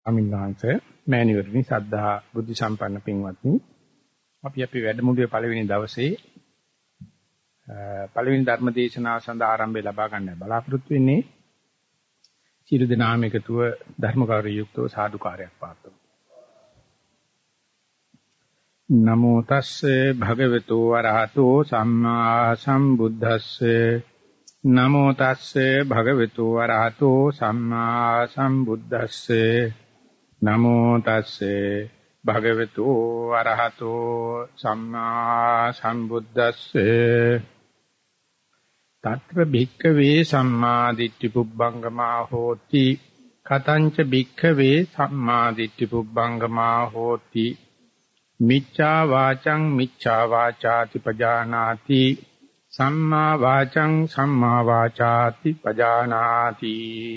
අමින්නාංශ මෑණිවරණි සද්ධා බුද්ධ සම්පන්න පින්වත්නි අපි වැඩමුළුවේ පළවෙනි දවසේ පළවෙනි ධර්ම දේශනාව සඳහා ආරම්භය ලබා ගන්න බලාපොරොත්තු වෙන්නේ සියලු දෙනාම එකතුව ධර්මකාරී යුක්තව සාදුකාරයක් පාත්තුමු. නමෝ තස්සේ භගවතු වරහතෝ සම්මා සම්බුද්දස්සේ නමෝ තස්සේ භගවතු වරහතෝ සම්මා සම්බුද්දස්සේ නමෝ තස්සේ භගවතු වරහතෝ සම්මා සම්බුද්දස්සේ තත්‍ර භික්ඛවේ සම්මා දිට්ඨි පුබ්බංගමා හෝති කතංච භික්ඛවේ සම්මා දිට්ඨි පුබ්බංගමා හෝති මිච්ඡා වාචං මිච්ඡා වාචාති පජානාති සම්මා වාචං සම්මා වාචාති පජානාති.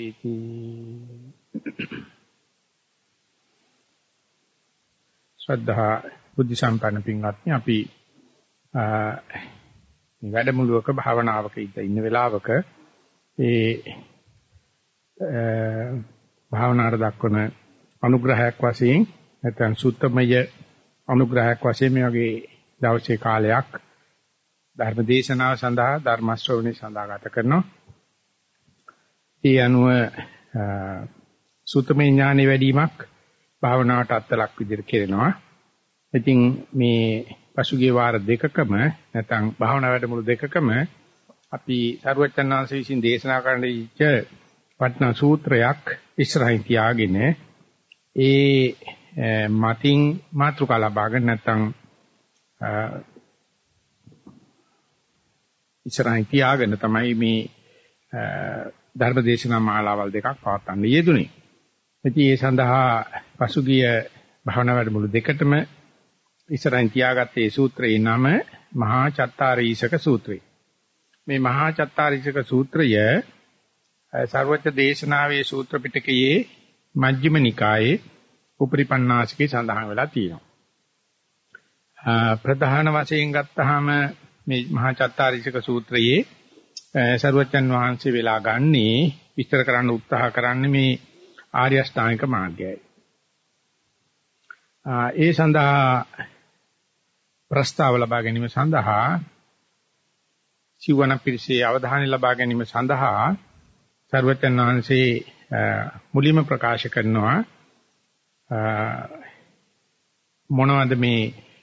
ශ්‍රද්ධා බුද්ධ සම්පන්න පින්වත්නි අපි මේ වැඩමුළුවක භාවනාවක ඉන්න වෙලාවක ඒ භාවනාවට දක්වන අනුග්‍රහයක් වශයෙන් නැත්නම් සුත්තමය අනුග්‍රහයක් වශයෙන් මේ වගේ දවසේ කාලයක් ධර්ම දේශනාව සඳහා ධර්ම ශ්‍රවණය සඳහා ගත කරනවා. ඒ අනුව සුත්තමේ ඥානෙ වැඩිවීමක් භාවනාවට අත්ලක් විදිහට කෙරෙනවා. ඉතින් මේ පසුගිය වාර දෙකකම නැත්නම් භාවනා වැඩමුළු දෙකකම අපි සරුවචනාංශ විසින් දේශනා කරන්න ඉච්ච වටනා සූත්‍රයක් ඉස්සරහින් තියාගෙන ඒ මතින් මාතෘකා ලබාගෙන නැත්නම් ඉස්සරහින් තියාගෙන තමයි මේ ධර්ම දේශනා මාලාවල් දෙකක් පවත්වන්න යෙදුනේ. ඉතින් ඒ සඳහා පසුගිය භාවනා වැඩමුළු දෙකටම ඉස්සරහින් තියාගත්තේ සූත්‍රයේ නම මහා චත්තාරීසක සූත්‍රය. මේ මහා චත්තාරීසක සූත්‍රය සර්වඥ දේශනාවේ සූත්‍ර පිටකයේ මජ්ක්‍ධිම නිකායේ උපරිපන්නාසිකේ සඳහන් වෙලා තියෙනවා. ප්‍රධාන වශයෙන් ගත්තාම මේ මහා චත්තාරීසක සූත්‍රයේ සර්වඥන් වහන්සේ වෙලා ගන්නේ විස්තර කරන්න උත්සාහ කරන්නේ මේ ආර්ය අෂ්ටාංගික මාර්ගයයි. ඒ සඳහා ප්‍රස්තාව ලබා ගැනීම සඳහා සිවණ පිරිසේ අවධානය ලබා ගැනීම සඳහා සර්වඥන් වහන්සේ මුලින්ම ප්‍රකාශ කරනවා මොනවද මේ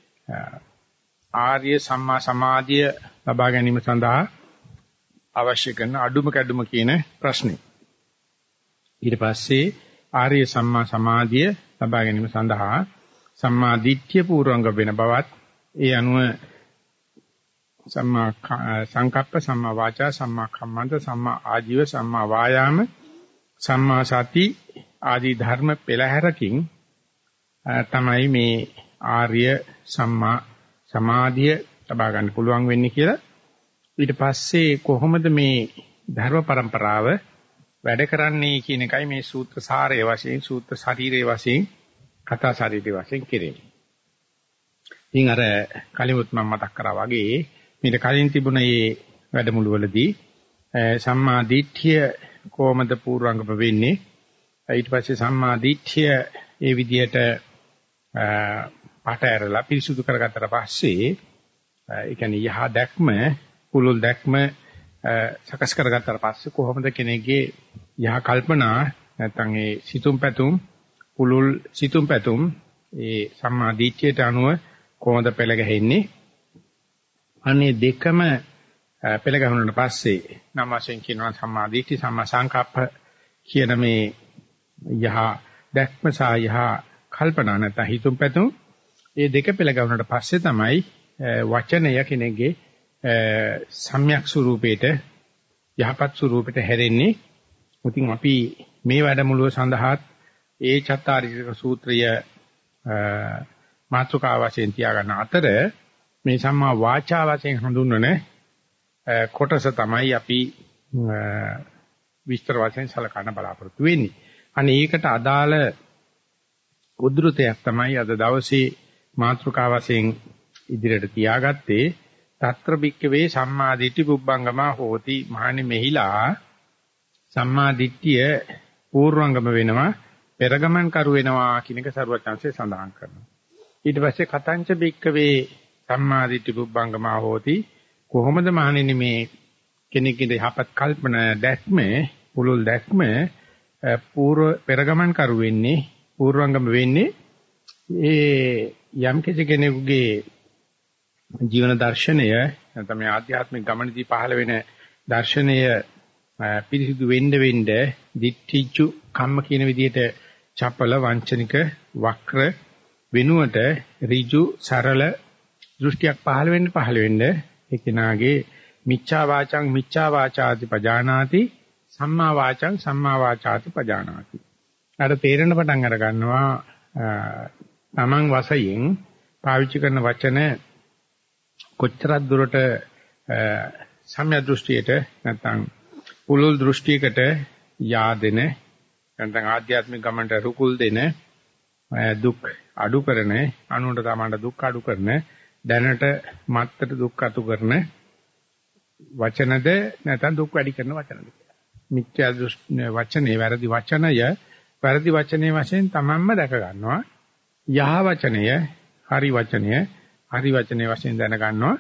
ආර්ය සම්මා සමාධිය ලබා ගැනීම සඳහා අවශ්‍ය කරන අඩුම කැඩුම කියන ප්‍රශ්නේ. ඊට පස්සේ ආර්ය සම්මා සමාධිය ලබා ගැනීම සඳහා සම්මා දිට්ඨිය පූර්වංග වෙන බවත් ඒ අනුව සම්මා සංකප්ප සම්මා වාචා සම්මා කම්මන්ත සම්මා ආජීව සම්මා වායාම සම්මා සති ආදී ධර්ම පෙළහැරකින් තමයි මේ ආර්ය සම්මා සමාධිය ලබා ගන්න පුළුවන් වෙන්නේ කියලා. ඊට පස්සේ කොහොමද මේ ධර්ම પરම්පරාව වැඩ කරන්නේ කියන එකයි මේ සූත්‍ර සාරයේ වශයෙන් සූත්‍ර ශරීරයේ වශයෙන් කතා ශරීරයේ වශයෙන් කෙරෙන්නේ. ඉතින් අර කලිමුත් මම මතක් කරා වගේ මේක කලින් තිබුණ මේ වැඩමුළුවලදී සම්මා දිට්ඨිය කොහොමද පූර්වංගම වෙන්නේ? ඊට පස්සේ සම්මා දිට්ඨිය ඒ විදිහට පාට ඇරලා පිරිසුදු කරගත්තට පස්සේ ඒ කියන්නේ යහ දැක්ම කුලල් දැක්ම සකස් කරගත්තාට පස්සේ කොහොමද කෙනෙක්ගේ යහ කල්පනා නැත්නම් ඒ සිතුම් පැතුම් කුලල් සිතුම් පැතුම් ඒ සම්මා දිට්ඨියට අනුව කොහොමද පෙළ ගැහෙන්නේ? අනේ දෙකම පෙළ ගැහුණාට පස්සේ නම් වශයෙන් කියනවා සම්මා දිට්ඨි සම්මා සංකප්ප කියන මේ යහ දැක්ම සහ යහ කල්පනා නැත්නම් හිතුම් පැතුම් ඒ දෙක පෙළ ගැහුණාට පස්සේ තමයි වචනය කෙනෙක්ගේ සම්‍යක් ස්වරූපේට යහපත් ස්වරූපෙට හැරෙන්නේ. ඉතින් අපි මේ වැඩමුළුව සඳහාත් ඒ චත්තාරීසක සූත්‍රය මාතෘකා වශයෙන් තියාගන්න අතර මේ සම්මා වාචා වශයෙන් හඳුන්වන කොටස තමයි අපි විස්තර වශයෙන් සලකන්න බලාපොරොත්තු වෙන්නේ. අනේ ඒකට අදාළ උද්ෘතයක් තමයි අද දවසේ මාතෘකා වශයෙන් ඉදිරියට තියාගත්තේ. తත්‍ර භික්කවේ සම්මා දිට්ඨි පුබ්බංගමා හෝති. මහණෙනි මෙහිලා සම්මා දිට්ඨිය පූර්වංගම වෙනවා පෙරගමන් කරු වෙනවා කියන එක සරුවචාන්සේ සඳහන් කරනවා. ඊට පස්සේ කතංච බික්කවේ සම්මාදිට්ඨි පුබ්බංගමා හෝති කොහොමද මහණෙනි මේ කෙනෙක්ගේ යහපත් කල්පන දැක්ම පුලුල් දැක්ම පූර්ව පෙරගමන් කරු වෙන්නේ පූර්වංගම වෙන්නේ ඒ යම් කෙනෙකුගේ ජීවන දර්ශනය නැත්නම් මේ ආධ්‍යාත්මික ගමනදී පහළ වෙන දර්ශනය පිරිසිදු වෙන්න දිට්ඨිචු කම්ම කියන විදිහට චපල වංචනික වක්‍ර වෙනුවට ඍජු සරල දෘෂ්ටියක් පහළ වෙන්න ඒ කෙනාගේ මිච්ඡා වාචාති පජානාති සම්මා වාචාති පජානාති. අර තේරෙන පටන් අර ගන්නවා තමන් වශයෙන් පාවිච්චි කරන වචන කොච්චරක් දුරට සම්‍යක් දෘෂ්ටියට නැත්නම් පුලුල් දෘෂ්ටියකට yaadෙන නැත්නම් ආධ්‍යාත්මික ගමනට රුකුල් දෙන දුක් අඩු කරන අනුන්ට තමන්ට දුක් අඩු කරන දැනට මත්තට දුක් අතු කරන වචනද නැත්නම් දුක් වැඩි කරන වචනද කියලා. මිත්‍යා දෘෂ්ටි වචනේ වැරදි වචනේ වශයෙන් තමන්ම දැක ගන්නවා. යහ වචනය හරි වචනය වශයෙන් දැන ගන්නවා.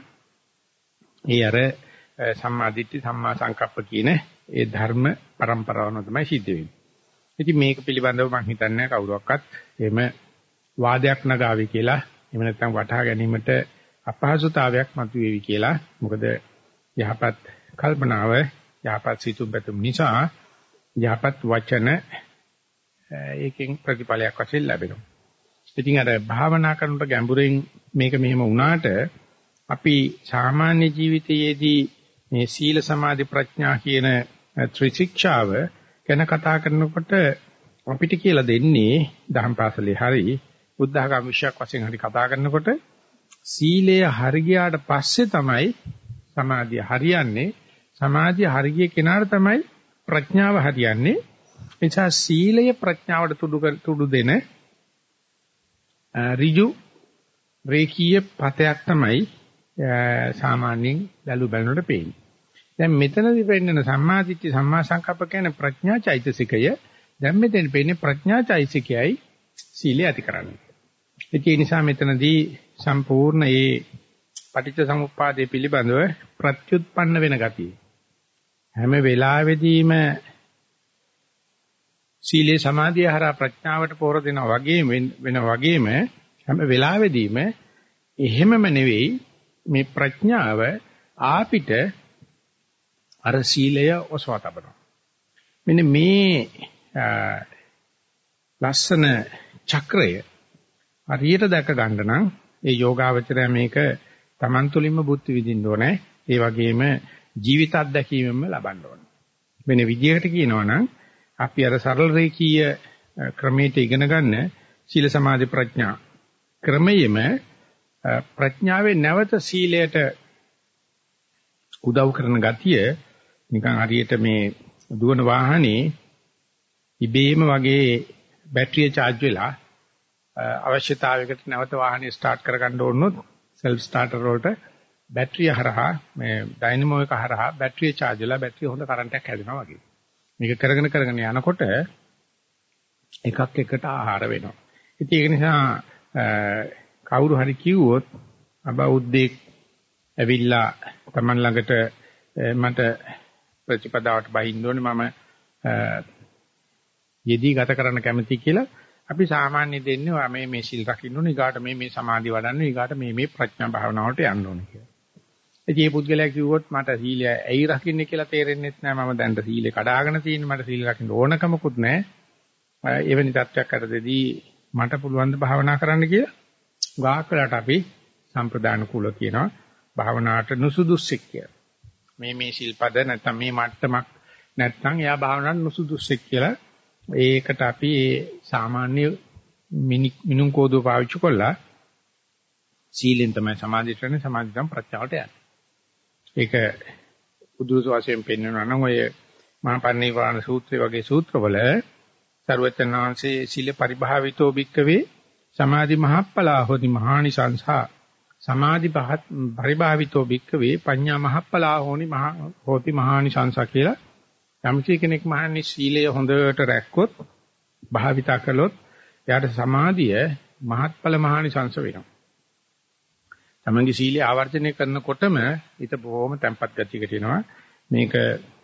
ඒ අර සම්මා දිට්ඨි සම්මා සංකප්ප කියන ඒ ධර්ම પરම්පරාවන තමයි සිද්ධ වෙන්නේ. ඉතින් මේක පිළිබඳව මම හිතන්නේ කවුරක්වත් එහෙම වාදයක් නගාවි කියලා එහෙම නැත්නම් වටහා ගැනීමට අපහසුතාවයක් මතුවේවි කියලා. මොකද යහපත් කල්පනාව යහපත් සිතුම්පැතුම් නිසා යහපත් වචන ඒකෙන් ප්‍රතිඵලයක් වශයෙන් ලැබෙනවා. ඉතින් අර භාවනා කරනකොට ගැඹුරින් මේක මෙහෙම වුණාට අපි සාමාන්‍ය ජීවිතයේදී මේ සීල සමාධි ප්‍රඥා කියන ත්‍රිශික්ෂාව ගැන කතා කරනකොට අපිට කියලා දෙන්නේ දහම් පාසලේ හරි බුද්ධඝම විශ්යක් වශයෙන් හරි කතා කරනකොට සීලය හරියට පස්සේ තමයි සමාධිය හරියන්නේ. සමාධිය හරිය කෙනාට තමයි ප්‍රඥාව හරියන්නේ. ඒ නිසා සීලය ප්‍රඥාවට තුඩු දෙන ඍජු රේඛීය පතයක් තමයි සාමාන්‍යයෙන් බැලු බැලනකොට පේන්නේ. දැන් මෙතනදී වෙන්නන සම්මාදිට්ඨි සම්මා සංකප්ප කියන ප්‍රඥා චෛතසිකය දැන් මෙතෙන් පේන්නේ ප්‍රඥා චෛතසිකයයි සීලය ඇති කරන්නේ. ඒ නිසා මෙතනදී සම්පූර්ණ මේ පටිච්ච සමුප්පාදයේ පිළිබඳව ප්‍රත්‍යুৎපන්න වෙන ගතිය. හැම වෙලාවෙදීම සීලේ සමාධිය හරහා ප්‍රඥාවට පෝර දෙනා වගේම වෙන වගේම හැම වෙලාවෙදීම එහෙමම නෙවෙයි මේ ප්‍රඥාව ආපිට අර සීලය ඔසවා තබනවා. මෙන්න මේ ලස්සන චක්‍රය හරියට දැක ගන්න නම් ඒ යෝගාවචරය මේක Taman තුලින්ම බුද්ධ විදින්න ඕනේ. ඒ වගේම ජීවිත අත්දැකීමෙන්ම ලබන්න ඕනේ. වෙන විදියකට කියනවා නම් අපි අර සරල රේඛීය ක්‍රමයට ඉගෙන ගන්න සීල සමාධි ප්‍රඥා ක්‍රමයේම ප්‍රඥාවේ නැවත සීලයට උදව් කරන ගතිය නිකන් හරියට මේ දුවන වාහනේ ඉබේම වගේ බැටරිය charge වෙලා අවශ්‍යතාවයකට නැවත වාහනේ ස්ටාර්ට් කරගන්න ඕනොත් self starter වලට බැටරිය හරහා මේ ඩයිනමෝ එක හරහා බැටරිය charge වෙලා බැටරිය හොඳ කරන්ට් එකක් හැදෙනවා වගේ. මේක කරගෙන යනකොට එකක් එකට ආහාර වෙනවා. ඉතින් ඒක නිසා කවුරු හරි කිව්වොත් අබෞද්ධෙක් ඇවිල්ලා Taman ළඟට මට ප්‍රතිපදාවට බහින්න ඕනේ මම යෙදී ගත කරන්න කැමති කියලා අපි සාමාන්‍ය දෙන්නේ ඔයා මේ සිල් රකින්න ඕනේ ඊගාට මේ සමාධි වඩන්න ඊගාට මේ ප්‍රඥා භාවනාවට යන්න ඕනේ කියලා. ඉතින් මේ පුද්ගලයා කිව්වොත් මට සීලය ඇයි රකින්නේ කියලා තේරෙන්නේ නැහැ. මම දැන් සීලේ කඩාගෙන තියෙන්නේ මට සීල රකින්න ඕනකමකුත් නැහැ. එවැනි තත්ත්වයක් අතරදී මට පුළුවන් ද භාවනා කරන්න කියලා. ගාක් වෙලාට අපි සම්ප්‍රදාන කුල කියනවා භාවනාවට නුසුදුස්සෙක් කියලා. මේ ශිල්පද නැත්නම් මේ මට්ටමක් නැත්නම් එයා භාවනාවට නුසුදුස්සෙක් කියලා. ඒකට අපි සාමාන්‍ය මිනුම් කෝදුව පාවිච්චි කළා සීලෙන් තමයි සමාධියට යන්නේ සමාධියෙන් ප්‍රඥාවට යන්නේ. ඒක උද්දෘත වශයෙන් පෙන්වනවා නම් ඔය මහා පරිනිර්වාණ සූත්‍රය වගේ සූත්‍රවල සර්වචනාංශේ සීල පරිභාවිතෝ භික්කවේ සමාධි මහප්පලා හොති මහානිසංසා සමාධි පරිභාවිතෝ භික්කවේ පඤ්ඤා මහප්පලා හොති මහානිසංසා කියලා යම්කී කෙනෙක් මහන්නේ සීලය හොඳට රැක්කොත් භාවිතා කළොත් එයාට සමාධිය මහත්ඵල මහානිසංස වෙනවා. තමන්ගේ සීලය ආවර්ජනය කරනකොටම ඊට බොහොම තැම්පත් ගතියකට එනවා. මේක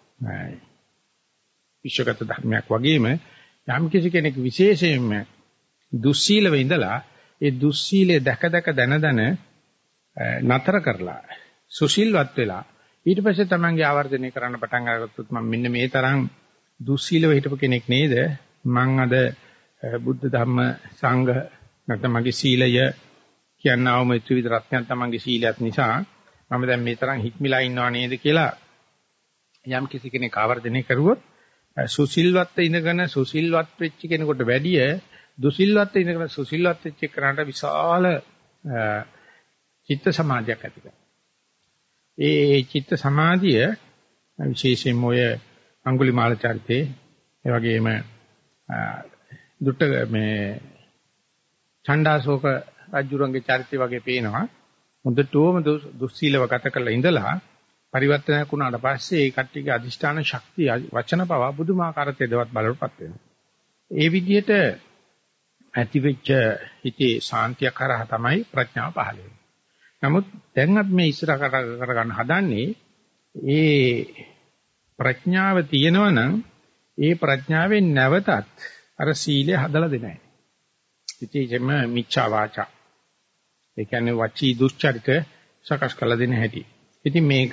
විශ්වගත ධර්මයක් වගේම යම් කිසි කෙනෙක් විශේෂයෙන්ම දුස්සීලව ඉඳලා ඒ දුස්සීලයේ දැක දන නතර කරලා සුශීලවත් වෙලා ඊට පස්සේ තමන්ගේ ආවර්ජනය කරන්න පටන් අරගත්තොත් මම මෙන්න මේ තරම් දුස්සීලව හිටපු කෙනෙක් නේද මං අද බුද්ධ ධම්ම සංඝ නැත්නම් මගේ සීලය කියනවාම ත්‍රිවිධ රත්නයන් තමන්ගේ සීලයත් නිසා මම දැන් මේ තරම් හික්මිලා ඉන්නවා නේද කියලා යම් කිසි කෙනෙක් ආවර්ජනය කරුවොත් සුසිල්වත් ඉඳගෙන සුසිල්වත් වෙච්ච කෙනෙකුට වැඩිය දුසිල්වත් ඉඳගෙන සුසිල්වත් වෙච්ච කෙනාට විශාල චිත්ත සමාධියක් ඇති කරනවා. ඒ චිත්ත සමාධිය විශේෂයෙන්ම ඔය අඟුලිමාල චරිතේ ඒ වගේම දුට්ට මේ ඡණ්ඩාශෝක රජුරන්ගේ චරිතය වගේ පේනවා. හොඳටම දුස්සීලව ගත කරලා ඉඳලා පරිවර්තනයක් වුණාට පස්සේ ඒ කට්ටියගේ අදිෂ්ඨාන ශක්තිය වචන පවා බුදුමාකාර තෙදවත් බලවටපත් වෙනවා. ඒ විදිහට ඇතිවෙච්ච හිතේ සාන්තිය කරා තමයි ප්‍රඥාව පහළ වෙන්නේ. නමුත් දැන් අපි මේ ඉස්සර කරගන්න හදන්නේ ඒ ප්‍රඥාව තියෙනවා නම් ඒ ප්‍රඥාවෙන් නැවතත් අර සීලය හදලා දෙන්නේ නැහැ. විශේෂයෙන්ම මිච්ඡා වාචා. ඒ කියන්නේ වචී දුස්චරිත සකස් කළ දෙන හැටි. ඉතින් මේක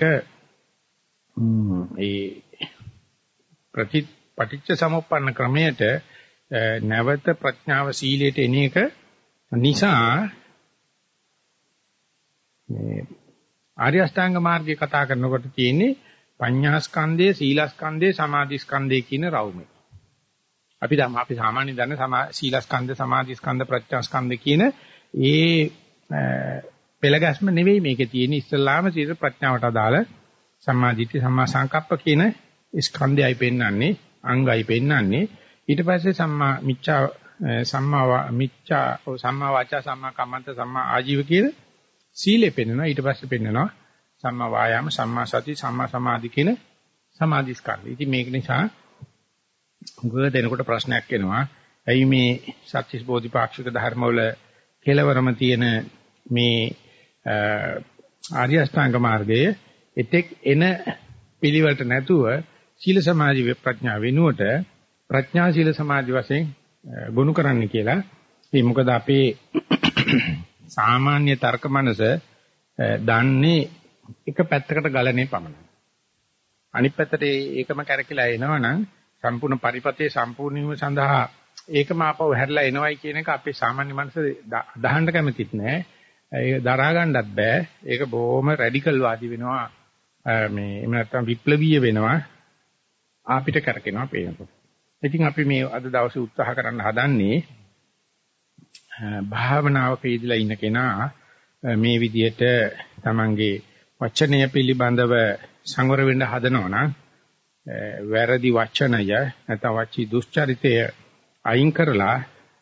ඒ පටිච්ච සමුප්පන්න ක්‍රමයට නැවත ප්‍රඥාව සීලයට එන එක නිසා මේ ආර්ය අෂ්ටාංග මාර්ගය කතා කරනකොට තියෙන්නේ පඤ්ඤාස්කන්ධය, සීලස්කන්ධය, සමාධිස්කන්ධය කියන රවුමේ. අපි සාමාන්‍ය දන්න සීලස්කන්ධ, සමාධිස්කන්ධ, ප්‍රඥාස්කන්ධ කියන ඒ පෙළගැස්ම නෙවෙයි මේකේ තියෙන්නේ. ඉස්සල්ලාම සීල ප්‍රඥාවට අදාළ සම්මාදිට්ඨි, සම්මා සංකප්ප කියන ස්කන්ධයයි පෙන්වන්නේ, අංගයි පෙන්වන්නේ. ඊට පස්සේ සම්මා වාචා, සම්මා කම්මන්ත, සම්මා ආජීව කියන සීලෙ පෙන්වනවා. ඊට පස්සේ පෙන්වනවා සම්මා වායාම, සම්මා සති, සම්මා සමාධි කියන සමාධි ස්කන්ධය. ඉතින් මේක නිසා උගල දෙනකොට ප්‍රශ්නයක් එනවා. ඇයි මේ සත්‍විස් බෝධිපාක්ෂික ධර්මවල කෙලවරම තියෙන මේ ආර්ය අෂ්ටාංග මාර්ගයේ එතෙක් එන පිළිවෙලට නැතුව සීල සමාධි ප්‍රඥා වෙනුවට ප්‍රඥා සීල සමාධි වශයෙන් ගොනු කරන්න කියලා. ඒ මොකද අපේ සාමාන්‍ය තර්ක මනස දන්නේ එක පැත්තකට ගලන්නේ පමණයි. අනිත් පැත්තට ඒකම කරකිලා එනවනම් සම්පූර්ණ පරිපතේ සම්පූර්ණ වීම සඳහා ඒකම ආපහු හැරලා එනවයි කියන එක අපේ සාමාන්‍ය මනස දහන්න කැමතිත් නෑ. ඒක දරා ගන්නත් බෑ. ඒක බොහොම රැඩිකල් වාදී වෙනවා. මේ එහෙම නැත්නම් විප්ලවීය වෙනවා. අපිට කරකිනවා පේනකොට. ඉතින් අපි මේ අද දවසේ උත්සාහ කරන්න හදන්නේ භාවනාවක යෙදලා ඉන්න කෙනා මේ විදියට තමන්ගේ වචනය පිළිබඳව සංවර වෙන්න හදනවා නම් වැරදි වචනය නැත්නම් වචී දුස්චරිතය අයින් කරලා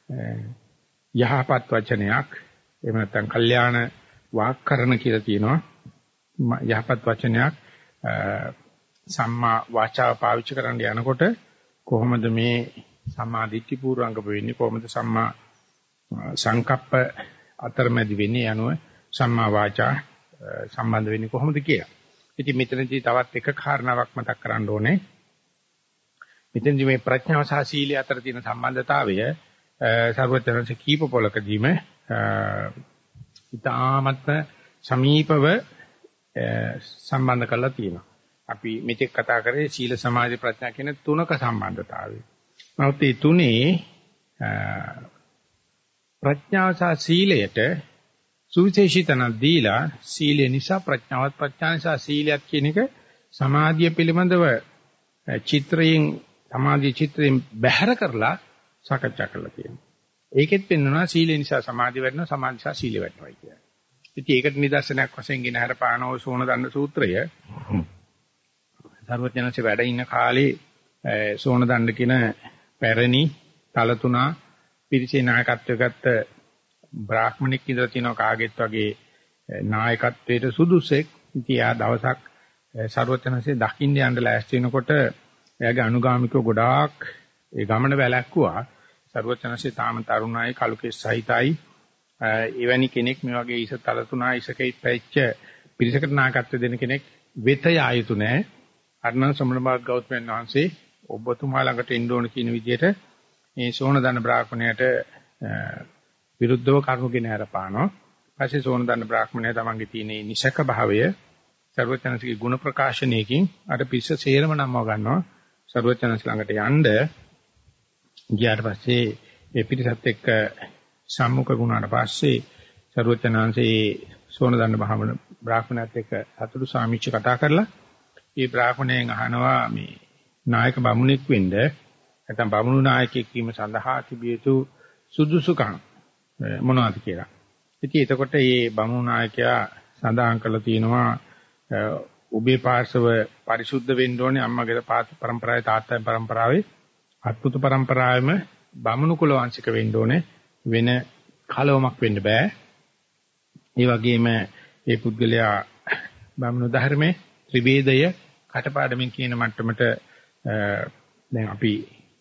යහපත් වචනයක් එහෙම නැත්නම් කල්යාණ වාක්කරණ කියලා තියෙනවා. යහපත් වචනයක් සම්මා වාචාව පාවිච්චි කරන්න යනකොට කොහොමද මේ සම්මා දිට්ඨි පූර්වංගම වෙන්නේ, කොහොමද සම්මා සංකප්ප අතරමැදි වෙන්නේ යනුව සම්මා වාචා සම්බන්ධ වෙන්නේ කොහොමද කියලා. ඉතින් මෙතනදී තවත් එක කාරණාවක් මතක් කරන්න ඕනේ. මෙතනදී මේ ප්‍රඥාව සහ සීලය අතර තියෙන සම්බන්ධතාවය සර්වඥාන්සේ කීප පොලකදීම ඉතාමත්ම සමීපව සම්බන්ධ කරලා තියෙනවා. අපි මෙතෙක් කතා කරේ සීල සමාධි ප්‍රඥා කියන තුනක සම්බන්ධතාවය. නමුත් මේ තුනේ ප්‍රඥාව සහ සීලයට සුවිශේෂී තනක් දීලා සීලය නිසා ප්‍රඥාවත්, ප්‍රඥා නිසා සීලයක් කියන එක සමාධිය පිළිබඳව චිත්‍රයෙන් සමාධි චිත්‍රයෙන් බැහැර කරලා සාකච්ඡා කරලා තියෙනවා. ඒකෙත් පෙන්වනවා සීලය නිසා සමාධිය වෙනවා, සමාධිය නිසා සීලය වෙනවා කියලා. ඉතින් ඒකට නිදර්ශනයක් වශයෙන් ගෙන හරපානෝ සෝන දන්න සූත්‍රය. සර්වඥාන්සේ වැඩ ඉන්න කාලේ සෝන දණ්ඩ කියන පැරණි තලතුණා පිරිසේ නායකත්වය ගත්ත බ්‍රාහ්මණෙක් ඉඳලා තිනවා කාගෙත් වගේ නායකත්වයට සුදුසෙක්. ඉතින් ආ දවසක් සර්වඥාන්සේ දකින්න යන්න ලෑස්ති වෙනකොට එයාගේ අනුගාමිකව ගොඩාක් ඒ ගමන වැළැක්කුවා. සර්වචනසේ තාම තරුණයි කලු කෙස් සහිතයි. එවැනි කෙනෙක් මේ වගේ ඉස තල තුනා ඉසකේ පැච්ච පිරිසකට නායකත්ව දෙන කෙනෙක් වෙත ආයුතු නැහැ. අර්ණව සම්මලබාග් ගෞතමයන් වහන්සේ ඔබතුමා ළඟට එන්න ඕන කියන විදිහට මේ සෝනදන්න බ්‍රාහ්මණයට විරුද්ධව කරුණුගෙන හරපානවා. පස්සේ සෝනදන්න බ්‍රාහ්මණය තමන්ගේ තියෙන නිසක භාවය සර්වචනසිකේ ගුණ ප්‍රකාශනයකින් අර පිස්ස සේරම නම්ව ගන්නවා. සර්වචනස ළඟට යන්න ගියාට පස්සේ මේ පිරිසත් එක්ක සම්මුඛ වුණාට පස්සේ සර්වචනංශේ සෝනදන්න බ්‍රාහ්මණයත් එක්ක සතුටු සාමිච්ච කතා කරලා මේ බ්‍රාහ්මණයෙන් අහනවා මේ නායක බමුණෙක් වෙන්න නැත්නම් බමුණු නායකයෙක් වීම සඳහා තිබිය යුතු සුදුසුකම් මොනවද කියලා. ඉතින් එතකොට මේ බමුණු නායකයා සඳහන් කරලා තියෙනවා උභය පාර්ශව පරිසුද්ධ වෙන්න ඕනේ අම්මගේ පරම්පරාවේ තාත්තගේ පරම්පරාවේ අත්පුත පරම්පරාවෙම බමුණු කුල වංශික වෙන්න ඕනේ වෙන කලවමක් වෙන්න බෑ. ඒ වගේම මේ පුද්ගලයා බමුණු ධර්මයේ ත්‍රිවේදය කටපාඩමින් කියන මට්ටමට දැන් අපි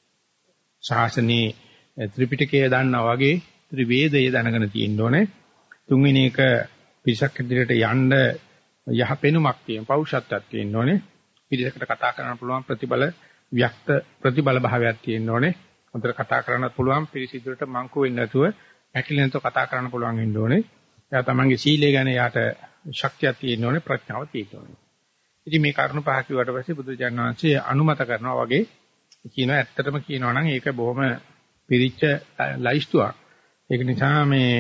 ශාසනයේ ත්‍රිපිටකය දන්නා වගේ ත්‍රිවේදය දැනගෙන තියෙන්න ඕනේ. තුන්වෙනි එක පිරිසක් ඉදිරියට යන්න යහපෙනුමක් තියෙන පෞරුෂත්වයක් තියෙන්න ඕනේ. පිරිසකට කතා කරන්න පුළුවන් ප්‍රතිබල භාවයක් තියෙන්න ඕනේ. හොඳට කතා කරන්න පුළුවන් පිරිස ඉදිරියට මංකු වෙන්නේ නැතුව පැකිලෙනතෝ කතා කරන්න පුළුවන් වෙන්න ඕනේ. එයා තමන්ගේ සීලය ගැන යාට ශක්තියක් තියෙන්න ඕනේ ප්‍රඥාවක් තියෙන්න ඕනේ. ඉතින් මේ කරුණු පහ කිව්වට පස්සේ බුදුජානක වහන්සේ අනුමත කරනවා වගේ කියනවා ඇත්තටම කියනවා නම් ඒක බොහොම පිරිච්ච ලයිස්තුවක්. ඒක නිසා මේ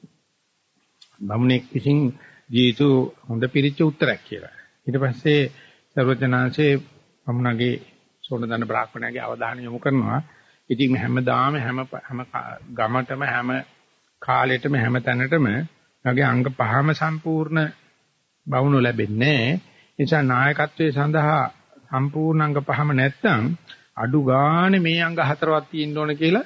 බමුණෙක් විසින් දීතු හොඳ පිරිච්ච උත්තරයක් කියලා. ඊට පස්සේ සර්වඥාන්සේ බමුණගේ සෝනදන්න බ්‍රාහ්මණයාගේ අවධානය යොමු කරනවා. ඉතින් හැමදාම හැම ගමටම හැම කාලෙටම හැම තැනටම මගේ අංග පහම සම්පූර්ණ බවුණු ලැබෙන්නේ නැහැ. ඒ නිසා නායකත්වයේ සඳහා සම්පූර්ණ අංග පහම නැත්නම් අඩු ගානේ මේ අංග හතරක් තියෙන්න ඕන කියලා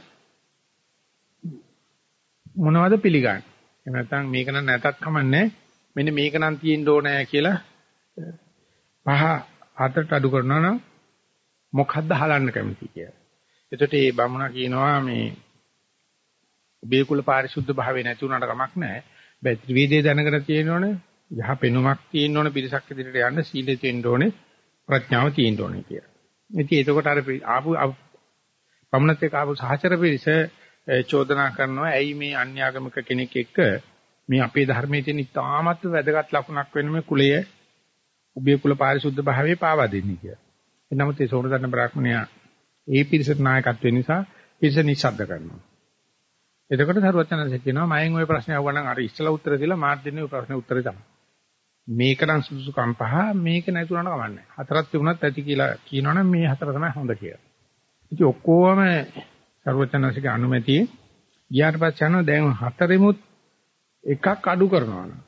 මොනවද පිළිගන්නේ. එහෙම නැත්නම් මේක නම් නැතත් කමන්නේ මෙන්න මේක නම් තියෙන්න ඕනේ කියලා පහ හතරට අඩු කරනවා නම් මොකද්ද හලන්න කැමති කියලා. එතකොට මේ බමුණා කියනවා මේ උභය කුල පාරිශුද්ධ භාවය නැති වුණාට කමක් නැහැ. බෑ ත්‍රිවේදය දැනගෙන තියෙනෝනේ. යහ පෙනුමක් තියෙන්න ඕනේ පිරිසක් ඉදිරියට යන්න සීලෙ තියෙන්න ඕනේ ප්‍රඥාව තියෙන්න ඕනේ කියලා. ඉතින් එතකොට අර ආපු බමුණත් එක්ක ආපු සහචර පිරිස චෝදනා කරනවා ඇයි මේ අන්‍යාගමික කෙනෙක් එක්ක මේ අපේ ධර්මයේ තියෙන ඉතාමත් වැදගත් ලකුණක් වෙන මේ කුලය උභය කුල පාරිශුද්ධ භාවයේ පාවා දෙන්නේ කියලා. එනමුත් ඒ සෝනදන්න බ්‍රාහ්මණයා ඒ පිරිසට නායකත්වය නිසා පිරිස නිශ්ශබ්ද කරනවා. එතකොට සරුවචනන්සේ කියනවා මයෙන් ওই ප්‍රශ්නේ අහුවනම් අර ඉස්සලා උත්තර දීලා මාත් දෙන්නේ ওই ප්‍රශ්නේ උත්තරේ තමයි. මේක නම් සුදුසුකම් පහ මේක නැතුණාට කමන්නේ. හතරක් තිබුණත් ඇති කියලා කියනවනම් මේ හතර තමයි හොඳ කියලා. ඉතින් ඔක්කොම සරුවචනන්සේගේ අනුමැතිය ගියාට පස්සේ යනවා දැන් හතරෙමුත් එකක් අඩු කරනවා නම්.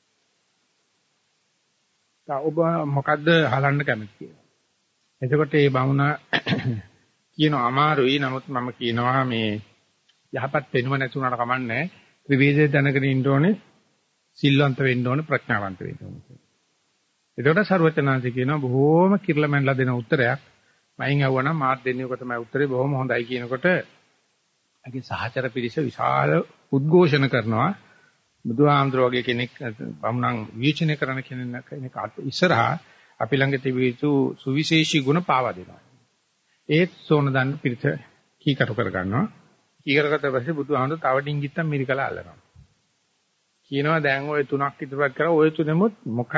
ඔබ මොකද්ද හලන්න කැමති කියලා. එතකොට මේ බමුණා කියනවා අමාරුයි නමුත් මම කියනවා මේ යහපත් වෙනව නැතුණාට කමන්නේ ත්‍රිවේදය දැනගෙන ඉන්න ඕනේ සිල්වන්ත වෙන්න ඕනේ ප්‍රඥාවන්ත වෙන්න ඕනේ. ඒකට සර්වචනාංශ කියනවා බොහෝම කිර්ලමෙන්ලා දෙන උත්තරයක්. මයින් අහුවනම් මාත් දෙන්නේ ඔක තමයි උත්තරේ බොහොම හොඳයි කියනකොට අගේ සහචර පිරිස විශාල උද්ඝෝෂණ කරනවා. බුදුහාමුදුරුවෝ වගේ කෙනෙක් බමුණන් විචින කරන කෙනෙක් ඉස්සරහා අපි ළඟ තිබී යුතු සුවිශේෂී ගුණ පාවා දෙනවා. ඒත් සෝනදන්න පිරිස කීකරු කර ගන්නවා. කීකරකට පස්සේ බුදුහාමුදුරුවෝ තව ඩිංගිත්තම් මිරිකලා අල්ලනවා. කියනවා දැන් ওই තුනක් ඉදිරියට කරා ওই තුනෙමුත් මොකක්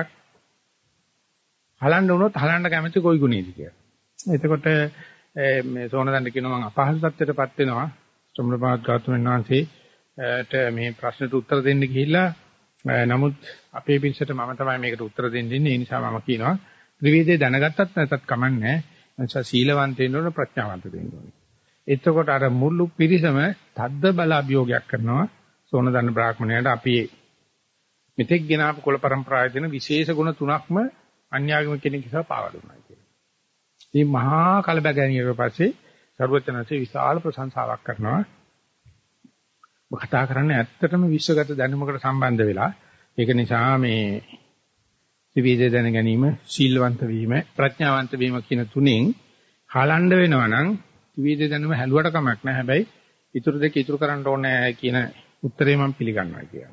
හලන්න වුණොත් හලන්න කැමති කොයි ගුණේද කියලා. එතකොට මේ සෝනදන්න කියනවා මම අපහසු තත්ත්වයටපත් වෙනවා. සම්මපාද ගෞතමයන් වහන්සේට මේ ප්‍රශ්නට උත්තර දෙන්න ගිහිල්ලා නමුත් අපේ පිරිසට මම තමයි මේකට උත්තර දෙන්න ඉන්නේ. ඒ නිසා මම කියනවා ත්‍රිවේදේ දැනගත්තත් නැතත් කමන්නේ නැහැ. නිසා සීලවන්ත වෙන්න ඕන ප්‍රඥාවන්ත වෙන්න ඕන. එතකොට අර මුළු පිරිසම තද්ද බල අභියෝගයක් කරනවා සෝනදන්න බ්‍රාහ්මණයාට අපි මෙතෙක් ගෙනාපු කුල પરම්පරාවේ දෙන විශේෂ ගුණ තුනක්ම අන්‍යාගමික කෙනෙක් නිසා පාවා දුන්නා කියලා. ඉතින් මහා කලබගැනියට පස්සේ සර්වඥාන්සේ විශාල ප්‍රශංසාවක් කරනවා. කතා කරන්නේ ඇත්තටම විශ්වගත දැනුමකට සම්බන්ධ වෙලා. ඒක නිසා මේ ත්‍රිවිධ දැන ගැනීම, සීලවන්ත වීම, ප්‍රඥාවන්ත වීම කියන තුනෙන් හලන්න වෙනවා නම් ත්‍රිවිධ දැනුම හැලුවට කමක් නැහැ. හැබැයි ඊටු දෙක ඉතුරු කරන්න ඕනේ කියන උත්තරේ මම පිළිගන්නවා කියනවා.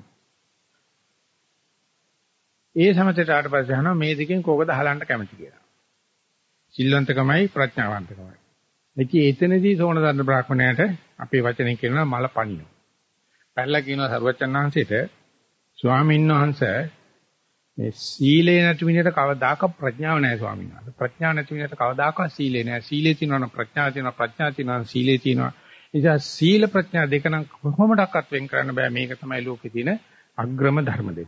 ඒ සමතේට ආවට පස්සේ අහනවා මේ දෙකෙන් කෝකද අහලන්න කැමති කියලා. සිල්වන්තකමයි ප්‍රඥාවන්තකමයි. එතනදී සෝනදන්න බ්‍රාහ්මණයට අපේ වචනේ කියනවා මල පණිනු. පැහැලා කියනවා සරුවචන් වහන්සේට ස්වාමීන් වහන්සේ මේ සීලේ නැති මිනිහට කවදාක ප්‍රඥාව නැහැ ස්වාමීන් වහන්සේ. ප්‍රඥාව නැති මිනිහට කවදාකවත් සීලේ නැහැ. සීලේ තියෙනවා නම් ප්‍රඥාව තියෙනවා, ප්‍රඥාව තියෙනවා නම් සීලේ තියෙනවා. ඒ නිසා සීල ප්‍රඥා දෙක නම් කොහොමඩක්වත් වෙන් කරන්න බෑ. මේක තමයි ලෝකේ තියෙන අග්‍රම ධර්ම දෙක.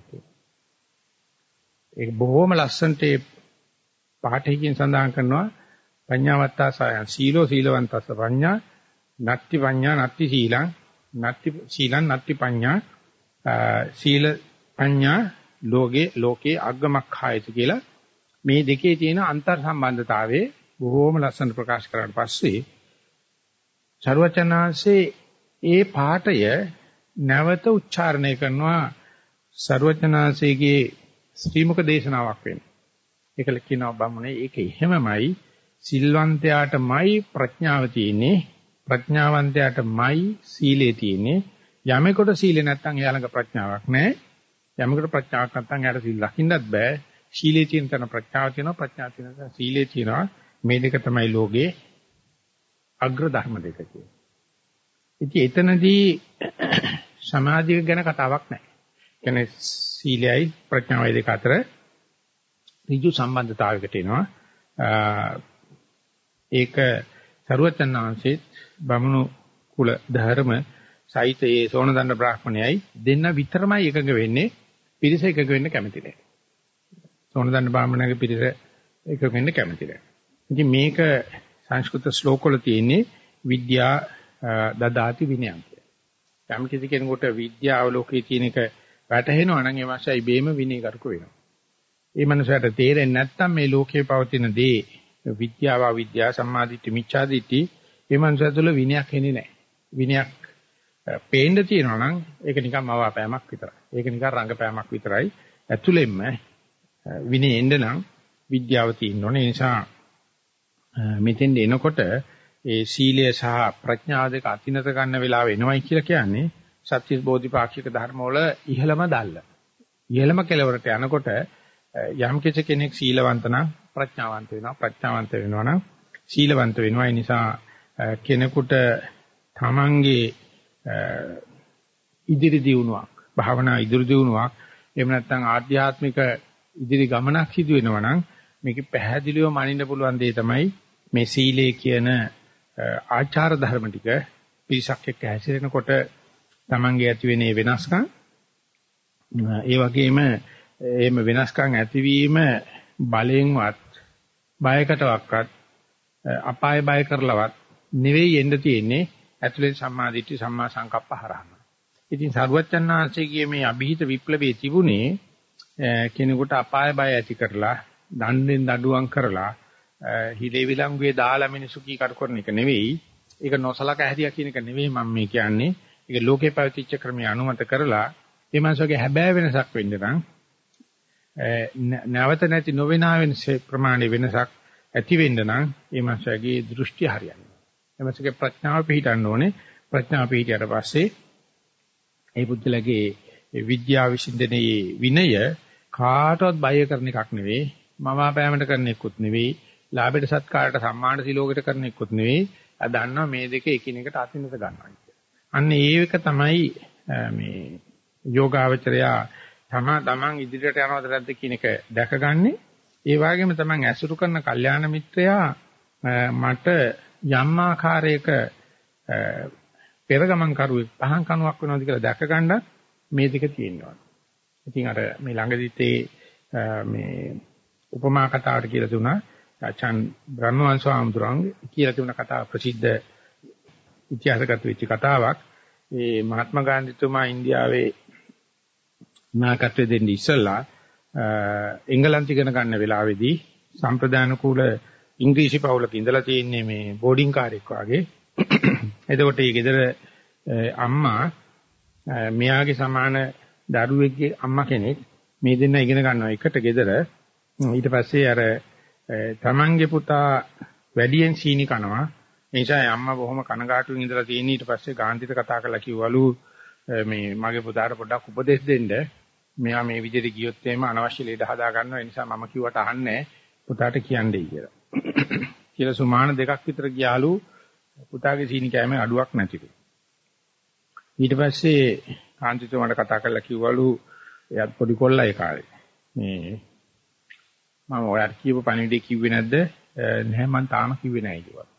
ඒක බොහොම ලස්සනට පාඨයෙන් සඳහන් කරනවා පඤ්ඤාවත්තා සයන් සීලෝ සීලවන්තස්ස පඤ්ඤා නත්ති පඤ්ඤා නත්ති සීලං නත්ති සීලං නත්ති පඤ්ඤා සීල පඤ්ඤා ලෝකේ අග්ගමක්ඛායති කියලා මේ දෙකේ තියෙන අන්තර් සම්බන්ධතාවයේ බොහෝම ලස්සන ප්‍රකාශ කරාට පස්සේ සර්වචනාංශේ ඒ පාඨය නැවත උච්චාරණය කරනවා සර්වචනාංශයේ ශ්‍රීමුක දේශනාවක් වෙන්නේ. ඒකල කියනවා බමුණේ ඒක එහෙමමයි සිල්වන්තයාටමයි ප්‍රඥාව තියෙන්නේ ප්‍රඥාවන්තයාටමයි සීලය තියෙන්නේ යමෙකුට සීලේ නැත්නම් එයා ළඟ ප්‍රඥාවක් නැහැ යමෙකුට ප්‍රඥාවක් නැත්නම් එයාට සීල රකින්නත් බෑ සීලේ තියෙන තැන ප්‍රඥාව තියෙනවා ප්‍රඥාව තියෙන තැන සීලේ තියෙනවා මේ දෙක තමයි ලෝකේ අග්‍ර ධර්ම දෙක කියන්නේ. ඉතින් එතනදී සමාධිය ගැන කතාවක් නැහැ. කියන්නේ සීලයයි ප්‍රඥාවයි දෙක අතර ඍජු සම්බන්ධතාවයකට එනවා. ඒක සරුවචනාංශෙත් බමුණු කුල ධර්ම සහිතයේ සෝනදණ්ඩ බ්‍රාහ්මණයයි දෙන්න විතරමයි එකඟ වෙන්නේ පිරිස එකඟ වෙන්න කැමති නැහැ. සෝනදණ්ඩ බ්‍රාහ්මණයගේ පිරිස එකඟ වෙන්න කැමති නැහැ. ඉතින් මේක සංස්කෘත ශ්ලෝකවල තියෙන්නේ විද්‍යා දදාති විනයං. යම් කිසි කෙනෙකුට විද්‍යාව ලෝකයේ තියෙන එක වැටහෙනවා නම් ඒ මාසයි බේම විනයකරක වෙනවා. ඒ මනුස්සයාට තේරෙන්නේ නැත්නම් මේ ලෝකේ පවතින දේ විද්‍යාව අවිද්‍යාව සම්මාදිට්ඨි මිච්ඡාදිට්ඨි මේ මනුස්සයා තුළ විනයක් එන්නේ නැහැ. විනයක් පේන්න තියෙනවා නම් ඒක නිකන් මවාපෑමක් විතරයි. ඒක නිකන් රංගපෑමක් විතරයි. ඇතුළෙන්ම විනය එන්න නම් විද්‍යාව තියෙන්න ඕනේ. ඒ නිසා මෙතෙන් එනකොට ඒ සීලය සහ ප්‍රඥාව දෙක අතිනත ගන්න වෙලාව එනවයි කියලා කියන්නේ සත්‍ය බෝධිපාක්ෂික ධර්ම වල ඉහළම දැල්ල. ඉහළම කෙලවරට යනකොට යම් කෙනෙක් සීලවන්ත නම් ප්‍රඥාවන්ත වෙනවා ප්‍රඥාවන්ත වෙනවා නම් සීලවන්ත වෙනවා. ඒ නිසා කෙනෙකුට තමන්ගේ ඉදිරි දියුණුවක් භාවනා ඉදිරි දියුණුවක් එහෙම නැත්නම් ආධ්‍යාත්මික ඉදිරි ගමනක් සිදු වෙනවා නම් මේක පැහැදිලිව මනින්න පුළුවන් දේ තමයි මේ සීලය කියන ආචාර ධර්ම ටික පිරිසක් එක්ක හැසිරෙනකොට තමන්ගේ ඇති වෙන වෙනස්කම් ඒ වගේම එහෙම වෙනස්කම් ඇතිවීම බලෙන්වත් බයකටවත් අපාය බය කරලවත් නෙවෙයි එන්න තියෙන්නේ ඇතුලේ සම්මාදිට්ඨි සම්මා සංකප්ප හරහාම. ඉතින් සරුවච්චන්හන්සේගේ මේ අභිහිත විප්ලවයේ තිබුණේ කෙනෙකුට අපාය බය ඇති කරලා දණ්ඩෙන් දඩුවම් කරලා හිලේ විලංගුවේ දාලා මිනිසු කී කර කරන එක නෙවෙයි. ඒක නොසලක හැදියා කියන එක නෙවෙයි මම මේ කියන්නේ. ඒක ලෝකේ පැවතිච්ච ක්‍රමය අනුමත කරලා ඒ මාසෝගේ හැබෑ වෙනසක් වෙන්න නම් නැවත නැති නොවෙනා වෙනස ප්‍රමාණය වෙනසක් ඇති වෙන්න නම් ඒ මාසෝගේ දෘෂ්ටි හරියන්නේ. ඒ මාසෝගේ ප්‍රඥාව පිහිටන්න ඕනේ. ප්‍රඥාව පිහිටියට පස්සේ ඒ බුද්ධලගේ විද්‍යාව විශ්ින්දනයේ විනය කාටවත් බය කරන එකක් නෙවෙයි. මම අපෑමට කරන එකකුත් නෙවෙයි. ලාභයට සත්කාරයට සම්මාන සිලෝකයට කරන එකකුත් නෙවෙයි. ආ දන්නවා මේ දෙක එකිනෙකට අතිනත ගන්නවා කියන්නේ. අන්න ඒක තමයි මේ යෝගාවචරයා තමන් ඉදිරියට යනවද නැද්ද කියන එක දැකගන්නේ. ඒ වගේම තමන් ඇසුරු කරන කල්යාණ මිත්‍රයා මට යම් ආකාරයක පෙරගමන් කරුවෙක් පහන් කනුවක් වෙනවද කියලා දැකගන්න මේ දෙක තියෙනවා. ඉතින් අර මේ ළඟදිත් මේ උපමා කතාවට කියලා දුනා ආචාන් බ්‍රහ්මවංශ ආමතුරුන්ගේ කියලා තිබුණ කතාව ප්‍රසිද්ධ ඉතිහාසගත වෙච්ච කතාවක්. ඒ මහත්මා ගාන්ධිතුමා ඉන්දියාවේ නායකත්වයෙන් දෙන්න ඉස්සලා එංගලන්ත ඉගෙන ගන්න වෙලාවේදී සම්ප්‍රදාන කූල ඉංග්‍රීසි පවුලක ඉඳලා තියෙන්නේ මේ බෝඩින් කාර්යයක් වගේ. එතකොට මේ ගෙදර අම්මා මෙයාගේ සමාන දරුවෙක්ගේ අම්මා කෙනෙක් මේ දෙන්න ඉගෙන ගන්නවා එකට ගෙදර. ඊට පස්සේ අර තමන්ගේ පුතා වැඩියෙන් සීනි කනවා. නිසා අම්මා බොහොම කනගාටුවෙන් ඉඳලා තියෙන ඊට පස්සේ ගාන්ධිට කතා කරලා කිව්වලු මේ මගේ පුතාට පොඩ්ඩක් උපදෙස් දෙන්න. මෙයා මේ විදිහට ගියොත් එහෙම අනවශ්‍ය ලෙඩ හදා ගන්නවා. ඒ නිසා මම කිව්වට අහන්නේ පුතාට කියන්නේ කියලා. කියලා සුමාන 2ක් විතර ගියාලු පුතාගේ සීනි කෑමේ අඩුවක් නැතිලු. ඊට පස්සේ කාන්තිතුමාට කතා කරලා කිව්වලු එයාත් පොඩි කොල්ලා ඒ කාලේ. මේ මම ඔයාලට කියපු පණිවිඩය කිව්වේ නැද්ද? නැහැ මං තාම කිව්වේ නැහැ කිව්වා.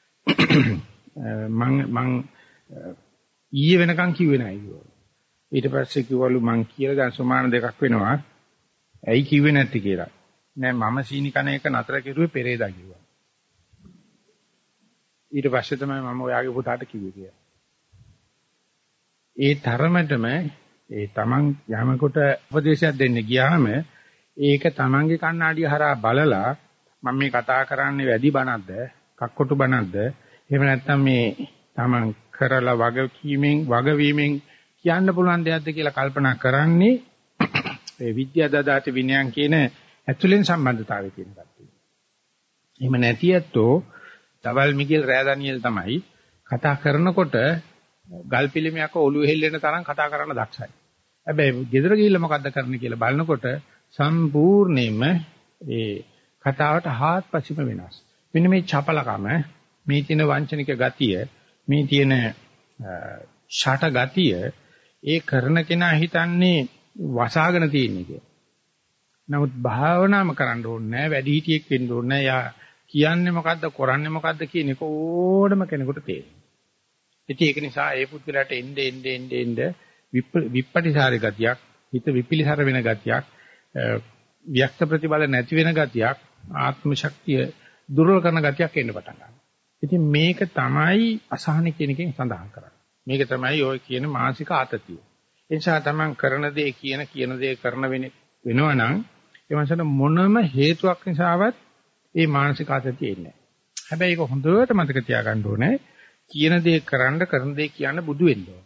මං ඊයේ වෙනකන් කිව්වේ නැහැ කිව්වා. ඊට පස්සේ කිව්වලු මං කියලා දැන් සමාන 2ක් වෙනවා. ඇයි කිව්වේ නැති කියලා. නෑ මම සීනි කන එක නතර කෙරුවේ පෙරේදා කිව්වා. ඊට පස්සේ තමයි මම ඔයාගේ පුතාට කිව්වේ කියලා. ඒ තරමටම ඒ තමන් යමකට උපදේශයක් දෙන්න ගියාම ඒක තමන්ගේ කණ්ණාඩිය හරහා බලලා මම මේ කතා කරන්නේ වැඩි බණක්ද කක්කොටු බණක්ද එහෙම නැත්නම් මේ තමන් කරලා වගවීමෙන් කියන්න පුළුවන් දෙයක්ද කියලා කල්පනා කරන්නේ ඒ විද්‍යාදාත විනයන් කියන ඇතුළෙන් සම්බන්ධතාවය කියන කට්ටිය. එහෙම නැති ඇත්තෝ තවල් මිගෙල් රෑදනියෙල් තමයි කතා කරනකොට ගල් පිළිමයක ඔළුව හෙල්ලෙන තරම් කතා කරන්න දක්ෂයි. හැබැයි ගෙදර ගිහිල්ලා මොකද්ද කරන්න කියලා බලනකොට සම්පූර්ණයෙන්ම ඒ කතාවට හාත්පසින්ම වෙනස්. මෙන්න මේ චපලකම, මේ තියෙන වංචනික ගතිය, මේ තියෙන ෂට ගතිය ඒ කරන කෙනා හිතන්නේ වසාගෙන තියෙන එක. නමුත් භාවනාම කරන්න ඕනේ නැහැ, වැඩි හිටියෙක් වෙන්න ඕනේ නැහැ. යා කියන්නේ මොකද්ද, කරන්නේ මොකද්ද කියන එක ඕනම කෙනෙකුට තේරෙනවා. ඉතින් ඒක නිසා ඒ පුද්ගලයාට එnde විප්පටිසාර ගතියක්, හිත විපිලිසර වෙන ගතියක්, වික්ත ප්‍රතිබල නැති වෙන ගතියක්, ආත්ම ශක්තිය දුර්වල කරන ගතියක් එන්න පටන් ගන්නවා. ඉතින් මේක තමයි අසහන කියන එකෙන් සඳහන් කරන්නේ. මේක තමයි ඔය කියන මානසික ආතතිය. ඒ නිසා තමන් කරන දේ කියන දේ කරන වෙනවනම් ඒ වන්සන මොනම හේතුවක් නිසාවත් ඒ මානසික ආතතිය එන්නේ නැහැ. හැබැයි ඒක හොඳට මතක තියාගන්න ඕනේ. කියන දේ කරන්න කරන දේ කියන්න බුදු වෙන්න ඕන.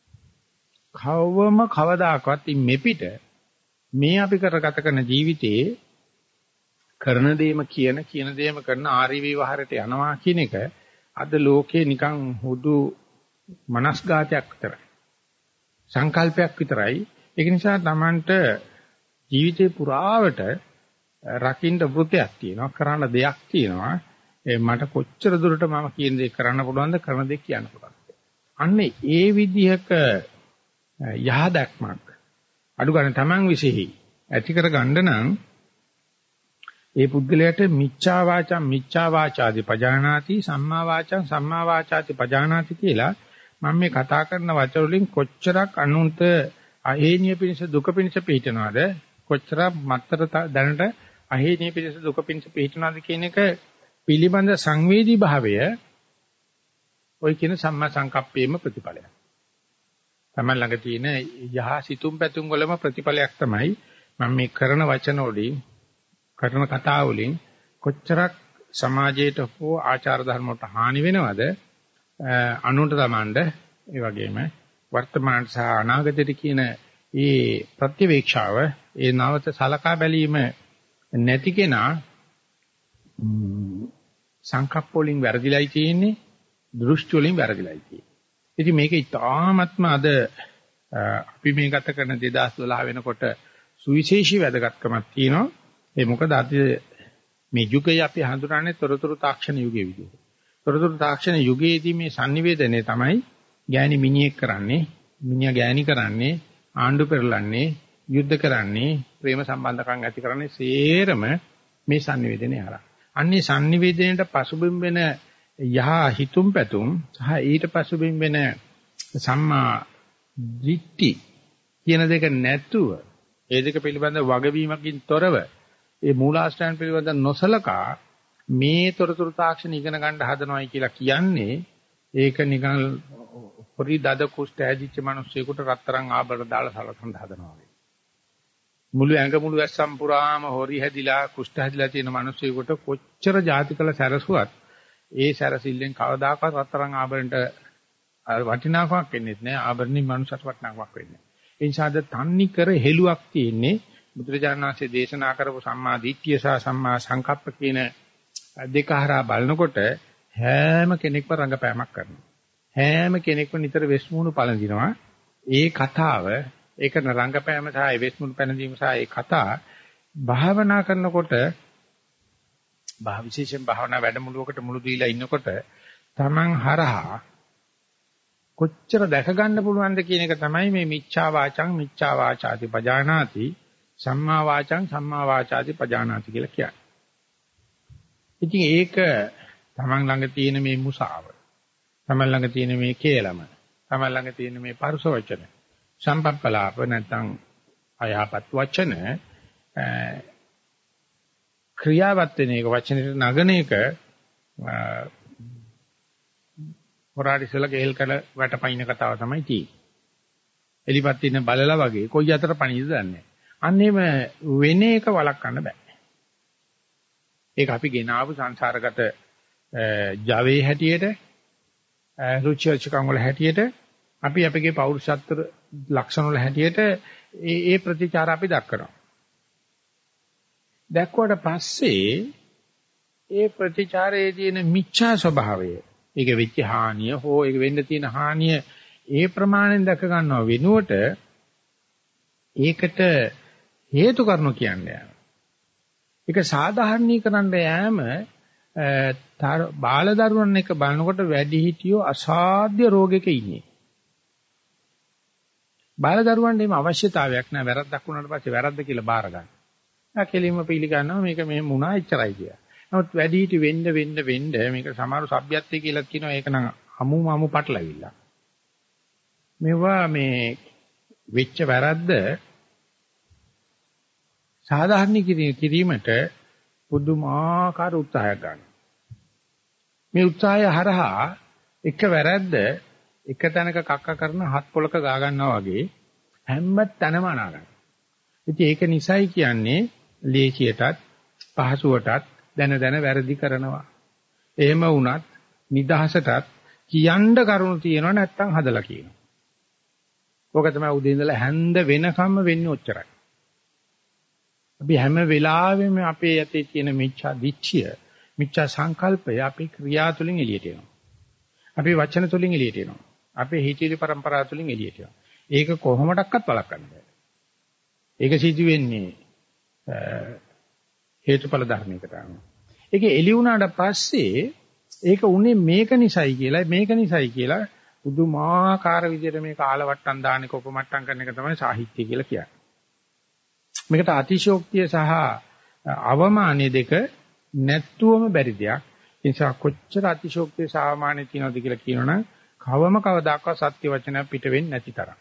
කවදාකවත් මෙපිට මේ අපි කරගත කරන ජීවිතයේ කරන දේම කියන දේම කරන ආර්ය විවහරයට යනවා කියන එක අද ලෝකේ නිකන් හුදු මනස්ගතයක් විතරයි. සංකල්පයක් විතරයි. ඒක නිසා Tamanට ජීවිතේ පුරාවට රකින්න වෘතයක් තියෙනවා, කරන්න දෙයක් තියෙනවා. මට කොච්චර දුරට මම කියන දේ කරන්න පුළුවන්ද, කරන දේ කියන්න පුළුවන්ද. අන්න ඒ විදිහක යහදක්මක් අඩු ගන්න Taman විශේෂයි ඇති කර ගන්න නම් ඒ පුද්ගලයාට මිච්ඡා වාචාති පජානාති සම්මා වාචාති පජානාති කියලා මම මේ කතා කරන වචන වලින් කොච්චරක් අනුන්ට අහේනිය පිණිස දුක පිණිස පිටිනවද, කොච්චරක් මත්තර දැනට අහේනිය පිණිස දුක පිණිස පිටිනවද කියන එක පිළිබඳ සංවේදී භාවය ඔය කියන සම්මා සංකප්පේම ප්‍රතිඵලයක්. තමයි ළඟ තියෙන යහ සිතුම් පැතුම් වලම ප්‍රතිඵලයක් තමයි මම මේ කරන වචන වලින් කරන කතා වලින් කොච්චරක් සමාජයට හෝ ආචාර ධර්ම වලට හානි වෙනවද අනුන්ට තමන්ඩ ඒ වගේම වර්තමාන සහ අනාගතයට කියන ඒ ප්‍රතිවේක්ෂාව ඒ නවත සලකා බැලීම නැති කෙනා සංකප්ප වලින් වැරදිලායි තියෙන්නේ, දෘෂ්ටි වලින් වැරදිලායි තියෙන්නේ. ඉතින් මේක ඉතාමත්ම අද අපි මේ ගත කරන 2012 වෙනකොට සුවිශේෂී වැදගත්කමක් තියෙනවා. ඒ මොකද අද මේ යුගය අපි හඳුනන්නේ තොරතුරු තාක්ෂණ යුගයේ විදිහට. තොරතුරු තාක්ෂණ යුගයේදී මේ sannivedanaye තමයි ගෑණි මිනිහෙක් කරන්නේ, මිනිහා ගෑණි කරන්නේ, ආණ්ඩු පෙරලන්නේ, යුද්ධ කරන්නේ, ප්‍රේම සම්බන්ධකම් ඇති කරන්නේ සේරම මේ sannivedanaye හරහා. අන්නේ sannivedanaයට පසුබිම් වෙන යහ හිතුම් පැතුම් සහ ඊට පසුබිම් වෙන සම්මා දිට්ඨි කියන දෙක නැතුව ඒ දෙක පිළිබඳ වගවීමකින් තොරව ඒ මූලාශ්‍රයන් පිළිබඳ නොසලකා මේ තොරතුරු තාක්ෂණ ඉගෙන ගන්න හදනවයි කියලා කියන්නේ ඒක නිකන් පොරි දද කුෂ්ඨ ඇදිච්ච මිනිස්සෙකුට රත්තරන් ආභරණ දාලා සලසන්න හදනවා වගේ. මුළු ඇඟ මුළු ඇස්සම් පුරාම හොරි හැදිලා කුෂ්ඨ හැදිලා තියෙන මිනිස්සෙකුට කොච්චර ಜಾතිකල සැරසුවත් ඒ සැරසිල්ලෙන් කවදාකවත් රත්තරන් ආභරණට වටිනාකමක් වෙන්නේ නැහැ. ආභරණින් මනුෂ්‍යට වටිනාකමක් වෙන්නේ නැහැ. ඒ නිසා ද තන්නි කර හෙළුවක් තියෙන්නේ බුදුරජාණන් වහන්සේ දේශනා කරපු සම්මා දිට්ඨිය සහ සම්මා සංකප්ප කියන දෙක හරහා බලනකොට හැම කෙනෙක්ම රංගපෑමක් කරනවා. හැම කෙනෙක්ම නිතර වෙස්මුණු පළඳිනවා. ඒ කතාව, ඒක රංගපෑම සහ වෙස්මුණු පැනදීම සහ ඒ කතා භාවනා කරනකොට විශේෂයෙන් භාවනා වැඩමුළුවකට මුළු දීලා ඉන්නකොට Taman හරහා කොච්චර දැක ගන්න පුළුවන්ද කියන එක තමයි මේ මිච්ඡා වාචාති පජානාති සම්මා වාචාති පජානාති කියලා කියන්නේ. ඉතින් ඒක Taman ළඟ තියෙන මේ මුසාව, Taman ළඟ තියෙන මේ කේලම, Taman ළඟ තියෙන මේ පරුස වචන, සම්පප්පලාප නැත්නම් අයහපත් වචන ක්‍රියාවත් වෙන එක වචනෙට නගන එක හොරාරිසල ගෙල් කළ වැටපයින් කතාව තමයි තියෙන්නේ. එලිපත් ඉන්න බලලා වගේ කොයි අතර පණිද දන්නේ නැහැ. අන්නේම වෙන එක වළක්වන්න බෑ. ඒක අපි ගෙනාවු සංසාරගත ජවයේ හැටියට රුචිචකම් වල හැටියට අපි අපගේ පෞරුෂත්ව ලක්ෂණ වල හැටියට ඒ ප්‍රතිචාර අපි දක්වනවා. දැක්වට පස්සේ ඒ ප්‍රතිචාරයේ තියෙන මිච්ඡා ස්වභාවය, ඒක වෙච්ච හානිය හෝ ඒක වෙන්න තියෙන හානිය ඒ ප්‍රමාණයෙන් දැක ගන්නව වෙනුවට ඒකට හේතු කරනු කියන්නේ. ඒක සාධාරණීකරන්න යෑම බාල දරුවන් එක බලනකොට වැඩිහිටියෝ අසාධ්‍ය රෝගයක ඉන්නේ. බාල දරුවන්ට මේ අවශ්‍යතාවයක් නැහැ වැරද්දක් වුණාට පස්සේ වැරද්ද කියලා බාර ගන්න. කෙලින්ම පිළිගන්නවා මේක මෙහෙම වුණා එච්චරයි කියලා. නමුත් වැඩිහිටි වෙන්න මේක සමහර සભ્યත්වයේ කියලා කියනවා ඒක නම් අමු පටලවිල්ල. මේවා මේ වෙච්ච වැරද්ද සාධාරණීකරණය කිරීමට පුදුමාකාර උත්සාහයක් ගන්නවා. මේ උත්සාහය හරහා එක වැරද්ද එක තැනක කක්ක කරන හත් පොලක ගා ගන්නවා වගේ හැම තැනම අනා ගන්නවා. ඉතින් ඒක නිසයි කියන්නේ ලේසියටත් පහසුවටත් දැන වැරදි කරනවා. එහෙම වුණත් නිදහසටත් කියන්න කරුණු තියෙනවා නැත්තම් හදලා කියනවා. ඕක තමයි උදේ ඉඳලා හැන්ද වෙනකම්ම වෙන්නේ ඔච්චරයි. අපි හැම වෙලාවෙම අපේ යතේ තියෙන මිච්ඡා දිච්ඡය, මිච්ඡා සංකල්පය අපේ ක්‍රියා තුළින් එළියට එනවා. අපේ වචන තුළින් එළියට එනවා. අපේ හිතවිලි પરම්පරාව තුළින් එළියට එනවා. ඒක කොහොමඩක්වත් වළක්වන්න බෑ. ඒක සිදු වෙන්නේ හේතුඵල ධර්මයකට අනුව. ඒක එළි වුණාට පස්සේ ඒක උනේ මේක නිසයි කියලා පුදුමාකාර විදිහට මේක ආලවට්ටම් දාන එක උපමට්ටම් කරන එක තමයි සාහිත්‍ය කියලා කියන්නේ. මේකට අතිශෝක්තිය සහ අවමානය දෙක නැත්තුවම බැරි දෙයක්. ඒ නිසා කොච්චර අතිශෝක්තිය සහ අවමානය තියෙනවද කියලා කියනවනම් කවදාකවත් සත්‍ය වචන පිට වෙන්නේ නැති තරම්.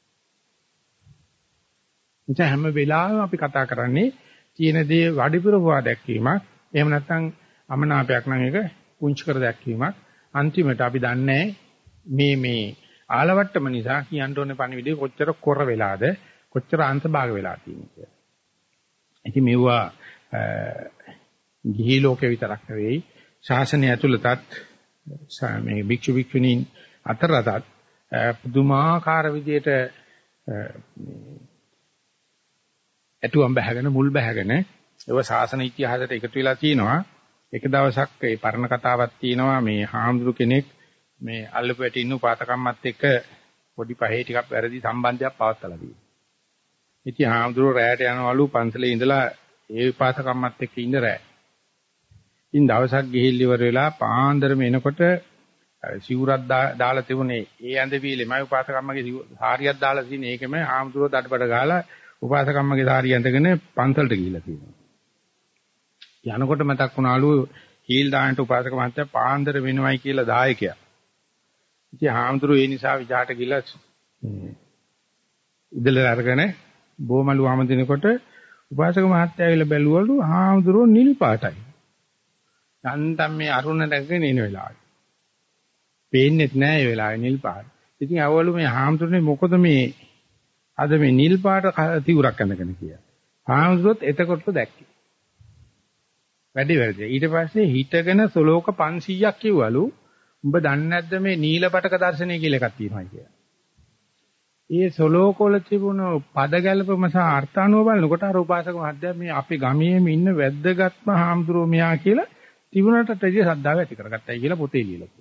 ඉතින් හැම වෙලාවෙම අපි කතා කරන්නේ තියෙන දේ වඩිපුරවා දැක්වීමක්. එහෙම නැත්නම් අමනාපයක් නම් ඒක පුංචි කර දැක්වීමක්. අන්තිමට අපි දන්නේ මේ ආලවට්ටම නිසා කියන්න ඕනේ පණිවිඩේ කොච්චර කොර වෙලාද, කොච්චර අංශභාග වෙලා තියෙනවද කියලා. ඉතින් මේවා ගිහි ලෝකේ විතරක් නෙවෙයි ශාසනය ඇතුළතත් මේ භික්ෂු භික්ෂුණීන් අතරටත් පුදුමාකාර විදියට ඇතුම් බහගෙන මුල් බහගෙන ඒව ශාසන ඉතිහාසයට එකතු වෙලා තියෙනවා. එක දවසක් ඒ පරණ කතාවක් තියෙනවා මේ හාමුදුරු කෙනෙක් මේ අල්ලපු ඇටි ඉන්න උපාසකම්මත් එක්ක පොඩි පහේ ටිකක් වැරදි සම්බන්ධයක් පවත්ලා තියෙනවා. ඉතින් හාමුදුරුවෝ රැයට යනවලු පන්සලේ ඉඳලා ඒ උපාසකම්මත් එක්ක ඉඳ රැ. ඉතින් දවසක් ගිහිල්ලා ඉවර වෙලා පාන්දරම එනකොට සිවුරක් දාලා තිබුණේ ඒ ඇඳවිලේ මම උපාසකම්මගේ සාරියක් දාලා තියෙන ඒකෙම හාමුදුරුවෝ දඩබඩ ගාලා උපාසකම්මගේ සාරිය ඇඳගෙන පන්සලට ගිහිල්ලා තියෙනවා. යනකොට මතක් වුණාලු හීල් දාන්නට උපාසක මහත්තයා පාන්දර වෙනවයි කියලා දායකයා. ඉතින් හාමුදුරුවෝ ඒ නිසා විජාට ගිහිල්ලා ඉදලා අරගෙන බොමලු ආමදිනකොට උපාසක මහත්තයා ඇවිල්ලා බැලුවලු හාමුදුරුවෝ නිල් පාටයි. යන්තම් මේ අරුණ දැකගෙන ඉන වෙලාවේ. පේන්නේත් නෑ ඒ වෙලාවේ නිල් පාට. ඉතින් අවවලු මේ හාමුදුරනේ මොකද මේ අද මේ නිල් පාට තිවුරක් අඳගෙන කියලා. හාමුදුරුවෝත් එතකොට දැක්කේ. වැඩි වැඩි. ඊට පස්සේ හිටගෙන සලෝක 500ක් කිව්වලු උඹ දන්නේ නැද්ද මේ නීලපටක දර්ශනය කියලා එකක් තියෙනවා කියලා. ඒ සලෝකවල තිබුණු පද ගැලපම සහ අර්ථානුව බලනකොට අර උපාසක මහත්තයා මේ අපේ ගමේම ඉන්න වැද්දගත්ම හාමුදුරුවෝ මෙයා කියලා තිබුණාටත් වැඩිය ශ්‍රද්ධාව ඇති කරගත්තයි කියලා පොතේ ලියලා.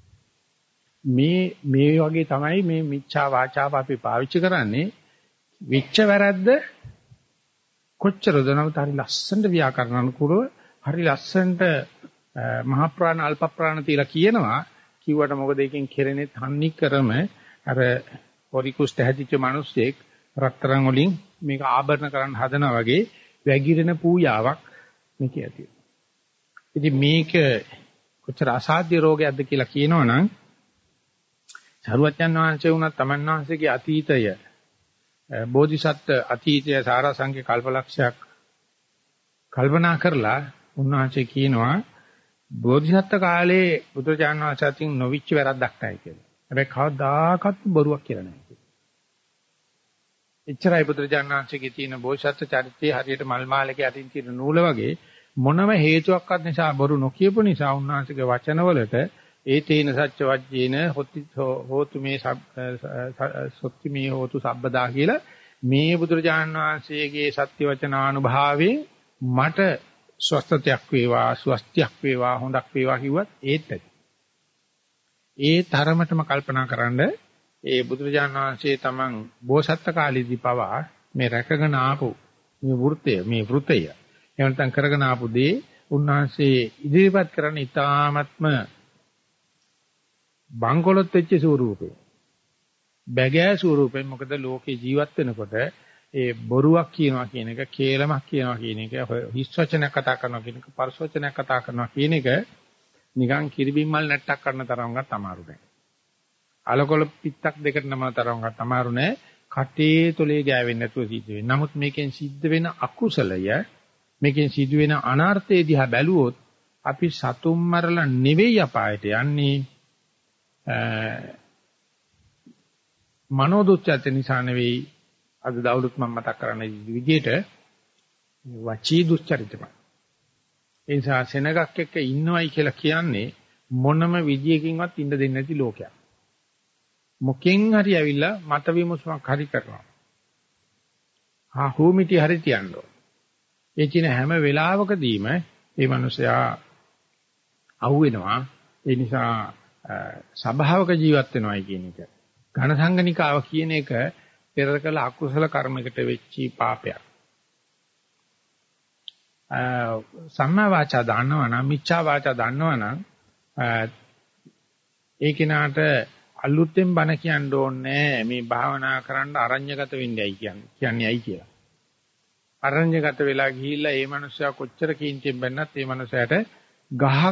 මේ වගේ තමයි මේ මිච්ඡා වාචාව අපි පාවිච්චි කරන්නේ. විච්ච වැරද්ද කොච්චරද නමුත් හරි ලස්සනට ව්‍යාකරණ අනුකූලව හරි ලස්සනට මහ ප්‍රාණ අල්ප ප්‍රාණ තියලා කියනවා. කිව්වට මොකද එකෙන් කෙරෙන්නේ තන්නේ කරම අර පොරිකුස්ට හැදිච්ච මිනිස්සෙක් රත්තරන් වලින් මේක ආභරණ කරන්න හදනවා වගේ වැగిරෙන පූජාවක් මේක ඇති. ඉතින් මේක කොච්චර අසාධ්‍ය රෝගයක්ද කියලා කියනවනම් සරුවච්චන් වහන්සේ වුණත් තමන් වහන්සේගේ අතීතය බෝධිසත්ව අතීතය සාරාංශික කල්පලක්ෂයක් කල්පනා කරලා උන්වහන්සේ කියනවා බෝධිසත්ව කාලේ බුදුරජාණන් වහන්සේ අතින් නොවිච්ච වැරද්දක් නැහැ කියලා. හැබැයි කවදාකවත් බොරුවක් කියලා නැහැ කියලා. එච්චරයි බුදුරජාණන් වහන්සේගේ තියෙන බෝධිසත්ව චරිතය හරියට මල් මාලකේ අතින් තියෙන නූල වගේ මොනම හේතුවක්වත් නිසා බොරු නොකියපු නිසා උන්වහන්සේගේ වචනවලට ඒ තේන සත්‍ය වජ්ජේන හෝතු මේ සොත්ති මේ හෝතු සබ්බදා කියලා මේ බුදුරජාණන් වහන්සේගේ සත්‍ය වචනානුභාවයෙන් මට ස්වස්ථතයක් වේවා ස්වස්තියක් වේවා හොඳක් වේවා කිව්වත් ඒත් ඇති. ඒ තරමටම කල්පනා කරන්ඩ ඒ බුදුරජාණන් වහන්සේ තමන් බෝසත්ත්ව කාලේදී පවා මේ රැකගෙන ආපු මේ වෘතය එහෙම නැත්නම් කරගෙන ආපු දේ උන්වහන්සේ ඉදිරිපත් කරන්න ඉතාමත්ම බංකොලොත් වෙච්ච ස්වරූපේ බැගෑ ස්වරූපෙන් මොකද ලෝකේ ජීවත් වෙනකොට ඒ බොරුවක් කියනවා කියන එක කේලමක් කියනවා කියන එක හිස් වචනයක් කතා කරනවා කියන එක පරස වචනයක් කතා කරනවා කියන එක නිකන් කිරිබිම්මල් නැට්ටක් කරන තරම්වත් අමාරු නෑ. අලකොල පිටක් දෙකට නම තරම්වත් අමාරු නෑ. කටේ තොලේ ගෑවෙන්නේ නැතුව සිද්ධ වෙන්නේ. නමුත් මේකෙන් සිද්ධ වෙන අකුසලය මේකෙන් සිදු වෙන අනර්ථය දිහා බැලුවොත් අපි සතුම් මරලා නෙවෙයි අපායට යන්නේ. මනෝදුච්චත නිසා නෙවෙයි අද දවල්ුත් මම මතක් කරන්න විදිහට වචී දුස්චරිතමයි. ඒ නිසා සෙනගක් එක්ක ඉන්නවයි කියලා කියන්නේ මොනම විදියකින්වත් ඉන්න දෙන්නේ නැති ලෝකයක්. මොකෙන් හරි ඇවිල්ලා මත විමුසුමක් හරි කරනවා. හූමිටි හරි තියනවා. ඒ කියන හැම වෙලාවකදීම මේ මිනිසයා අහුවෙනවා. ඒ නිසා සබාවක ජීවත් වෙනවයි කියන එක. ඝන සංගණිකාව කියන එක පෙර කළ අකුසල කර්මයකට වෙච්චි පාපයක්. සම්මා වාචා දන්නවා නම් මිච්ඡා වාචා දන්නවා නම් ඒ කෙනාට අලුතෙන් බණ කියන්න ඕනේ මේ භාවනා කරන්න අරඤ්‍යගත වෙන්නයි කියන්නේ ඇයි කියලා. අරඤ්‍යගත වෙලා ගිහිල්ලා මේ මනුස්සයා කොච්චර කීන්තියෙන් බැන්නත් මේ මනුස්සයාට ගහක්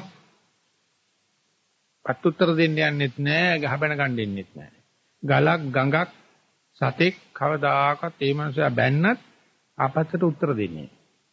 අත්උත්තර දෙන්න යන්නෙත් නෑ ගහ බැන ගන්න දෙන්නෙත් නෑ. ගලක් ගඟක් සතෙක් කවදාකවත් මේ මනුස්සයා බැන්නත් ආපස්සට උත්තර දෙන්නේ නෑ.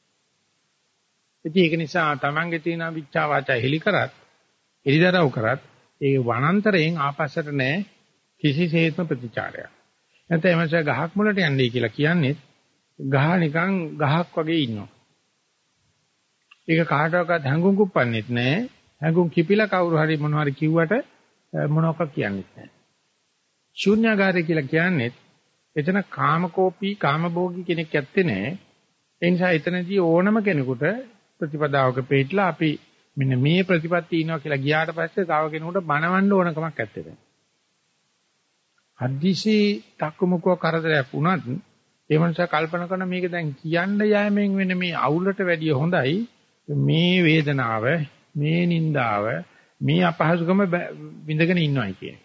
ඒක නිසා තමන්ගේ තියෙන විචා වාචා හෙලි කරත් එලිදරව් කරත් ඒ වනාන්තරයෙන් ආපස්සට නෑ කිසිසේත්ම ප්‍රතිචාරයක්. නැත්නම් එමස ගහක් මුලට යන්නේ කියලා කියන්නේ ගහ නිකන් ගහක් වගේ ඉන්නවා. ඒක කාටවත් හැඟුම් කුප්පන්නේත් නෑ. හැඟුම් කිපිලා කවුරු හරි මොනවා හරි කිව්වට මොනවක් කියන්නේත් නෑ. ශූන්‍යාකාරය කියලා කියන්නේ එතන කාමකෝපී කාමභෝගී කෙනෙක් ඇත්තේ නෑ. ඒ නිසා එතනදී ඕනම කෙනෙකුට ප්‍රතිපදාවක පිටලා අපි මෙන්න මේ ප්‍රතිපත්තිය ඉනවා කියලා ගියාට පස්සේ තව කෙනෙකුට බනවන්න ඕන කමක් නැත්තේ දැන්. හදිසි තක්කමුකව කරදරයක් වුණත් ඒ මනුස්සයා කල්පනා කරන මේක දැන් කියන්න යෑමෙන් වෙන මේ අවුලට වැඩිය හොඳයි මේ වේදනාව, මේ නිന്ദාව, මේ අපහසුකම විඳගෙන ඉන්නවයි කියන්නේ.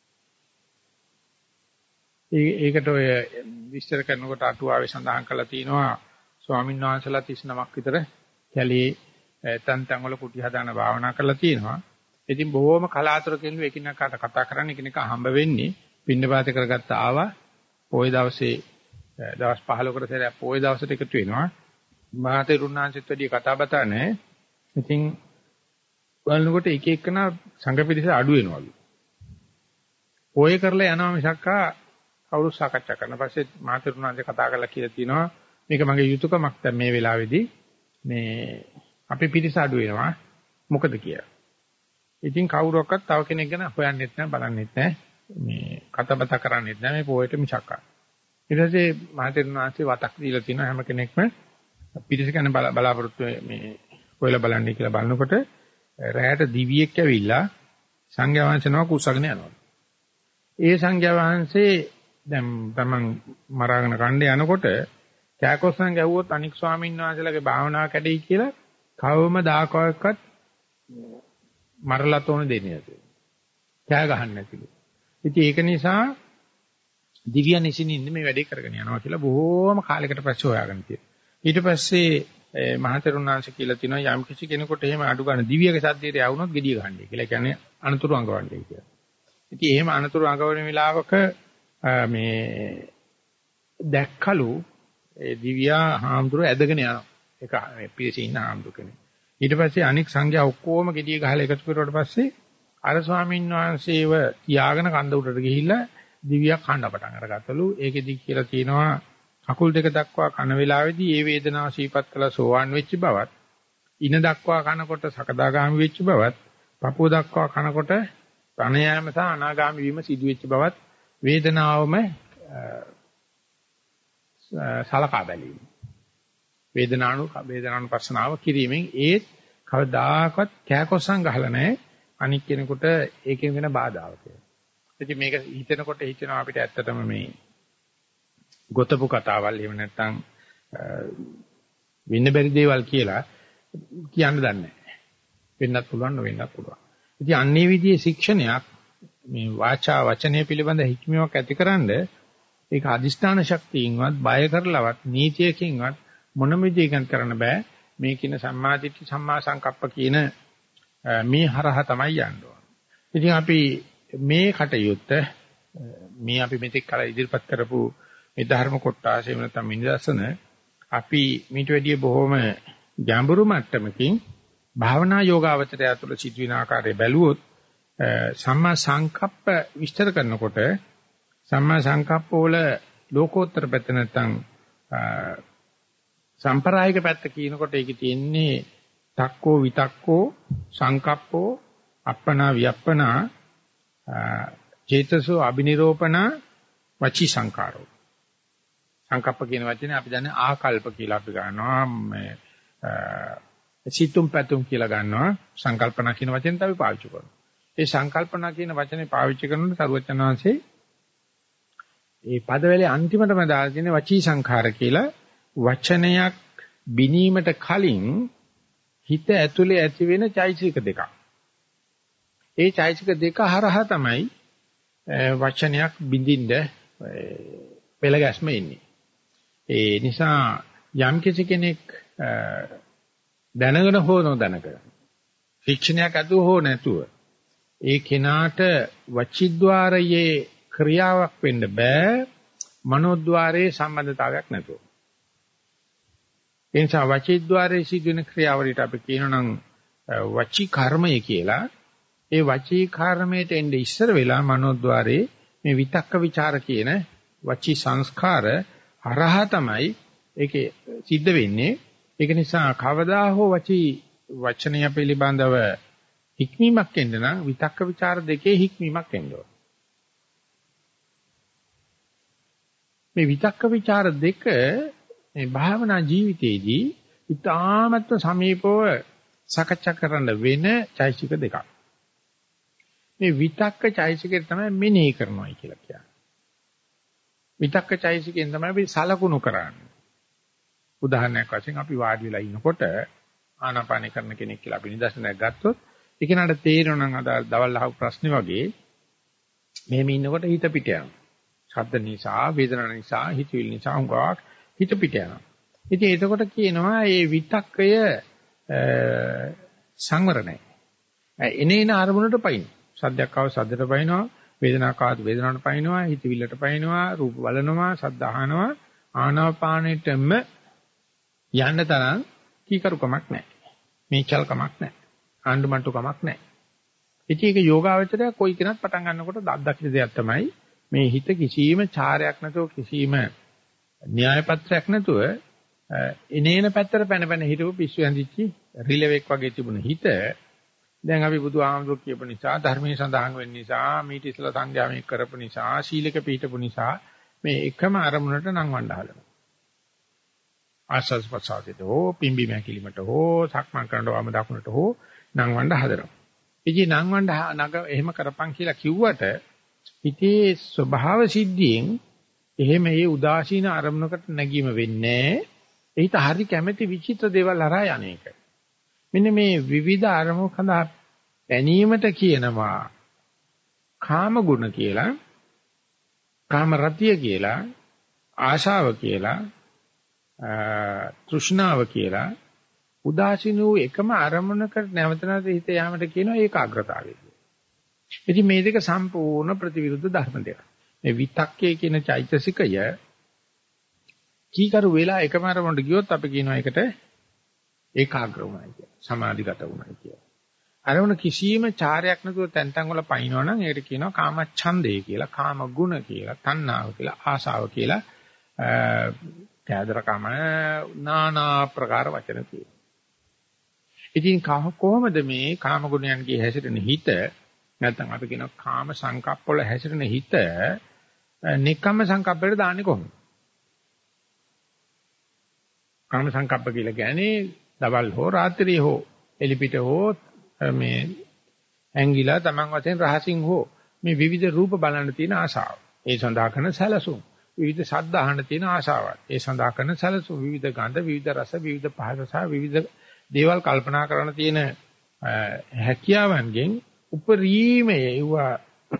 ඒකට ඔය විස්තර කරනකොට අටුවාවේ සඳහන් කරලා තියෙනවා ස්වාමීන් වහන්සේලා 39ක් විතර කැලේ තන්තන් වල කුටි හදාන භාවනා කරලා තියෙනවා. ඉතින් බොහොම කලාතුරකින් එකිනෙකාට කතා කරන්නේ එකිනෙකා හම්බ වෙන්නේ පින්නපාත කරගත්ත ආවා. පොයේ දවසේ දවස් 15කට සැරයක් පොයේ දවසට එකතු වෙනවා. මහතෙරුණාංශිත් වැඩි කතා බතා නැහැ. ඉතින් බලනකොට එක එකනා සංඝ පිරිස අඩු වෙනවලු. පොයේ කරලා යනවා මිසක්කා කවුරු සාකච්ඡා කරන පස්සේ මහතෙරුණාංශ කතා කරලා කියලා තියෙනවා මේක මගේ යුතුයකමක් දැන් මේ වෙලාවේදී මේ අපේ පිරිස අඩු වෙනවා මොකද කියලා. ඉතින් කවුරක්වත් තව කෙනෙක් ගැන හොයන්නෙත් නැහැ බලන්නෙත් නැහැ මේ කතාබත කරන්නෙත් නැහැ මේ පොයට මිසක්කා. ඊට පස්සේ මහතෙරුණාංශේ වතක් දීලා තියෙනවා හැම කෙනෙක්ම පිරිස ගැන බලාපොරොත්තු මේ හොයලා බලන්නේ කියලා බලනකොට රැයට දිවියෙක් ඇවිල්ලා සංඝයා වහන්සේනම කුසගෙන යනවා. ඒ සංඝයා වහන්සේ දැන් තමන් මරාගෙන කණ්ඩ යනකොට කෑකොස්සන් ගැව්වොත් අනික් ස්වාමීන් වහන්සේලාගේ භාවනාව කැඩෙයි කියලා කවමදාකවත් මරලා තෝන දෙන්නේ නැතුව. කෑ ගහන්න නැතිලු. ඉතින් ඒක නිසා දිව්‍යයන් ඉසින් ඉන්නේ මේ වැඩේ කරගෙන යනවා කියලා බොහෝම කාලයකට පස්සේ හොයාගෙන තියෙනවා. ඊට පස්සේ මහතෙරුණාංශ කියලා තිනවා යම් කිසි කෙනෙකුට එහෙම අඩු ගන්න දිව්‍යක සද්දයට යවුනොත් gediya ගන්නයි කියලා. ඒ කියන්නේ අනතුරු අඟවන්නේ කියලා. ඉතින් එහෙම අනතුරු අඟවන වෙලාවක මේ දැක්කලු ඒ දිව්‍යා හාමුදුරුව ඇදගෙන යනවා. ඒක මේ පිරිසේ ඉන්න හාමුදුරුව කෙනෙක්. ඊට පස්සේ අනික් සංඝයා ඔක්කොම gediya ගහලා එකතු කරුවාට පස්සේ අර ස්වාමීන් වහන්සේව තියාගෙන කන්ද උඩට ගිහිල්ලා දිව්‍යා කන්න පටන් අරගත්තලු. ඒකෙදි කියලා තියෙනවා කකුල් දෙක දක්වා කන වේලාවේදී ඒ වේදනාව සීපත් කළා සෝවාන් වෙච්ච බවත්, ඉන දක්වා කනකොට සකදාගාමි වෙච්ච බවත්, පපුව දක්වා කනකොට ප්‍රණයාම සහ අනාගාමි වීම සිදු වෙච්ච බවත් වේදනාවම සලකා බැලීම. වේදනානුපස්සනාව කිරීමෙන් ඒත් කවදාකවත් කෑකොස්සන් ගහලා නැහැ අනික් කෙනෙකුට ඒකෙන් වෙන බාධාවක් කියලා. ඉතින් මේක හිතනකොට හිතෙනවා අපිට ඇත්තටම මේ ගොතපු කතාවල් එහෙම නැත්නම් වෙන්න බැරි දේවල් කියලා කියන්න දන්නේ නැහැ. වෙන්නත් පුළුවන් නොවෙන්නත් පුළුවන්. ඉතින් අන්නේ විදිහේ ශික්ෂණයක් මේ වාචා වචනය පිළිබඳ හික්මියක් ඇතිකරනද ඒක අදිෂ්ඨාන ශක්තියින්වත් බය කරලවත් නීතියකින්වත් මොනම විදිහකින් කරන්න බෑ. මේ කියන සම්මාදිට්ඨි සම්මා සංකප්ප කියන මේ හරහා තමයි යන්න ඕන. ඉතින් අපි මේ කටයුත්ත මේ අපි මෙතෙක් කල ඉදිරිපත් කරපු මේ ධර්ම කොටස එහෙම නැත්නම් මිනිදර්ශන අපි මීට වැඩිය බොහොම ගැඹුරු මට්ටමකින් භාවනා යෝගාවචරය තුළ සිදුවෙන ආකාරය බැලුවොත් සම්මා සංකප්ප විස්තර කරනකොට සම්මා සංකප්ප වල ලෝකෝත්තර පැත්ත නැත්නම් සම්ප්‍රායික පැත්ත කියනකොට ඒකේ තියෙන්නේ තක්කෝ විතක්කෝ සංකප්පෝ අප්පනා වියප්පනා චේතසෝ අබිනිරෝපණ වචී සංකාරෝ. සංකප්ප කියන වචනේ අපි දන්නේ ආකල්ප කියලා අපි ගන්නවා. මේ සිතුම් පැතුම් කියලා ගන්නවා. සංකල්පනා කියන වචෙන් තමයි පාවිච්චි කරන්නේ. ඒ සංකල්පනා කියන වචනේ පාවිච්චි කරනකොට සරුවචන වහන්සේ ඒ පදවලේ අන්තිමටම දාලා තියෙන වචී සංඛාර කියලා වචනයක් බිනීමට කලින් හිත ඇතුලේ ඇති වෙන චෛතසික දෙකක්. ඒ චෛතසික දෙක හරහා තමයි වචනයක් බින්දින්න පෙළ ගැස්ම එන්නේ. ඒ නිසා යම් කිසි කෙනෙක් දැනගෙන හෝ නොදැනගෙන ශික්ෂණයක් අදුව හෝ නැතුව ඒ කෙනාට වචිද්්වාරයේ ක්‍රියාවක් වෙන්න බෑ මනෝද්්වාරයේ සම්බන්ධතාවයක් නැතුව. ඒ නිසා වචිද්්වාරයේ සිදුවෙන ක්‍රියාවලියට අපි කියනනම් වචී කර්මය කියලා. ඒ වචී කර්මයට එන්නේ ඉස්සර වෙලා මනෝද්්වාරයේ මේ විතක්ක ਵਿਚාර කියන වචී සංස්කාර හරහා තමයි ඒකේ සිද්ධ වෙන්නේ. ඒක නිසා කවදා හෝ වචනය පිළිබඳව හික්මීමක් එන්න නම් විතක්ක ਵਿਚාර දෙකේ හික්මීමක් එන්න ඕන. මේ විතක්ක ਵਿਚාර දෙක මේ භාවනා ජීවිතයේදී ඉතාමත්ව සමීපව සාකච්ඡා කරන්න වෙන චෛසික දෙකක්. මේ විතක්ක චෛසිකේ තමයි මෙනෙහි කරනවායි කියලා කියන්නේ. විතක්ක චෛසිකෙන් තමයි අපි සලකුණු කරන්නේ. උදාහරණයක් වශයෙන් අපි වාඩි වෙලා ඉනකොට ආනාපාන කරන කෙනෙක් කියලා අපි නිදර්ශනයක් ගත්තොත් ඒක නට තේරෙනවා නම් අද දවල් අහපු ප්‍රශ්නේ වගේ මෙහෙම ඉන්නකොට හිත පිට යනවා. ශබ්ද නිසා, වේදනා නිසා, හිතවිලි නිසා උගාවක් හිත පිට යනවා. ඉතින් එතකොට කියනවා මේ විතක්කය සංවර නැහැ. එනේන අරමුණට පයින්. සද්දයක් ආව සද්දට පයින්නවා, වේදනාවක් ආව වේදනාවට පයින්නවා, හිතවිල්ලට පයින්නවා, රූප බලනවා, ශබ්ද අහනවා, ආනාපානෙටම යන්න තරම් කීකරුකමක් නැහැ. මේචල්කමක් නැහැ. ආණ්ඩුමට්ටුකමක් නැහැ. ඉතින් ඒක යෝගාවචරය කොයි කෙනත් පටන් ගන්නකොට දක්ෂ දෙයක් තමයි මේ හිත කිසිම චාරයක් නැතුව කිසිම න්‍යාය පත්‍රයක් නැතුව එනේන පැත්තට පැන හිටපු පිස්සු ඇඳිච්චි රිලෙවෙක් වගේ තිබුණ හිත දැන් අපි බුදුහාමුදුරු කියපු නිසා ධර්මයේ සඳහන් වෙන්න නිසා මීට ඉස්සලා සංඥාවෙන් කරපු නිසා සීලක පිළිපු නිසා මේ එකම අරමුණට නංවන්න හදනවා. ආස්වාද ප්‍රසාදිත හෝ පිම්බි මැකිලිමට හෝ සක්මන් කරනවාම දකුණට හෝ නංවන්න හදනවා. ඉතින් නංවන්න එහෙම කරපන් කියලා කිව්වට හිතේ ස්වභාව සිද්ධියෙන් එහෙම ඒ උදාසීන අරමුණකට නැගීම වෙන්නේ නැහැ. ඒිට හරි කැමැති විචිත්‍ර දේවල් හරහා යන්නේක. මෙන්න මේ විවිධ අරමුණු කඳා පැනීමට කියනවා කාම ගුණ කියලා, කාම රතිය කියලා, ආශාව කියලා, තෘෂ්ණාව කියලා. උදාසීන වූ එකම අරමුණකට නැවත නැවත හිත යාමට කියනවා ඒකාග්‍රතාවය කියලා. ඉතින් මේ දෙක සම්පූර්ණ ප්‍රතිවිරුද්ධ ධර්ම දෙක. මේ විතක්කේ කියන චෛතසිකය කීකරු වෙලා එකම අරමුණට ගියොත් අපි කියනවා ඒකට ඒකාග්‍ර වුණයි කියලා. සමාධිගත වුණයි කියලා. අරමුණ කිසියම් චාරයක් නැතුව තැන් තැන් වල පයින්නවනම් ඒකට කියනවා කාමච්ඡන්දේ කියලා, කාම ගුණ කියලා, තණ්හාව කියලා, ආශාව කියලා, කෑදරකම নানা ප්‍රකාර වචන තියෙනවා. ඉතින් කොහොමද මේ කාම ගුණයන්ගේ හැසිරෙන හිත නැත්නම් අපි කියනවා කාම සංකප්ප වල හැසිරෙන හිත නික්කම්ම සංකප්පයට දාන්නේ කොහොමද? කාම සංකප්ප කියලා කියන්නේ දවල් හෝ රාත්‍රියේ හෝ එලිපිට හෝ මේ ඇංගිලා Taman වශයෙන් රහසින් හෝ මේ විවිධ රූප බලන්න තියෙන ආශාව. ඒ සඳහා කරන සැලසුම්. විවිධ ශබ්ද අහන්න තියෙන ආශාවක්. ඒ සඳහා කරන සැලසුම්. විවිධ ගන්ධ, විවිධ රස, විවිධ පහස සහ විවිධ දේවල් කල්පනා කරන තියෙන හැකියාවන්ගෙන් උපරිමයේ ඒවා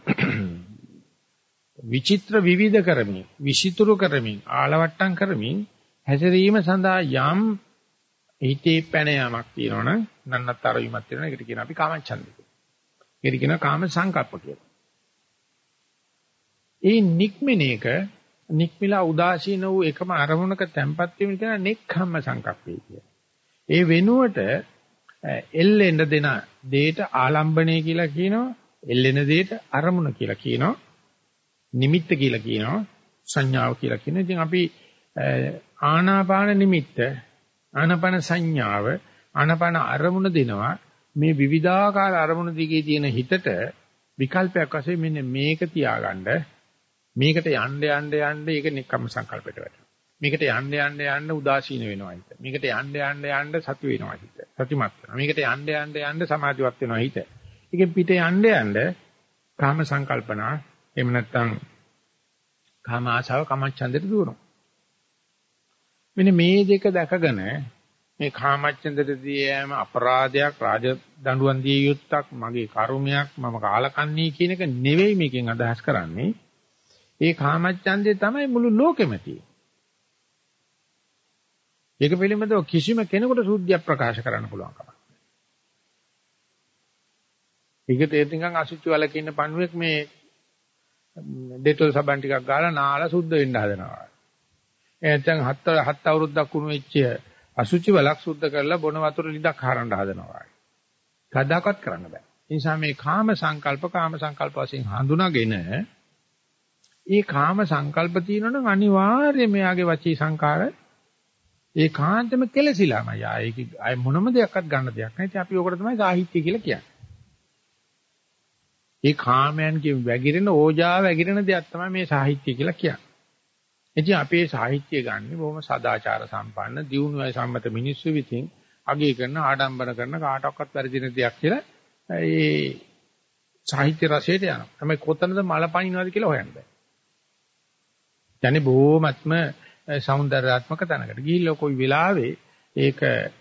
විචිත්‍ර විවිධ කරමින්, විචිතුරු කරමින්, ආලවට්ටම් කරමින් හැසිරීම සඳහා යම් හිතේ පැන යාමක් තියෙනවනම් නන්නතර වීමක් තියෙනවා. ඒකට කියනවා අපි කාමච්ඡන්දය කියලා. ඒකට කියනවා කාම සංකප්ප කියලා. ඒ නික්මන එක නික්මිලා උදාසීන වූ එකම අරමුණක තැම්පත් වීම කියන නෙක්ඛම්ම සංකප්පය කියලා. ඒ වෙනුවට එල්ලෙන්න දෙන දෙයට ආලම්බණය කියලා කියනවා. එල්ලෙන දෙයට අරමුණ කියලා කියනවා. නිමිත්ත කියලා කියනවා. සංඥාව කියලා කියනවා. ඉතින් අපි ආනාපාන නිමිත්ත, ආනාපාන සංඥාව, ආනාපාන අරමුණ දෙනවා. මේ විවිධාකාර අරමුණ දිගේ තියෙන හිතට විකල්පයක් වශයෙන් මෙන්න මේක තියාගන්න, මේකට යන්න ඒක නික්කම් සංකල්පයට වැටෙනවා. මේකට යන්න උදාසීන වෙනවා හිත. මේකට යන්න සති වෙනවා හිත. සතිමත් වෙනවා. මේකට යන්න සමාධිවත් වෙනවා හිත. ඒකෙන් පිට යන්න කාම සංකල්පනා එහෙම නැත්නම් කාම ආශාව කාමච්ඡන්දයට දුවනවා. මෙන්න මේ දෙක දැකගෙන මේ කාමච්ඡන්දයේදී යෑම අපරාධයක්, රාජ දඬුවම් දිය යුත්තක්, මගේ කර්මයක්, මම කාලකන්ණී කියන එක නෙවෙයි මේකෙන් අදහස් කරන්නේ. ඒ කාමච්ඡන්දේ තමයි මුළු ලෝකෙම තියෙන්නේ. ඒක පිළිබඳව කිසිම කෙනෙකුට සුද්ධියක් ප්‍රකාශ කරන්න පුළුවන් කමක් නැහැ. ඒකට ඒ නිකන් අසුචි වලක ඉන්න පණුවෙක් මේ ඩෙටෝල් සබන් ටිකක් ගාලා නාලා සුද්ධ වෙන්න හදනවා. එතෙන් හත් අවුරුද්දක් වුණ වෙච්ච අසුචි වලක් සුද්ධ කරලා බොන වතුර ලිඳක් හරන්න හදනවා. කවදාකවත් කරන්න බෑ. ඒ නිසා මේ කාම සංකල්ප වශයෙන් හඳුනාගෙන ඒ කාම සංකල්ප තියෙනවනම් අනිවාර්යයෙන් මෙයාගේ වචී සංකාර ඒකාන්තම කෙලසිලාමයි. ආයේ මොනම දෙයක්වත් ගන්න දෙයක් නැහැ. ඉතින් අපි ඕකට තමයි සාහිත්‍ය කියලා කියන්නේ. ඒ කාමයන්ගේ වැగిරෙන ඕජාව වැగిරෙන දෙයක් තමයි මේ සාහිත්‍ය කියලා කියන්නේ. ඉතින් අපේ සාහිත්‍ය ගන්න බොහොම සදාචාර සම්පන්න, දියුණුවයි සම්මත මිනිස්සු විසින් අගය කරන, ආඩම්බර කරන කාටවත් වැරදින දෙයක් කියලා ඒ සාහිත්‍ය රසයට යනවා. තමයි කොතනද මල පනිනවද කියලා හොයන්න බෑ. යන්නේ බොහොමත්ම සෞන්දර්යාත්මක තැනකට. ගිහිල්ලා කොයි වෙලාවෙ ඒක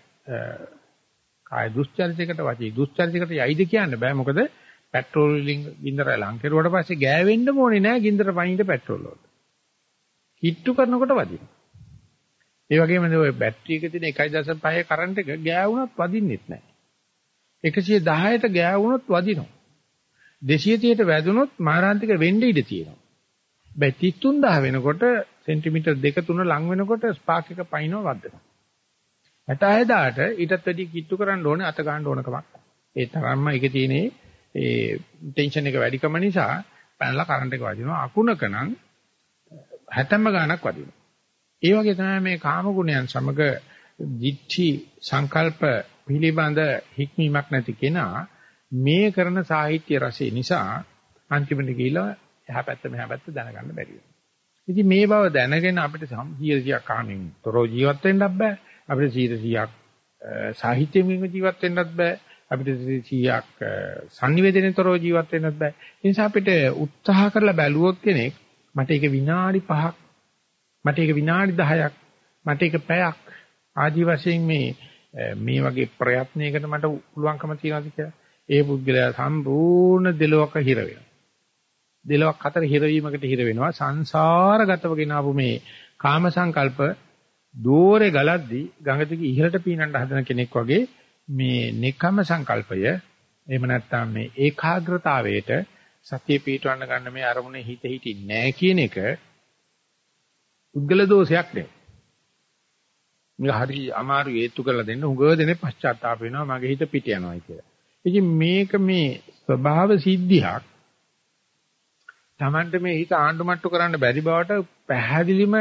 කාය දුස්චරිතයකට වචී දුස්චරිතයකට යයිද කියන්න බෑ. මොකද පෙට්‍රෝල් වලින් ගින්දර ලං කෙරුවට පස්සේ ගෑවෙන්න ඕනේ නෑ ගින්දර පනින්න පෙට්‍රෝල් වලට. කිට්ටු කරනකොට වදිනවා. ඒ වගේම ඔය බැටරි එකේ තියෙන 1.5 කරන්ට් එක ගෑවුනොත් වදින්නෙත් නෑ. 110ට ගෑවුනොත් වදිනවා. 230ට වැදුනොත් මාරාන්තික වෙන්න ඉඩ තියෙනවා. බැටරි 3000 වෙනකොට සෙන්ටිමීටර් 2-3 ලං වෙනකොට ස්පාර්ක් එක පයින්ව වදිනවා. 66000ට ඊටත් වැඩි කිට්ටු කරන්න ඕනේ අත ගන්න ඕන කමක්. ඒ තරම්ම ඒකේ තියෙන ඒ ටෙන්ෂන් එක වැඩිකම නිසා පැනලා කරන්ට් එක වදිනවා. අකුණක නම් 60ම ගාණක් වදිනවා. ඒ වගේ තමයි මේ කාම ගුණයන් සමග දිච්චි සංකල්ප පිළිබඳ හික්මීමක් නැති කෙනා මේ කරන සාහිත්‍ය රසය නිසා අන්තිමට ගිහිලා එහා පැත්ත මෙහා පැත්ත දැනගන්න බැරි වෙනවා. ඉතින් මේ බව දැනගෙන අපිට 100ක් කාමෙන් තොරව ජීවත් වෙන්නත් බෑ. අපිට 100ක් සාහිත්‍යයෙන් ජීවත් වෙන්නත් බෑ. අපිට 100ක් sannivedanatorව ජීවත් වෙන්නත් බෑ. ඒ නිසා අපිට උත්සාහ කරලා බැලුවොත් කෙනෙක් මට ඒක විනාඩි 5ක් මට ඒක විනාඩි 10ක් මට ඒක පැයක් ආදි වශයෙන් මේ වගේ ප්‍රයත්නයකට මට පුළුවන්කම තියනවාද කියලා. ඒ පුද්ගලයා සම්පූර්ණ දෙලොවක හිර වෙනවා. දෙලොවක් අතර හිරවීමකට හිර වෙනවා. සංසාරගතව ගෙනාවු මේ කාම සංකල්ප දෝරේ ගලද්දී ගඟ දිගේ ඉහළට පීනන්න හදන කෙනෙක් වගේ මේ නෙකම සංකල්පය එහෙම නැත්නම් මේ ඒකාග්‍රතාවයට සතිය පිටවන්න ගන්න මේ අරමුණේ හිත හිටින්නේ නැහැ කියන එක උද්ගල දෝෂයක් නෙවෙයි. මේක හරි අමාරු හේතු කරලා දෙන්න උගව දෙනේ පශ්චාත්තාප වෙනවා මගේ හිත පිට යනවායි කියලා. ඉතින් මේක මේ ස්වභාව සිද්ධියක්. Tamante මේ හිත ආණ්ඩුමට්ටු කරන්න බැරි බවට පැහැදිලිම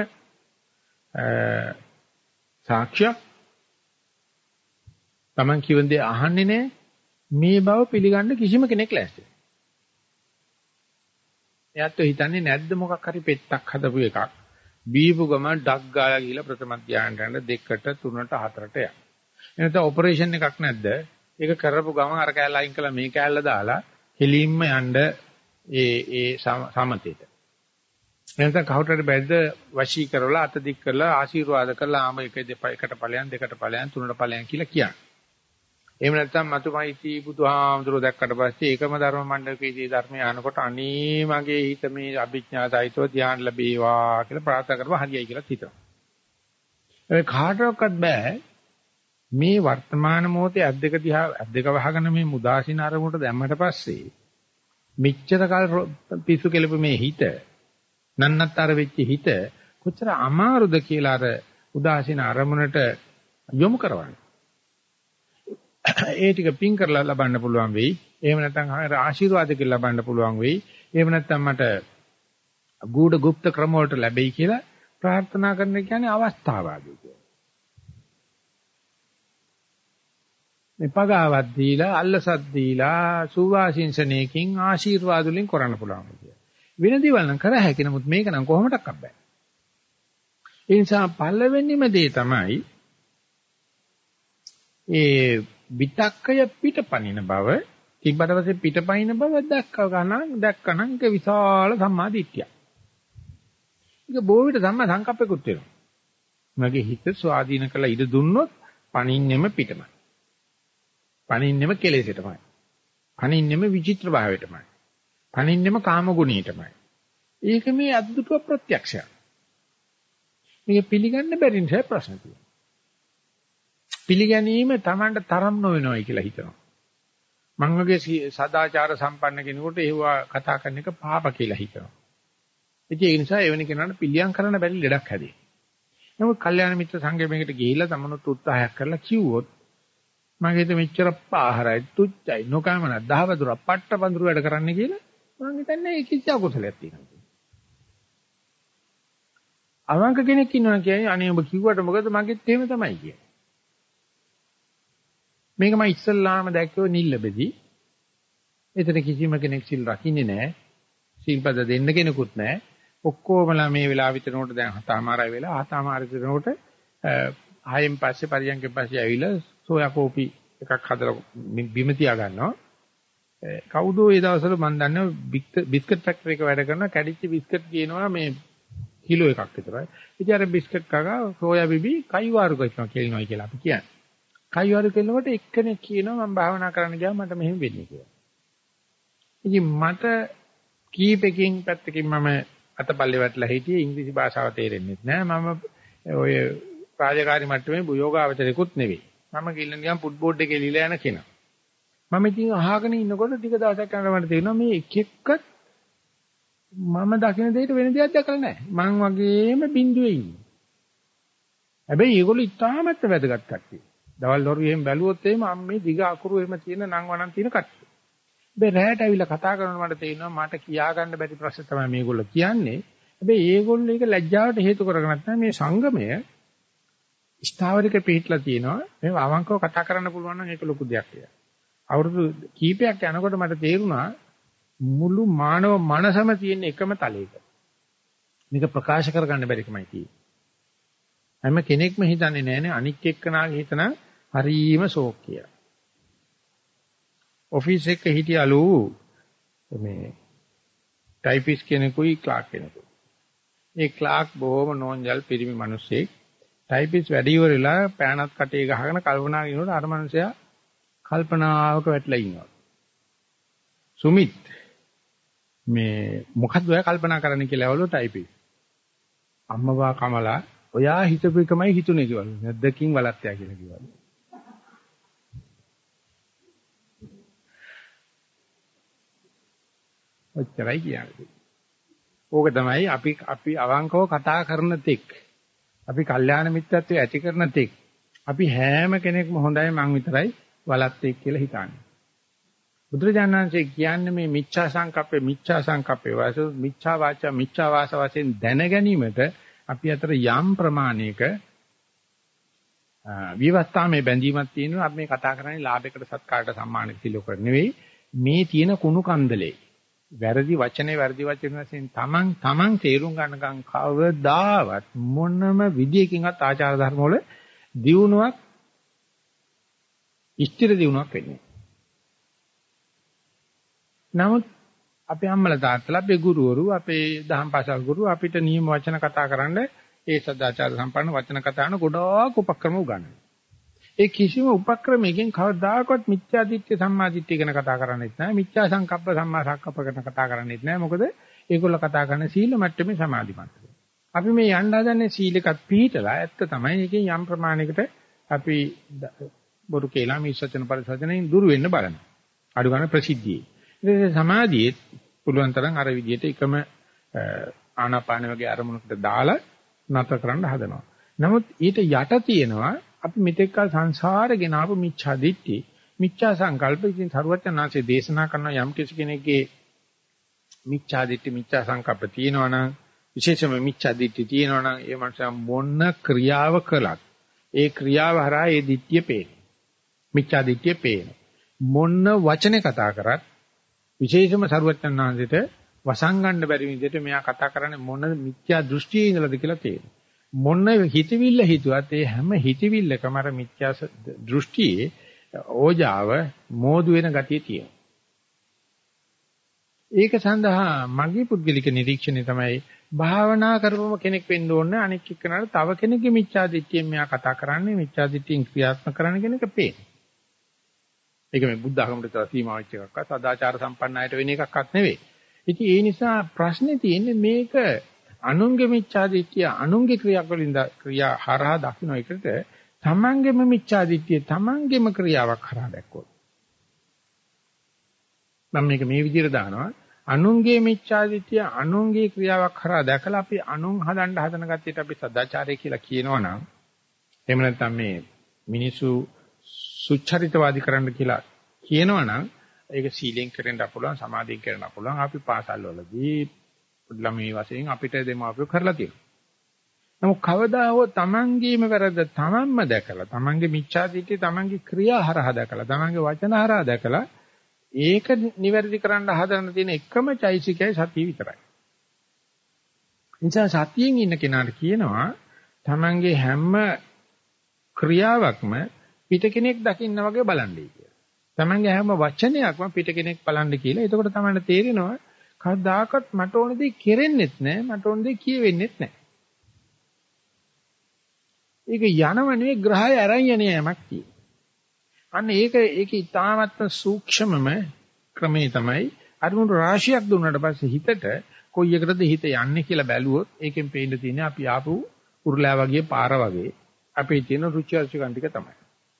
සාක්ෂියක්. Taman කියවන දේ අහන්නේ නැහැ. මේ බව පිළිගන්න කිසිම කෙනෙක් ලෑස්ති නැහැ. එයාත් හිතන්නේ නැද්ද මොකක් හරි පෙත්තක් හදපු එකක්. බීපු ගම ඩක් ගාලා ගිහලා ප්‍රථම ධානයට යන 2ට 3ට 4ට යන. එනත ඔපරේෂන් එකක් නැද්ද? ඒක කරපු ගම අර කෑල්ල අයින් කළා මේ කෑල්ල දාලා හෙලින්ම යන්න ඒ සමතේට. එනත කවුරුහරි බැද්ද වශී කරලා අත දික් කරලා ආශිර්වාද කරලා ආම එක දෙකට ඵලයන් දෙකට ඵලයන් තුනට ඵලයන් කියලා කියන්නේ. එහෙම නැත්නම් මතුමයිති බුදුහාමුදුරුවෝ දැක්කට පස්සේ ඒකම ධර්ම මණ්ඩපයේදී ධර්මය අහනකොට අනේ මගේ හිත මේ අභිඥාසයිතව ධ්‍යාන ලැබේවා කියලා ප්‍රාර්ථනා කරපුවා හරියයි කියලා හිතනවා. ඒ කාටවත් බෑ මේ වර්තමාන මොහොතේ අද්දක දිහා අද්දක වහගෙන මේ මුදාසින අරමුණට දැම්මට පස්සේ මෙච්චර කල් පිස්සු කෙලපු මේ හිත නන්නත්තර වෙච්ච හිත කොච්චර අමාරුද කියලා අර උදාසීන අරමුණට යොමු කරවන්නේ. ඒ ටික පින් කරලා ලබන්න පුළුවන් වෙයි. එහෙම නැත්නම් ආශිර්වාද කියලා ලබන්න පුළුවන් වෙයි. එහෙම නැත්නම් මට ගුඩ গুপ্ত ක්‍රම වලට ලැබෙයි කියලා ප්‍රාර්ථනා කරන කියන්නේ අවස්ථාවාදී කියලා. මේ පගාවක් දීලා අල්ලසක් දීලා සුවාසින්සනේකින් ආශිර්වාද වලින් කරන්න පුළුවන් කියලා. වෙන දේවල් නම් කර හැකියි. නමුත් මේක නම් කොහොමඩක්වත් බෑ. ඒ නිසා පළවෙනිම දේ තමයි ඒ විතක්කය පිටපනින බව, තිබ්බට පස්සේ පිටපනින බව දැක්කනම් ඒක විශාල සම්මාදිට්ඨියක්. ඒක බොහෝ විට සම්මා සංකප්පෙකුත් වෙනවා. මගේ හිත ස්වාධීන කරලා ඉඳ දුන්නොත් පනින්නෙම පිටමයි. පනින්නෙම කෙලෙසටමයි. පනින්නෙම විචිත්‍ර භාවයටමයි. පනින්නෙම කාම ගුණයටමයි. ඒක මේ අද්දුටුව ප්‍රත්‍යක්ෂයක්. මේක පිළිගන්න බැරි නිසා ප්‍රශ්න තියෙනවා. පිළිගැනීම Tamanට තරම් නොවෙනවයි කියලා හිතනවා. මං වගේ සදාචාර සම්පන්න කෙනෙකුට ඒවා කතා කරන එක පාප කියලා හිතනවා. ඒ නිසා එවැනි කෙනාට පිළියම් කරන්න බැරි ලඩක් හැදේ. නමුත් කල්යාණ මිත්‍ර සංගමයකට ගිහිල්ලා තමනුත් උත්සාහයක් කරලා කිව්වොත් මගේ හිත මෙච්චර පාහරයි තුච්චයි නොකමන දහවදුර පට්ට පඳුරු වැඩ කරන්න කියලා මං හිතන්නේ ඒක කිසි අකුසලයක් තියෙනවා. අවංක කෙනෙක් ඉන්නවා කියන්නේ අනේ ඔබ කිව්වට මොකද මගෙත් එහෙම තමයි කියන්නේ. මේක මම ඉස්සල්ලාම දැක්කෝ නිල්ලබෙදී. එතන කිසිම කෙනෙක් සිල් රකින්නේ නැහැ. සිල්පද දෙන්න කෙනෙකුත් නැහැ. ඔක්කොමලා මේ වෙලාව විතරනකොට දැන් 7:00 වෙලා 7:00 විතරනකොට 6න් පස්සේ පරියන්කෙන් පස්සේ ඇවිල්ලා සෝයා කෝපි එකක් හදලා බිම තියා ගන්නවා. කවුදෝ ඒ දවස්වල මම දන්නේ බිස්කට් ෆැක්ටරි එක වැඩ කරන කැඩිච්ච බිස්කට් කියනවා මේ කිලෝ එකක් විතරයි. ඉතින් අර බිස්කට් කගා සෝයා බිබි කයිවාරු කරනවා කියලා අපි කියන්නේ. කයිවාරු කරනකොට එක්කෙනෙක් කියනවා මම භාවනා කරන්න ගියාම මට මෙහෙම වෙන්නේ කියලා. ඉතින් මට කීපකින් පැත්තකින් මම අතපල්ලේ වැටලා හිටියේ ඉංග්‍රීසි භාෂාව තේරෙන්නේ නැහැ. මම ඔය රාජකාරී මට්ටමේ යෝගාවචරිකුත් නෙවෙයි. මම ගිල්ලන් ගියාම ෆුට්බෝඩ් එකේ ලියලා යන කෙනා. මම ඉතින් අහගෙන ඉන්නකොට ටික දවසක් යනකොට මට තේරෙනවා මේ එක එක්කත් මම දකින දෙයට වෙන දෙයක් දැකලා නැහැ. මං වගේම බිඳුවේ ඉන්නේ. හැබැයි ඒගොල්ලෝ ඉතාමත් වැදගත් කට්ටිය. දවල් හොරු එහෙම බැලුවොත් එහෙම අම්මේ දිග අකුරු එහෙම තියෙන නම් වණන් තියෙන කට්ටිය. හැබැයි රැයට ඇවිල්ලා කතා කරනකොට මට තේරෙනවා මට කියා ගන්න බැරි ප්‍රශ්න තමයි මේගොල්ලෝ කියන්නේ. හැබැයි ඒගොල්ලෝ ඒක ලැජ්ජාවට හේතු කරගෙන නැත්නම් මේ සංගමය ස්ථාවරික පිටලා තියෙනවා. මේ අවංකව කතා කරන්න පුළුවන් නම් ඒක ලොකු දෙයක් කියලා. අවුරුදු කීපයක් යනකොට මට තේරුණා මුළු මානව මනසම තියෙන එකම තලයක. මේක ප්‍රකාශ කරගන්න බැරි කමයි තියෙන්නේ. හැම කෙනෙක්ම හිතන්නේ නැහැනේ අනික් එක්කනාගේ හිතන හරීම ෂෝක් කියලා. ඔෆිස් එකක හිටියලු මේ ටයිපිස් කෙනෙකුයි ක්ලාක් කෙනෙකුයි. ඒ ක්ලාක් බොහොම නෝන්ජල් පිරිමි මිනිස්සෙක්. ටයිපිස් වැඩි ඉවරලා පෑනත් කටේ ගහගෙන කල්පනා කරනකොට අර මිනිසයා කල්පනාවක වැටලා ඉන්නවා. සුමිත් මේ මොකද්ද ඔයා කල්පනා කරන්නේ කියලා ඇවලු ටයිපිස්. අම්මවා කමලා ඔයා හිතපු එකමයි හිතුනේ කිව්වලු. නැද්දකින් වලත්තයා කියලා කිව්වලු. ඔච්චරයි කියන්නේ. ඕක තමයි අපි අවංකව කතා කරන තෙක්. අපි කල්යාණ මිත්‍රත්වයේ ඇති කරන තෙක්. අපි හැම කෙනෙක්ම හොඳයි මං විතරයි වලත්තෙක් කියලා හිතන්නේ. බුදුරජාණන් වහන්සේ කියන්නේ මේ මිච්ඡා සංකප්පේ වාසෝ මිච්ඡා වාචා මිච්ඡා වාස වශයෙන් දැන ගැනීමට අපි අතර යම් ප්‍රමාණයක විවස්ථාමේ බැඳීමක් තියෙනවා. අපි මේ කතා කරන්නේ ලාභයකට සත්කාරයකට සම්මානයකට කිලෝකට නෙවෙයි. මේ තියෙන කුණු කන්දලේ වැරදි වචන වශයෙන් තමන් තේරුම් ගන්නකම් කවදාවත් මොනම විදියකින්වත් ආචාර ධර්ම වල දියුණුවක් ඉෂ්ටිර දියුණුවක් වෙන්නේ. නමුත් අපේ අම්මලා තාත්තලා අපේ ගුරුවරු අපේ දහම් පාසල් ගුරු අපිට නියම වචන කතා කරන්න ඒ සදාචාර සම්පන්න වචන කතා කරන ගොඩාක් උපක්‍රම උගන්වනවා. ඒ කිසිම උපක්‍රමයකින් කවදාකවත් මිත්‍යා දිට්ඨිය සම්මා දිට්ඨිය ගැන කතා කරන්නේත් නැහැ. මිත්‍යා සංකප්ප සම්මා සංකප්ප ගැන කතා කරන්නේත් නැහැ. මොකද ඒගොල්ලෝ කතා කරන්නේ සීල මට්ටමේ සමාධි මට්ටමේ. අපි මේ යන්න හදන්නේ සීලකත් පිළිතලා ඇත්ත තමයි. ඒකෙන් යම් ප්‍රමාණයකට අපි බොරු කියලා මිස්සචන පරිසචනෙන් දුර වෙන්න බලනවා. අඩු ගන්න ප්‍රසිද්ධියේ. ඉතින් සමාධියේ පුළුවන් තරම් අර විදිහට එකම ආනාපාන වගේ අරමුණකට දාලා නතර කරන්න හදනවා. නමුත් ඊට යට තියෙනවා අපි මෙතෙක් කල සංසාරේ ගෙනාවු මිච්ඡා දිට්ඨි මිච්ඡා සංකල්ප ඉතින් සරුවචනාංශයේ දේශනා කරන යම් කෙනෙක්ගේ මිච්ඡා දිට්ඨි මිච්ඡා සංකල්ප තියෙනවනම් විශේෂයෙන්ම මිච්ඡා දිට්ඨි තියෙනවනම් ඒ මනුස්සයා මොන ක්‍රියාව කළත් ඒ ක්‍රියාව හරහා ඒ දිට්ඨිය පේන මිච්ඡා දිට්ඨිය පේන මොන වචනේ කතා කරත් විශේෂයෙන්ම සරුවචනාංශයට වසංගන්න බැරි විදිහට මෙයා කතා කරන්නේ මොන මිත්‍යා දෘෂ්ටියේ ඉඳලාද කියලා තේරෙනවා. මොන හිතවිල්ල හිතුවත් ඒ හැම හිතවිල්ලකම අර මිත්‍යා දෘෂ්ටියේ ඕජාව මෝදු වෙන ගතිය තියෙනවා. ඒක සඳහා මගේ පුද්ගලික නිරීක්ෂණය තමයි භාවනා කරපුවම කෙනෙක් වෙන්න ඕනේ අනික් එක්කනට තව කෙනෙක්ගේ මිත්‍යා දිට්ඨියෙන් මෙයා කතා කරන්නේ මිත්‍යා දිට්ඨියෙන් ක්‍රියාත්මක කරන කෙනෙක් පේන්නේ. ඒක මේ බුද්ධ ආගමට තව සීමා වෙච්ච එකක්වත් සදාචාර සම්පන්න අයට වෙන එකක්වත් නෙවෙයි. ඉතින් ඒ නිසා ප්‍රශ්නේ තියෙන්නේ මේක අනුන්ගේ මිච්ඡා දිට්ඨිය අනුන්ගේ ක්‍රියා හරහා දකින්න එකට තමන්ගේම මිච්ඡා දිට්ඨිය තමන්ගේම ක්‍රියාවක් හරහා දැක්කොත් මම මේක මේ විදිහට දානවා අනුන්ගේ මිච්ඡා දිට්ඨිය අනුන්ගේ ක්‍රියාවක් හරහා දැකලා අපි අනුන් හදන්න හදන ගැතියට අපි සදාචාරය කියලා කියනවනම් එහෙම නැත්නම් මේ මිනිසු සුචරිතවාදී කරන්න කියලා කියනවනම් ඒක සීලෙන් කරන්න පුළුවන් සමාධියෙන් කරන්න පුළුවන් අපි පාසල් වලදී ළමයි වශයෙන් අපිට දෙමාපියෝ කරලා තියෙනවා. නමුත් කවදා හෝ තමන්ගේම වැරද්ද තමන්ම දැකලා තමන්ගේ මිච්ඡා දිට්ඨිය තමන්ගේ ක්‍රියා හරහා දැකලා තමන්ගේ වචන හරහා දැකලා ඒක නිවැරදි කරන්න හදන තියෙන එකම චෛසිකයි සතිය විතරයි. නිසා සතියෙන් ඉන්න කෙනාට කියනවා තමන්ගේ හැම ක්‍රියාවක්ම පිට කෙනෙක් දකින්න වගේ බලන්නයි කියලා. තමන්ගේ හැම වචනයක්ම පිට කෙනෙක් බලන්න කියලා. එතකොට තමයි තේරෙනවා කවදාකවත් මට ඕන දේ කෙරෙන්නෙත් නැහැ මට ඕන දේ කියවෙන්නෙත් නැහැ. ඒක යනව නෙවෙයි ග්‍රහය අරන් යන යමක් තියෙනවා. අන්න ඒක ඉතාමත්ම සූක්ෂමම ක්‍රමේ තමයි අරුණු රාශියක් දුන්නාට පස්සේ හිතට කොයි එකටද හිත යන්නේ කියලා බැලුවොත් ඒකෙන් පේන්න තියෙන්නේ අපි ආපු උරුලා වගේ පාර වගේ අපේ තියෙන රුචි අරුචිකන් ටික තමයි.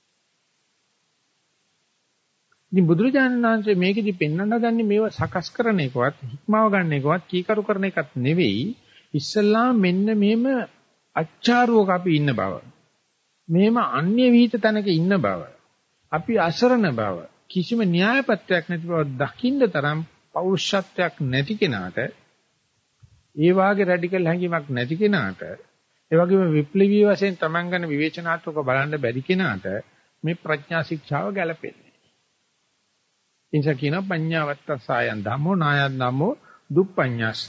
ඉතින් බුදුරජාණන් වහන්සේ මේකෙදි පෙන්වන්න හදන්නේ මේව සකස් කරන එකවත් හික්මව ගන්න එකවත් කීකරු කරන එකත් නෙවෙයි ඉස්සල්ලා මෙන්න මෙහෙම අච්චාරුවක අපි ඉන්න බව මෙහෙම අන්‍ය විහිිත තැනක ඉන්න බව අපි අසරණ බව කිසිම න්‍යායපත්‍යක් නැති බව දකින්න තරම් පෞරුෂත්වයක් නැති කෙනාට ඒ වාගේ රැඩිකල් හැඟීමක් නැති කෙනාට ඒ වගේම විප්ලවීය වශයෙන් Taman ගන්න විවේචනාත්මක බලන්න බැරි කෙනාට මේ ප්‍රඥා ශික්ෂාව ගැලපෙන්නේ. ඉන්ස කියන පඤ්ඤාවත්ත සායන් ධම්මෝ නායන් ධම්මෝ දුප්පඤ්ඤස්ස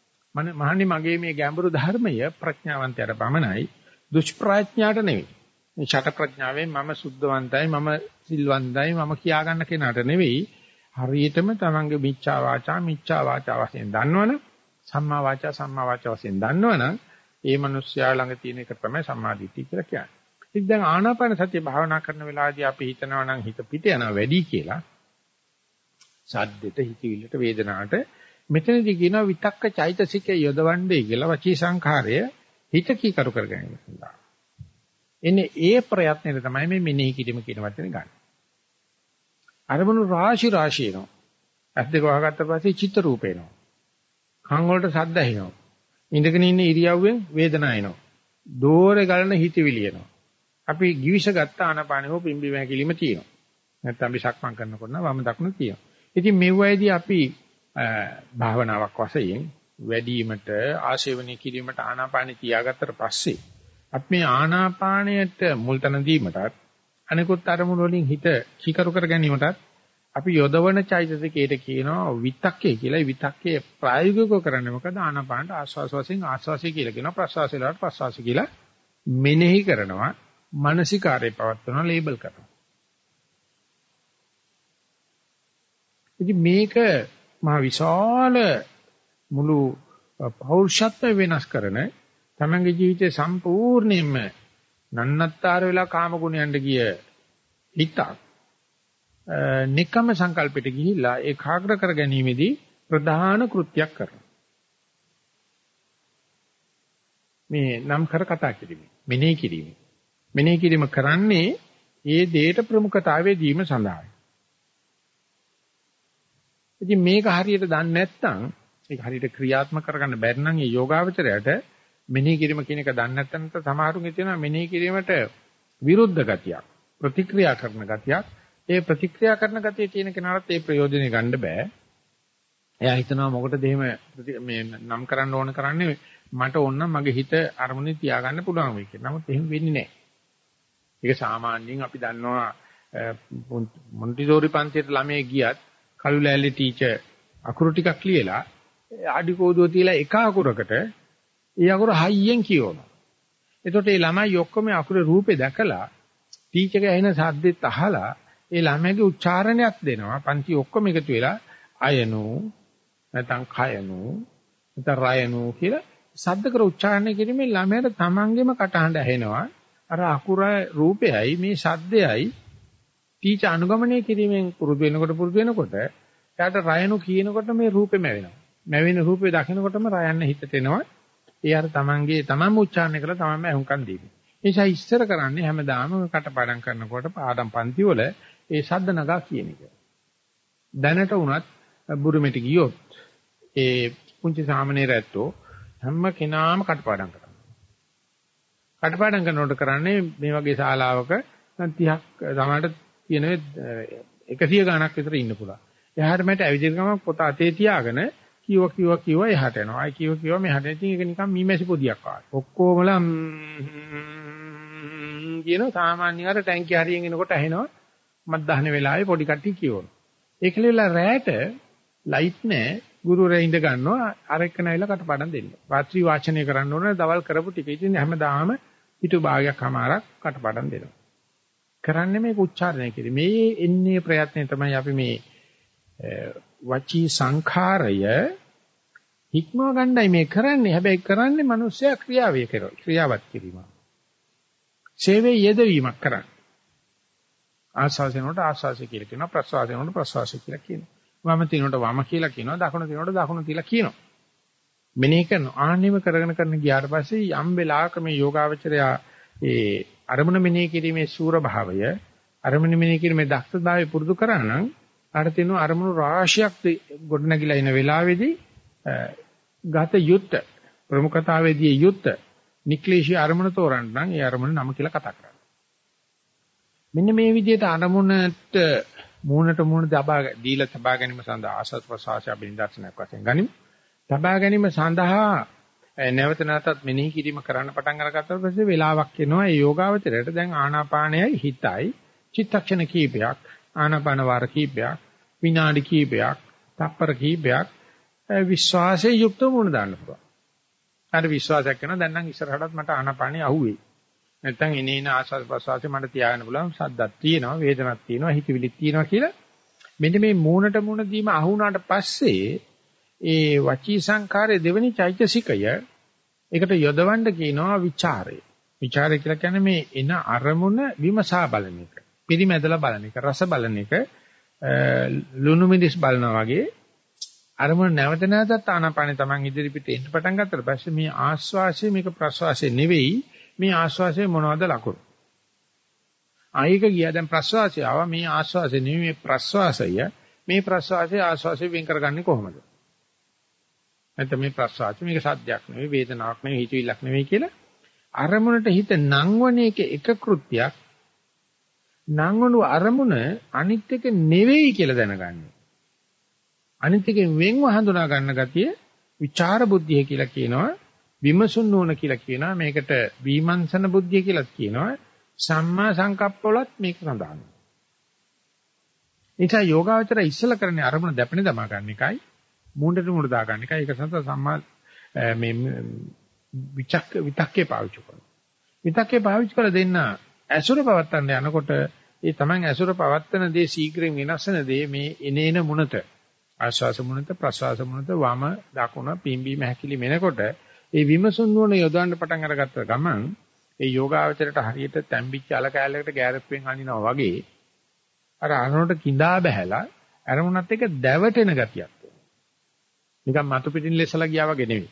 මහණනි මගේ මේ ගැඹුරු ධර්මය ප්‍රඥාවන්තයට පමණයි දුෂ්ප්‍රඥාට නෙවෙයි. මේ ෂට ප්‍රඥාවෙන් මම සුද්ධවන්තයි මම සිල්වන්තයි මම කියා ගන්න කෙනාට නෙවෙයි හරියටම තමන්ගේ මිච්ඡා වාචා වශයෙන් දන්නවනම් සම්මා වාචා වශයෙන් දන්නවනම් ඒ මිනිස්යා ළඟ තියෙන එක තමයි සම්මා දිට්ඨිය කියලා කියන්නේ. ඉතින් දැන් ආනාපාන සතිය භාවනා කරන වෙලාවදී අපි හිතනවා නම් හිත පිට යනවා වැඩි කියලා. සද්දෙට, හිතවිල්ලට, වේදනාවට මෙතනදී කියනවා විතක්ක චෛතසිකය යොදවන්නේ කියලා වචී සංඛාරය හිත කීකරු කර ගැනීම සඳහා. එන්නේ ඒ ප්‍රයත්නෙට තමයි මේ මෙනෙහි කිරීම කියන වචනේ ගන්න. අරමුණු රාශි එනවා. ඇස් දෙක වහගත්ත පස්සේ චිත්ත රූප එනවා. කන් වලට ශබ්ද ඇහෙනවා. ඉඳගෙන ඉන්න ඉරියව්වෙන් වේදනාව එනවා. දෝරේ ගලන හිතවිලි එනවා. අපි givisagත්ත ආනාපානෙ හෝ පිම්බි වැකිලිම තියෙනවා. නැත්නම් අපි සක්මන් කරනකොට නම් වම දකුණ තියෙනවා. ඉතින් මෙව්වයිදී අපි භාවනාවක් වශයෙන් වැඩිවීමට ආශේවනීය කිරීමට ආනාපානෙ තියාගත්තට පස්සේ අපි මේ ආනාපානයට මුල් තැන දීමටත් අනිකුත් අරමුණු වලින් හිත කීකරු කර ගැනීමටත් අපි යොදවන චෛතසිකයට කියනවා විතක්කේ කියලා. විතක්කේ ප්‍රායෝගිකව කරන්නේ මොකද? ආනාපානට ආස්වාස වශයෙන් ආස්වාසය කියලා කියනවා. ප්‍රස්වාසය වලට ප්‍රස්වාසය කියලා මෙනෙහි කරනවා. මානසිකාරේ පවත්වනවා, ලේබල් කරනවා. ඉතින් මේක මහ විශාල මුළු පෞරුෂත්ව වෙනස් කරන තමන්ගේ ජීවිතේ සම්පූර්ණයෙන්ම නන්නත්තර වෙලා කාම ගුණයන්ට ගිය හිතක් නිකම්ම සංකල්පෙට ගිහිල්ලා ඒකාග්‍ර කර ගැනීමේදී ප්‍රධාන කෘත්‍යයක් කරනවා. මේ නම් කර කතා කිරීම, මෙනෙහි කිරීම. මෙනෙහි කිරීම කරන්නේ ඒ දෙයට ප්‍රමුඛතාවය දීම සඳහායි. ඉතින් මේක හරියට දන්නේ නැත්නම් ඒක හරියට ක්‍රියාත්මක කරගන්න බැරි නම් ඒ යෝගාවචරයට මෙනෙහි කිරීම කියන එක දන්නේ නැත්නම් සමහරුන්ගේ තියෙනවා මෙනෙහි කිරීමට විරුද්ධ ගතියක්, ප්‍රතික්‍රියා කරන ගතියක්. ඒ ප්‍රතික්‍රියා කරන ගතිය තියෙන කෙනාට ඒ ප්‍රයෝජනෙ ගන්න බෑ. එයා හිතනවා මොකටද එහෙම මේ නම් කරන්න ඕන කරන්නේ මට ඕන නම් මගේ හිත අරමුණේ තියාගන්න පුළුවන් වෙයි කියලා. නමුත් එහෙම වෙන්නේ නැහැ. ඒක සාමාන්‍යයෙන් අපි දන්නවා මොන්ටිසෝරි පන්තියට ළමයි ගියත් කළු ලෑල්ලේ ටීචර් අකුරු ටිකක් ලියලා ආඩි කෝදුව තියලා එක අකුරකට ඒ අකුර හයියෙන් කියවනවා. එතකොට මේ ළමයි ඔක්කොම අකුරේ රූපේ දැකලා ටීචර්ගේ ඇහෙන ශබ්දෙත් අහලා ඒ ළමයිගේ උච්චාරණයක් දෙනවා. පන්ති ඔක්කොම එකතු වෙලා අයනෝ නැත්නම් කයනෝ නැත්නම් රයනෝ කියලා ශබ්ද කර උච්චාරණය කිරීමේ ළමයට තමන්ගේම කටහඬ ඇහෙනවා. අර අකුර රූපයයි මේ ශබ්දයයි ටීචර් අනුගමනය කිරීමෙන් පුරුදු වෙනකොට එයාට රයනු කියනකොට මේ රූපෙම වෙනවා. මැවෙන රූපේ දකිනකොටම රයන්න හිතට එනවා. ඒ අර තමන්ම උච්චාරණය කරලා තමන්ම අහුම්කම් දීපේ. ඒ නිසා ඉස්සර කරන්නේ හැමදාම කටපාඩම් කරනකොට පාඩම් පන්ති වල ඒ ශබ්ද නගා කියන එක. දැනට වුණත් බුරුමෙට ගියොත් ඒ පුංචි සාමණේර ඇත්තෝ හැම කෙනාම කටපාඩම් කරනවා. කටපාඩම් කරනකොට කරන්නේ මේ වගේ ශාලාවක 30ක් සමහරට කියන 100 ගණක් විතර ඉන්න පුළුවන්. එහාට මට ඇවිදින ගමන් පොත අතේ තියාගෙන කිව්ව එහාට යනවා. ආයි කිව්ව මෙහාට. ඉතින් ඒක නිකන් මීමැසි පොදියක් වගේ. ඔක්කොමලා කියන සාමාන්‍ය අර ටැංකිය හරියෙන් එනකොට ඇහෙනවා. මත්දහන වෙලාවේ පොඩි කට්ටිය කියවනවා. ඒකලෙලා රැට ලයිට් නැහැ. ගුරුවරයා ඉඳ ගන්නවා. අර එක්ක නැවිලා කටපාඩම් දෙන්න. රාත්‍රී වාචනය කරන්න ඕනේ. දවල් කරපු ටික. ඉතින් හැමදාම පිටු භාගයක් අමාරක් කටපාඩම් දෙනවා. කරන්නේ මේක උච්චාරණය කිරීම. මේ එන්නේ ප්‍රයත්නය තමයි අපි මේ වචී සංඛාරය හික්මව ගන්නයි මේ කරන්නේ. හැබැයි කරන්නේ මිනිස්සයා ක්‍රියාවත් කිරීම. සේවයේ යෙදවීමක් කරන්නේ. ආස්වාසයෙන්ට ආස්වාසය කියලා කියනවා. ප්‍රස්වාසයෙන්ට ප්‍රස්වාසය කියලා කියනවා. වම තිනොට වම කියලා කියනවා. දකුණ තිනොට දකුණ කියලා කියනවා. මෙනෙහි කරන ආනෙම කරගෙන ගියාට පස්සේ යම් වෙලාවක මේ යෝගාවචරයා ඒ අරමුණ මෙනෙහි කිරීමේ සූර භාවය අරමුණ මෙනෙහි කිරීමේ දක්ෂතාවය පුරුදු කරා නම් අර තියෙන අරමුණු රාශියක් ගොඩනැගිලා ඉන වෙලාවේදී ගත යුත්ත ප්‍රමුඛතාවයේදී යුත්ත නික්ලේශී අරමුණ තෝරන්න නම් ඒ අරමුණ නම කියලා කතා කරන්න. මෙන්න මේ විදිහට අරමුණට මූණට මූණ දීලා තබා ගැනීම සඳහා ආසත් ප්‍රසවාසය බින්දර්ශනයක් වශයෙන් ගනිමු. තබා ගැනීම සඳහා නැවත නැවතත් මෙනෙහි කිරීම කරන්න පටන් අරගත්තා පස්සේ වෙලාවක් එනවා ඒ යෝගාවචරයට දැන් ආනාපානයයි හිතයි චිත්තක්ෂණ කීපයක් ආනාපාන වාර කීපයක් විනාඩි කීපයක් තප්පර කීපයක් විශ්වාසයේ යුක්තව මුණ දාන්න පුළුවන්. අර විශ්වාසයක් කරනවා දැන් නම් ඉස්සරහටත් මට ආනාපානිය අහුවෙයි. නැත්නම් එනේන ආස්වාද ප්‍රසවාසය මට තියාගන්න පුළුවන් සද්දක් තියෙනවා වේදනක් තියෙනවා හිතවිලිත් තියෙනවා කියලා මෙන්න මේ මූණට මූණ දීම අහුණාට පස්සේ ඒ වචී සංඛාරයේ දෙවෙනි චෛතසිකය ඒකට යොදවන්න කියනවා ਵਿਚාරය. ਵਿਚාරය කියලා කියන්නේ මේ එන අරමුණ විමසා බලන එක. පිරිමැදලා බලන එක, රස බලන එක, ලුණු මිදිස් බලනවා වගේ අරමුණ නැවත නැවතත් ආනාපානෙ Taman ඉදිරිපිට එන්න පටන් ගත්තට පස්සේ මේ ආස්වාසය මේක ප්‍රස්වාසය නෙවෙයි මේ ආස්වාසයේ මොනවද ලකුණු? ආයක ගියා දැන් ප්‍රස්වාසය ආවා මේ ආස්වාසය නෙවෙයි මේ ප්‍රස්වාසය මේ ප්‍රස්වාසය ආස්වාසය වෙන් කරගන්නේ කොහොමද? නැත්නම් මේ ප්‍රස්වාසය මේක සද්දයක් නෙවෙයි වේදනාවක් නෙවෙයි හිතවිල්ලක් නෙවෙයි කියලා අරමුණට හිත නංවන එක කෘත්‍යයක් නංවනු අරමුණ අනිත් එක නෙවෙයි කියලා දැනගන්නේ. අනිත් එකෙන් වෙන්ව හඳුනා ගන්න ගතිය විචාර බුද්ධිය කියලා කියනවා. විමසුන් නුවණ කියලා කියනවා. මේකට විමර්ශන බුද්ධිය කියලා කියනවා. සම්මා සංකප්පවලත් මේක සඳහන්. එනිසා යෝගාවචර ඉස්සලා කරන්නේ අරමුණ දැපෙන දමා ගන්න එකයි. මූණට මූණ දා ගන්න එකයි. ඒක සඳහා සම්මා මේ විතක්කේ පාවිච්චි කරනවා. විතක්කේ පාවිච්චි කරලා දෙන්න ඇසුර පවත්තන්න යනකොට ඒ Taman ඇසුර පවත්තන දේ ශීඝ්‍රයෙන් වෙනස් වෙන දේ මේ එනේන මුණත ආශ්වාස මුණත ප්‍රශ්වාස මුණත වම දකුණ පිම්බීම හැකිලි මෙනකොට ඒ විමසුන් නුවණ යොදවන්න පටන් අරගත්ත ගමන් ඒ යෝගාවචරයට හරියට තැම්බිච්ච අල කෑල්ලකට ගෑරප්පෙන් අනිනවා වගේ අර අරනොට කිඳා බහැලා අරමුණත් එක්ක දැවටෙන ගතියක් තියෙනවා. නිකන් මතු පිටින් ලෙසලා ගියා වගේ නෙවෙයි.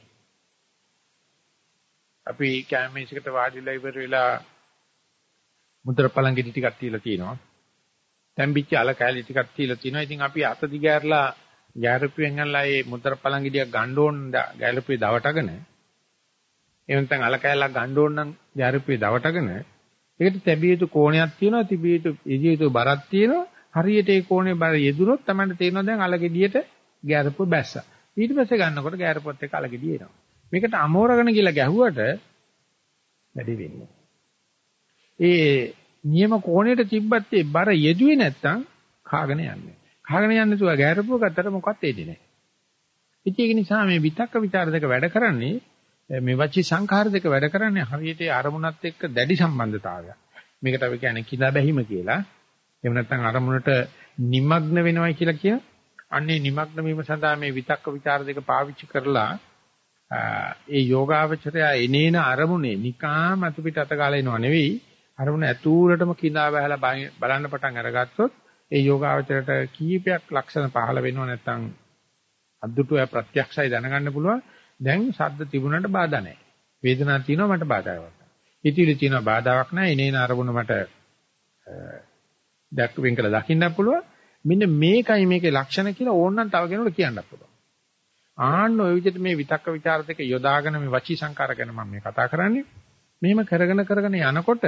අපි කැමේසයකට වාඩිලා ඉවර වෙලා මුද්‍ර පළංගිටි ටිකක් තියලා තියෙනවා. තැම්බිච්ච අල කෑලි ටිකක් තියලා තියෙනවා. ඉතින් අපි අත දිගෑරලා ගෑරපුවෙන් අල්ලා ඒ මුද්‍ර පළංගිටියක් ගන්න ඕන ගෑරපුවේ දවටගෙන එහෙම නැත්නම් අල කෑල්ලක් ගන්න ඕන නම් ගෑරපුවේ දවටගෙන ඒකට තැබිය යුතු කෝණයක් තියෙනවා. තිබිය යුතු ඉදිය යුතු බරක් තියෙනවා. හරියට ඒ කෝණේ බර යෙදුනොත් තමයි තේරෙනවා දැන් අල ගෙඩියට ගෑරපුව බැස්සා. ඊට පස්සේ ගන්නකොට ගෑරපුවත් එක්ක අල ගෙඩිය එනවා. මේකට අමෝරගෙන කියලා ගැහුවට වැඩි වෙන්නේ. ඒ නියම කෝණයට තිබ්බත් ඒ බර යෙදුවේ නැත්තම් කාගෙන යන්නේ. කාගෙන යන්නේ නැතුව ගෑරපුව ගත්තට මොකක්ද එන්නේ නැහැ. ඉතින් ඒක නිසා මේ විතක්ක ਵਿਚාර දෙක වැඩ කරන්නේ මේ වචී සංඛාර දෙක වැඩ කරන්නේ හරියට අරමුණත් එක්ක දැඩි සම්බන්ධතාවයක්. මේකට අපි කියන්නේ කිඳා බැහිම කියලා. එහෙම නැත්නම් අරමුණට নিমগ্ন වෙනවයි කියලා කියන. අන්නේ নিমগ্ন වීම සඳහා මේ විතක්ක ਵਿਚාර දෙක පාවිච්චි කරලා ඒ යෝගාවචරය එනේන අරමුණේ නිකාම අතු පිට අත ගාලා එනව නෙවෙයි අරමුණ ඇතුළටම කිඳා බහලා බලන්න පටන් අරගත්තොත් ඒ යෝගාවචරයට කීපයක් ලක්ෂණ පහළ වෙනව නැත්නම් අද්දුටුව ප්‍රත්‍යක්ෂයි දැනගන්න පුළුවන්. දැන් ශබ්ද තිබුණාට බාධා නැහැ. වේදනාවක් තියෙනවා මට බාධාවක් නැහැ. හිතවිලි තියෙනවා බාධාවක් නැහැ. එනේන අරමුණ මට දැක්වෙන් කළ දකින්නත් පුළුවන්. මෙන්න මේකයි මේකේ ලක්ෂණ කියලා ඕනනම් තව කෙනෙකුට කියන්නත් පුළුවන්. ආන්න ඔය විදිහට මේ විතක්ක ਵਿਚාර දෙක යොදාගෙන මේ වචී සංකාර ගැන මම මේ කතා කරන්නේ. මෙහෙම කරගෙන යනකොට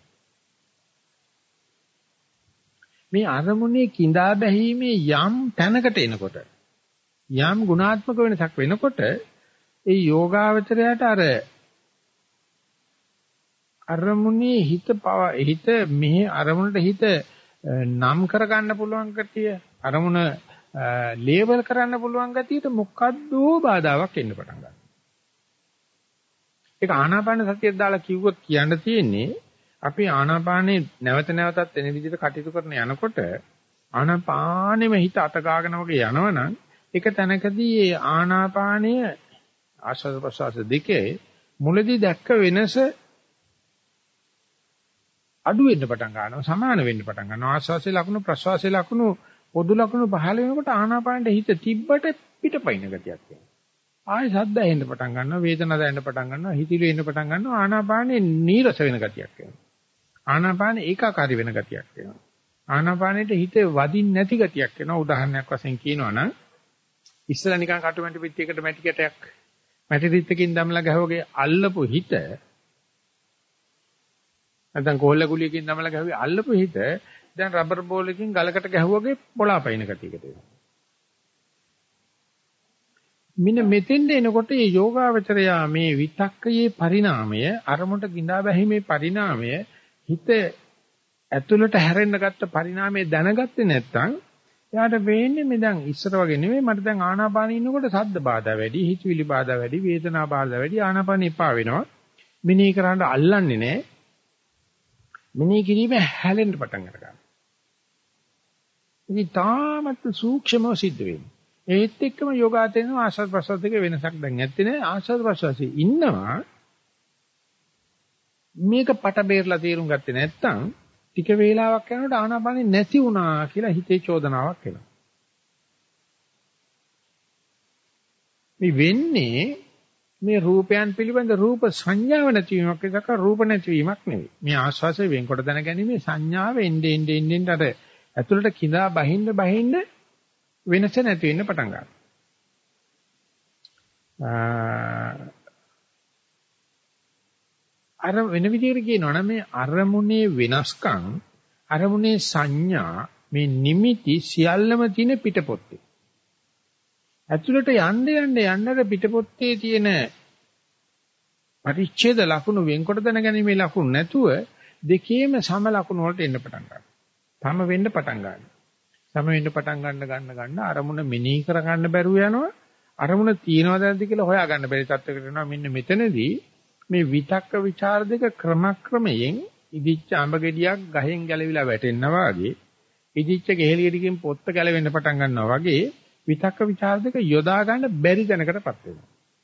මේ අරමුණේ කිඳා බැහිමේ යම් තැනකට එනකොට යම් ගුණාත්මක වෙනසක් වෙනකොට ඒ යෝගාවචරයට අරමුණේ හිත මෙහි අරමුණට හිත නම් කරගන්න පුළුවන් කතිය අරමුණ ලේබල් කරන්න පුළුවන් ගතියට මොකද්ද බාධාවක් එන්න පටන් ගන්නවා. ඒක ආනාපාන සතියක් දාලා කිව්වොත් කියන්න තියෙන්නේ අපි ආනාපානේ නැවත නැවතත් එන විදිහට කටයුතු කරන යනකොට ආනාපානෙම හිත අත ගාගෙන වගේ යනවනම් එක තැනකදී ඒ ආනාපානය ආශ්වාස ප්‍රශ්වාස දෙකේ මුලදී දැක්ක වෙනස අඩු වෙන්න පටන් ගන්නවා සමාන වෙන්න පටන් ගන්නවා ආශ්වාසයේ ලකුණු ප්‍රශ්වාසයේ ලකුණු පොදු ලකුණු පහළ වෙනකොට ආනාපානෙට හිත තිබ්බට පිටපයින් ගතියක් එනවා. ආයෙ සද්ද ඇහෙන්න පටන් ගන්නවා වේදනාව දැනෙන්න පටන් ගන්නවා හිතිලි එන්න පටන් ගන්නවා ආනාපානේ නීරස වෙන ගතියක් එනවා. ආනාපානේ ඒකාකාරී වෙන ගතියක් එනවා. ආනාපානෙට හිත වදින්න නැති ගතියක් එනවා. උදාහරණයක් වශයෙන් කියනවා නම් ඉස්සලා නිකන් කටුමැටි පිටියකට මැටි කැටයක් මැටි රිත්තකින් දමලා ගහවගේ අල්ලපු හිත නැත්නම් කොල්ල කුලියකින් දමලා ගහුවේ අල්ලපු හිත දැන් රබර් බෝලකින් ගලකට ගැහුවාගේ පොළාපයින් ගතියකට එනවා. මින මෙතෙන්ද එනකොට මේ යෝගාවචරයා මේ විතක්කයේ පරිණාමය අරමුණට ගිඳා බැහිමේ පරිණාමය හිත ඇතුළට හැරෙන්න ගත්ත පරිණාමය දැනගත්තේ නැත්නම් එයාට වෙන්නේ මේ දැන් ඉස්සර වගේ නෙමෙයි මට දැන් ආනාපානෙ ඉන්නකොට සද්ද බාධා වැඩි හිතවිලි බාධා වැඩි වේදනා බාධා වැඩි ආනාපානෙ එපා වෙනවා මිනී කරන්න අල්ලන්නේ නැහැ මෙනෙහි කිරීම හැලෙන්න පටන් ගන්නවා. ඉතින් තාමත් සූක්ෂමව සිද්ධ වෙන්නේ. ඒත් එක්කම යෝගාචරණ ආශ්වාස ප්‍රශ්වාස දෙක වෙනසක් දැන් නැත්තේ නේ. ආශ්වාස ප්‍රශ්වාසයේ ඉන්නවා මේක පට බේරලා තේරුම් ගත්තේ නැත්නම් ටික වේලාවක් යනකොට ආනාපානෙ නැති වුණා කියලා හිතේ චෝදනාවක් එනවා. මේ වෙන්නේ මේ රූපයන් පිළිබඳ රූප සංඥාව නැතිවීමක් එකක රූප නැතිවීමක් නෙවෙයි. මේ ආස්වාසය වෙන්කොට දැනගැනීමේ සංඥාව එන්නේ අර ඇතුළට කිඳා බහින්න වෙනස නැති වෙන්න පටන් ගන්නවා. අර වෙන විදිහට කියනවනම් මේ අරමුණේ වෙනස්කම් අරමුණේ සංඥා මේ නිමිති සියල්ලම තියෙන පිටපොත්තේ. ඇතුළට යන්න පිටපොත්තේ තියෙන පරිච්ඡේද ලකුණු වෙන්කොට දැනගැනීමේ ලකුණු නැතුව දෙකේම සම ලකුණු වලට එන්න පටන් ගන්නවා. සම වෙන්න පටන් ගන්නවා. සම වෙන්න පටන් ගන්න අරමුණ මෙනෙහි කර ගන්න බැරුව යනවා. අරමුණ තියනවද නැද්ද කියලා හොයා ගන්න බැරි තත්යකට එනවා. මෙන්න මෙතනදී මේ විතක්ක ਵਿਚාර දෙක ක්‍රමක්‍රමයෙන් ඉදිච්ච අඹ ගෙඩියක් ගහෙන් ගැලවිලා වැටෙනවා වගේ ඉදිච්ච ගෙහෙලියකින් පොත්ත ගැලවෙන්න පටන් ගන්නවා වගේ විතක්ක ਵਿਚාර දෙක යොදා ගන්න බැරි දැනකටපත් වෙනවා.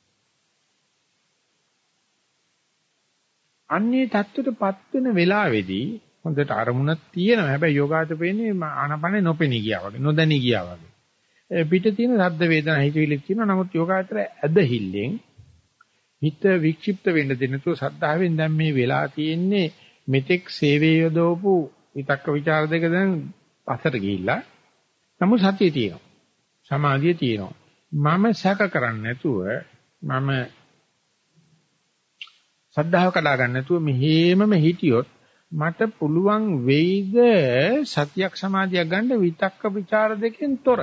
අන්නේ தත්ත්වයටපත් වෙන වෙලාවේදී හොඳට අරමුණක් තියෙනවා. හැබැයි යෝගාචර වෙන්නේ ආනපනේ නොපෙනී ගියා වගේ, නොදැනී ගියා වගේ. පිට තියෙන ශබ්ද වේදනා හිතවිලි තියෙනවා. නමුත් යෝගාචර ඇදහිල්ලෙන් හිත වික්ෂිප්ත වෙන්න දෙන්නතු සද්ධාවෙන් දැන් මේ වෙලා තියෙන්නේ මෙතෙක් සේවයේ යොදවපු විතක්ක ਵਿਚාර දෙක දැන් පස්සට ගිහිල්ලා. නමුත් සතිය තියෙනවා. සමාධිය තියෙනවා. මම සැක කරන්නේ නැතුව මම සද්ධාව කඩා ගන්න නැතුව මෙහෙමම හිටියොත් මට පුළුවන් වෙයිද සතියක් සමාධියක් ගන්න විතක්ක ਵਿਚාර දෙකෙන් තොර.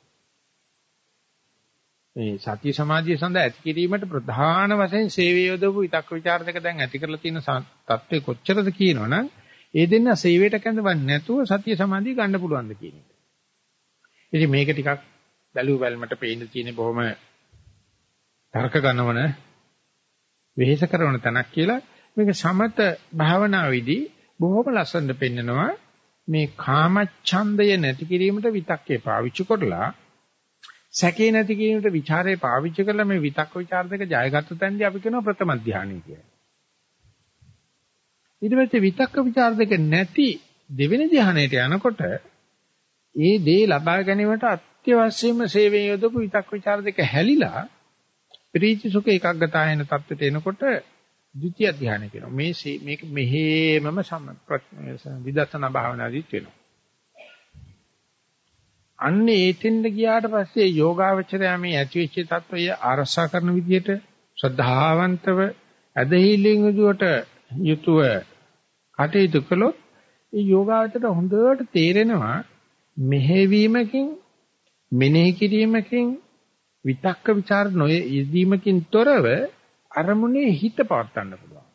මේ සතිය සමාධිය සඳහා ඇති කිරීමට ප්‍රධාන වශයෙන් සේවය යොදවපු විතක්ක ਵਿਚාර දෙක දැන් ඇති කරලා තියෙන තත්ත්වය කොච්චරද කියනවනම් ඒ දෙන්න සේවයට කැඳවන්නේ නැතුව සතිය සමාධිය ගන්න පුළුවන්ද කියන එක. ඉතින් මේක ටිකක් බැලුව බැලමට පේන්න තියෙන බොහොම තර්ක ගන්නවන වෙහෙස කරන තැනක් කියලා මේක සමත භාවනාවේදී බොහොම ලස්සනට පෙන්නනවා මේ කාමච්ඡන්දය නැති කිරීමට විතක්කේ පාවිච්චි කරලා සැකේ නැති කිරීමට ਵਿਚාරේ පාවිච්චි කරලා මේ විතක්ක ਵਿਚාර දෙක ජයගත්ත තැනදී අපි කියනවා ප්‍රථම ධානය කියලා. ඊට පස්සේ විතක්ක ਵਿਚාර දෙක නැති දෙවෙනි ධානයට යනකොට ඒ දේ ලබා ගැනීමට අත්‍යවශ්‍යම සේවයේ යොදපු විතක්ක ਵਿਚාර දෙක හැලිලා ප්‍රීති සුඛ ඒකාග්‍රතාවයන තත්ත්වයට එනකොට ද්විතිය ධානය කියනවා. මේක මෙහෙමම විදර්ශනා භාවනාදීත් වෙනවා. අන්නේ ඒතෙන්ද ගියාට පස්සේ යෝගාවචරය මේ ඇතිවෙච්ච තත්වය ආරසා කරන විදිහට ශ්‍රද්ධාවන්තව ඇදහිලින් යුතුව කටයුතු කළොත් ඒ යෝගාවචරයට හොඳට තේරෙනවා මෙහෙවීමකින් මෙනෙහි කිරීමකින් විතක්ක ਵਿਚාර නොයෙදීමකින් තොරව අරමුණේ හිත පවත්වන්න පුළුවන්.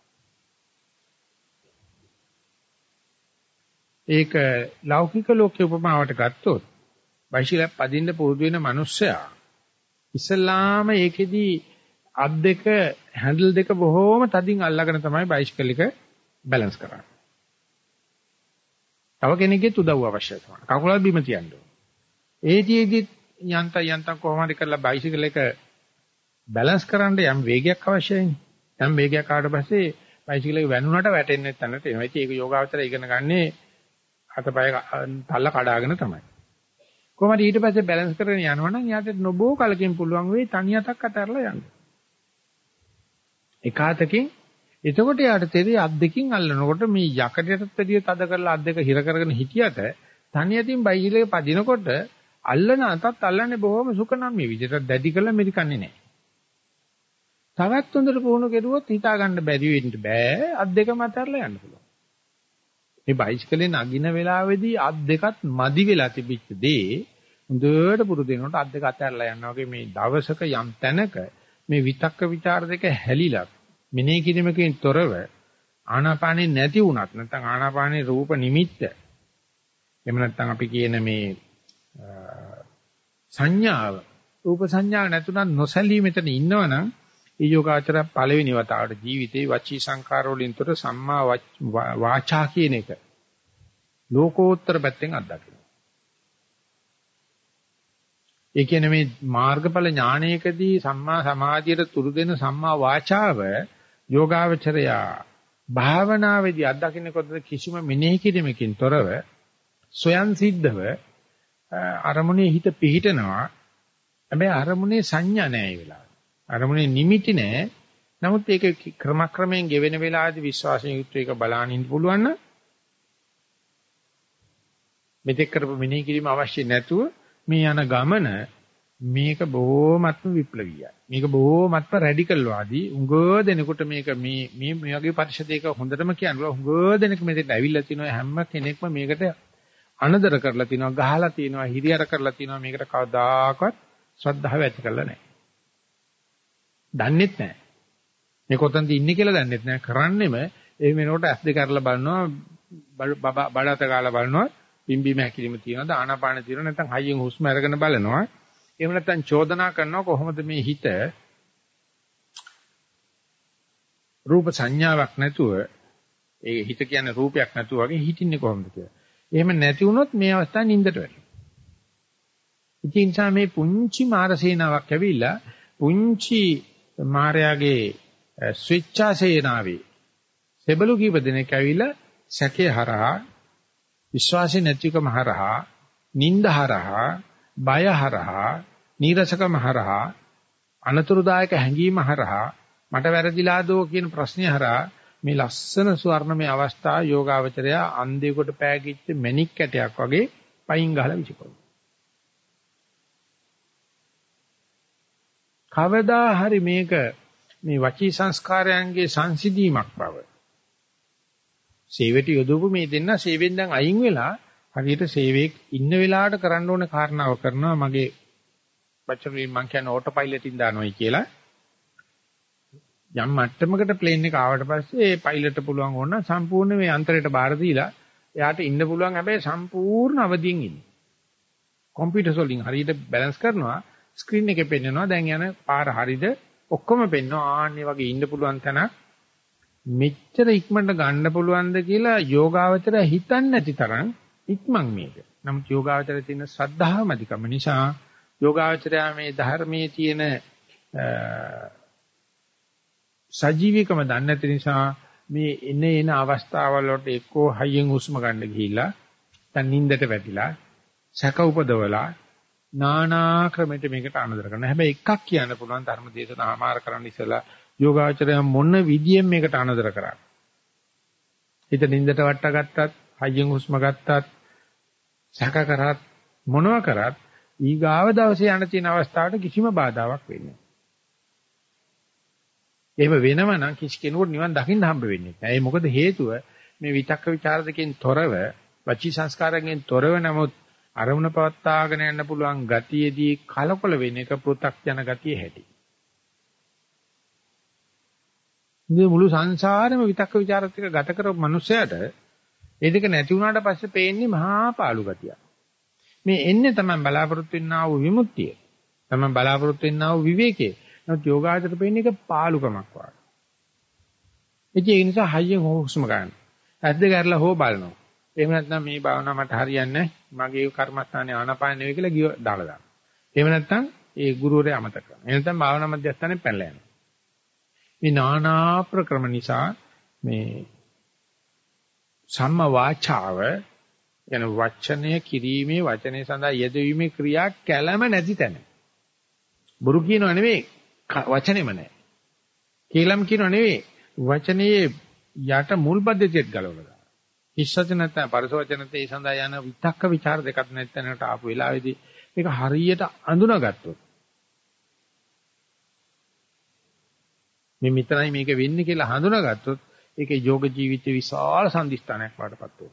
ඒක ලෞකික ලෝකයේ උපමාවට ගත්තොත් බයිසිකලයක් පදින්න පුරුදු වෙන මිනිස්සයා ඉස්ලාම ඒකෙදී අත් දෙක හැන්ඩල් දෙක බොහොම තදින් අල්ලගෙන තමයි බයිසිකල් එක බැලන්ස් කරන්නේ. තව කෙනෙක්ගේ උදව්ව අවශ්‍යයි තමයි. කකුල බිම තියන්න ඕන. ඒදීදී යන්තම් කොහොම හරි කරලා බයිසිකල් එක බැලන්ස් කරන්න යම් වේගයක් අවශ්‍යයිනේ. යම් වේගයක් ආවට පස්සේ බයිසිකල් එක වැනුනට වැටෙන්නේ නැත්නම් තියෙනවා. ඒක යෝගාවචරය ඉගෙන ගන්නේ අතපය තල්ල කඩාගෙන තමයි. කොහොමද ඊට පස්සේ බැලන්ස් කරගෙන යනවනම් යාට නොබෝ කලකින් පුළුවන් වෙයි තනියටක් අතහැරලා යන්න. එකාතකින් එතකොට යාට තේරෙයි අත් දෙකින් අල්ලනකොට මේ යකඩයටත් වැඩිය තද කරලා අත් දෙක හිර කරගෙන හිටියට තනියටින් බයිසිකලේ පදිනකොට අල්ලන අතත් අල්ලන්නේ බොහොම සුකනම් මේ විදිහට දැඩි කරලා මෙරිකන්නේ නැහැ. තවත් හොඳට පුහුණු කෙරුවොත් හිතා ගන්න බැරි වෙන්න බෑ අත් දෙකම අතහැරලා යන්න පුළුවන්. මේ බයිසිකලේ නගින වෙලාවේදී අත් දෙකත් මදි වෙලා තිබිච්ච දේ හොඳට පුරුදු වෙනකොට අත් දෙක අතහැරලා යනවා වගේ මේ දවසක යම් තැනක මේ විතක්ක ਵਿਚාර දෙක හැලිලා මෙනෙහි කිරීමකින් තොරව ආනාපානෙ නැති වුණත් නැත්නම් ආනාපානේ රූප නිමිත්ත එහෙම නැත්නම් අපි කියන මේ සංඥාව රූප සංඥා නැතුණත් නොසැලී මෙතන ඉන්නවනම් ඒ යෝගාචර පළවෙනි වතාවට ජීවිතේ වචී සංකාර වලින් තොර සම්මා වාචා කියන එක ලෝකෝත්තර පැත්තෙන් අත්දකිනවා. ඒ කියන්නේ මේ මාර්ගඵල ඥානයකදී සම්මා සමාධියට තුරු දෙන සම්මා වාචාව යෝගාවචරයා භාවනාවේදී අත්දකින්නකොට කිසිම මෙනෙහි කිරීමකින් තොරව සොයන් සිද්ධව අරමුණේ හිත පිහිටනවා. හැබැයි අරමුණේ සංඥා නැහැ ඒ වෙලාවේ. අරමුණේ නිමිති නැහැ. නමුත් ඒක ක්‍රමක්‍රමයෙන් ගෙවෙන වෙලාවේදී විශ්වාසයෙන් යුක්ත එක බලාගෙන ඉන්න පුළුවන් නම් මෙතෙක් කරපු මෙනෙහි කිරීම අවශ්‍ය නැතුව මේ යන ගමන මේක බොහොමත්ම විප්ලවීයයි. මේක බොහොමත්ම රැඩිකල් වාදී. උඟ දෙනකොට මේක මේ වගේ පරිශදයක හොඳටම කියනවා. උඟ දෙනෙක් මෙතෙන් ඇවිල්ලා තිනවා හැම කෙනෙක්ම මේකට අනදර කරලා තිනවා, ගහලා තිනවා, හිරියර කරලා තිනවා. මේකට කවදාකවත් ශ්‍රද්ධාව ඇති කරලා නැහැ. දන්නේත් නැහැ. මේ කොතනද ඉන්නේ කියලා දන්නේත් නැහැ. කරන්නේම ඒ වෙනකොට ඇස් දෙක අරලා බලනවා, බඩත ගාලා බලනවා, පිම්බීම හැකිලිම තියනවාද, ආනාපාන තියනවද නැත්නම් හයියෙන් හුස්ම අරගෙන බලනවා. එහෙම නැත්නම් චෝදනා කරනවා කොහොමද මේ හිත රූප සංඥාවක් නැතුව ඒ හිත කියන්නේ රූපයක් නැතුව වගේ හිටින්නේ කොහොමද කියලා. එහෙම නැති වුණොත් මේ අවස්ථාවේ නින්දට වැටෙනවා. ඉතින් නිසා මේ පුංචි මාරසේනාවක් ඇවිල්ලා පුංචි මාරයාගේ ස්විච්ඡාසේනාවේ සෙබළු කීප දෙනෙක් ඇවිල්ලා සැකේ හරහා විශ්වාසය නැතිකම හරහා නිନ୍ଦ හරහා බය හරහා නීරසකම හරහා අනතුරුදායක හැඟීම හරහා මට වැරදිලාදෝ කියන ප්‍රශ්නේ හරහා මේ ලස්සන ස්වර්ණමය අවස්ථාව යෝගාවචරය අන්ධයෙකුට පෑගිච්ච මැණික් කැටයක් වගේ පයින් ගහලා විසිකරනවා. කවදා හරි මේක මේ වචී සංස්කාරයන්ගේ සංසිඳීමක් බව. සේවයට යොදවපු මේ දෙන්න සේවෙන් දැන් අයින් වෙලා හරියට සේවයක් ඉන්න වෙලාවට කරන්න ඕන කාරණාව කරනවා. මගේ වචනෙන් මම කියන්නේ ඕටෝ පයිලට් ඉන් දානොයි කියලා. යම් මට්ටමකට ප්ලේන් එක ආවට පස්සේ ඒ පයිලට්ට පුළුවන් ඕන සම්පූර්ණ මේ අන්තරයට බාර දීලා එයාට ඉන්න පුළුවන්. හැබැයි සම්පූර්ණ අවදියෙන් ඉන්න. කම්පියුටර් වලින් හරියට බැලන්ස් කරනවා. ස්ක්‍රීන් එකේ පෙන්නනවා දැන් යන පාර හරියද ඔක්කොම පෙන්නනවා. ආන්නේ වගේ ඉන්න පුළුවන් තැනක් මෙච්චර ඉක්මනට ගන්න පුළුවන්ද කියලා යෝගාවචරය හිතන්නේ නැති තරම් ඉක්මන් මේක. නමුත් යෝගාවචරයේ තියෙන ශ්‍රද්ධාවමදිකම නිසා යෝගාවචරය මේ ධර්මයේ තියෙන සජීවීකම දන්නේ නැති නිසා මේ එන අවස්ථාවල වලට එක්කෝ හයියෙන් හුස්ම ගන්න ගිහිල්ලා දැන් නිින්දට වැටිලා සැක උපදවලා නානා ක්‍රමයට මේකට අනුදර කරනවා. හැබැයි එකක් කියන්න පුළුවන් ධර්ම දේශනා ආමාර කරන්න ඉස්සලා යෝගාචරය මොන විදියෙන් මේකට අනුදර කරා. හිත නිින්දට වට්ටා ගත්තත්, හයියෙන් හුස්ම ගත්තත්, සැක කරත් මොනවා කරත් ඊගාව දවසේ යන තියෙන අවස්ථාවට කිසිම බාධාවක් වෙන්නේ නැහැ. එහෙම වෙනව නම් කිසි කෙනෙකුට නිවන් දකින්න හම්බ වෙන්නේ නැහැ. ඒ මොකද හේතුව මේ විතක්ක ਵਿਚාර දෙකෙන් තොරව, වචී සංස්කාරයෙන් තොරව නමුත් අරමුණ පවත්වාගෙන යන්න පුළුවන් ගතියේදී කලකොල වෙන එක පෘථග්ජන ගතිය හැටි. මේ මුළු සංසාරෙම විතක්ක ਵਿਚාර ටික ගත කරපු මනුස්සයාට ඒ දෙක නැති වුණාට පස්සේ පේන්නේ මහා පාළු ගතිය. මේ එන්නේ තමයි බලාපොරොත්තු වෙන්නා වූ විමුක්තිය. තමයි බලාපොරොත්තු වෙන්නා වූ විවේකයේ. නමුත් යෝගාචර පේන්නේ එක පාළුකමක් වගේ. ඒ නිසා හයියෙන් හුස්ම ගන්න. ඇද්ද ගැරලා හො බලනවා. එහෙම නැත්නම් මේ භාවනාව මට හරියන්නේ නැහැ. මගේ කර්මස්ථානේ ආනාපාන නෙවෙයි කියලා ගිය දාලා දානවා. එහෙම නැත්නම් ඒ ගුරුවරයා අමතක කරනවා. එහෙම නැත්නම් භාවනා මධ්‍යස්ථානේ පැනලා යනවා. මේ නානා ප්‍රක්‍රම නිසා මේ සම්ම වාචාව යන වචනය කිරීමේ වචනේ සඳහා යෙදවීමේ ක්‍රියා කැළම නැති තැන. බොරු කියනව නෙවෙයි වචනේම නැහැ. කේලම් කියනව නෙවෙයි වචනේ යට මුල් පද්ධතියට ගලවලා දානවා. හිස්සච නැත්නම් පරස වචනත් ඒ සඳහා යන විතක්ක ਵਿਚාර දෙකක් නැත්නම්ට ආපු වෙලාවේදී මේක හරියට අඳුනාගත්තොත් මේ මිතරයි මේක වෙන්නේ කියලා හඳුනාගත්තොත් ඒකේ යෝග ජීවිතේ විශාල සම්දිස්ථානයක් වඩපත් වෙනවා.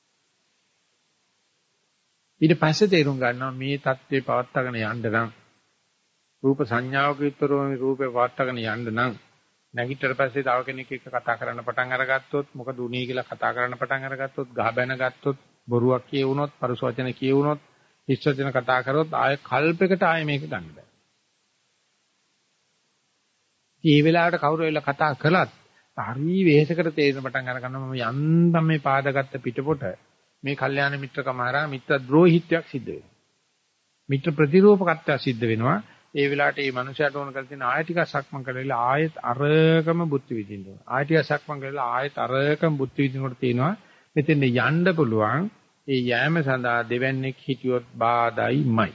ඊට පස්සේ තේරුම් ගන්නවා මේ தત્ත්වේ පවත්වාගෙන යන්න නම් රූප සංඥාවක විතරව මේ රූපේ පවත්වාගෙන යන්න නම් නැගිටතර පස්සේ තව කෙනෙක් එක්ක කතා කරන්න පටන් අරගත්තොත් මොකද උනේ කියලා කතා කරන්න පටන් අරගත්තොත් ගහ බැන ගත්තොත් බොරුවක් කියවුනොත් පරුස වචන කියවුනොත් හිස් වචන කතා කරොත් ආය කල්පයකට ආය මේක ගන්න බෑ. ඉතින් මේ වෙලාවට කවුරු වෙලා කතා කළත් හරි වෙහෙසකට තේරෙන පටන් අර ගන්නවා මම යන්තම් මේ පාදගත්ත පිටපොට මේ කල්යාණ මිත්‍රකම හරහා මිත්‍ර ද්‍රෝහීත්වයක් සිද්ධ වෙනවා. මිත්‍ර ප්‍රතිරූපකත්වයක් සිද්ධ වෙනවා. ඒ වෙලාවට මේ මනුස්සයාට ඕන කරලා තියෙන ආය ටික සක්මන් කරලා ආයෙත් අරකම බුද්ධ විදින්න ඕන. ආය ටික සක්මන් කරලා ආයෙත් අරකම බුද්ධ විදිනකොට තියෙනවා මෙතෙන් යන්න පුළුවන්. ඒ යෑම සඳහා දෙවන්නේක් හිටියොත් බාධායිමයි.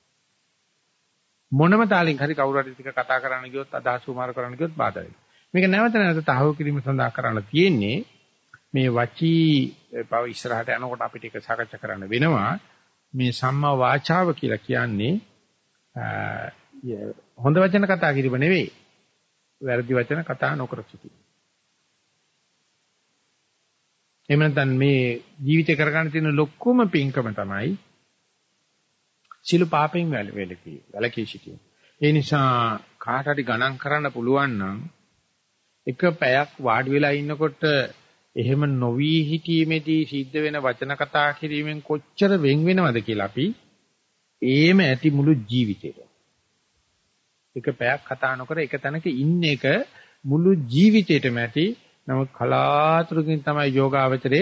මොනම තාලෙන් හරි කවුරු හරි ටික කතා කරන්න ගියොත් අදහස් උමාර කරන්න ගියොත් බාධා වෙනවා. මේක නැවත නැවත තහවුරු කිරීම සඳහා කරන්න තියෙන්නේ මේ වචී බව ඉස්සරහට යනකොට අපිට ඒක සාකච්ඡා කරන්න වෙනවා. මේ සම්මා වාචාව කියලා කියන්නේ හොඳ වචන කතා කිරීම නෙවෙයි. වැරදි වචන කතා නොකර සිටීම. එහෙම නැත්නම් මේ ජීවිතේ කරගන්න තියෙන ලොකුම පින්කම තමයි සිළු පාපෙන් වැළකී සිටීම. ඒ නිසා කාට හරි ගණන් කරන්න පුළුවන් නම් එක පැයක් වාඩි වෙලා ඉන්නකොට එහෙම නොවි හිටීමේදී සිද්ධ වෙන වචන කතා කිරීමෙන් කොච්චර වෙන් වෙනවද කියලා අපි ඒම ඇති මුළු ජීවිතේට. එක පැයක් කතා නොකර එක තැනක ඉන්න එක මුළු ජීවිතේටම ඇති. නමුත් කලාතුරකින් තමයි යෝගාවචරයේ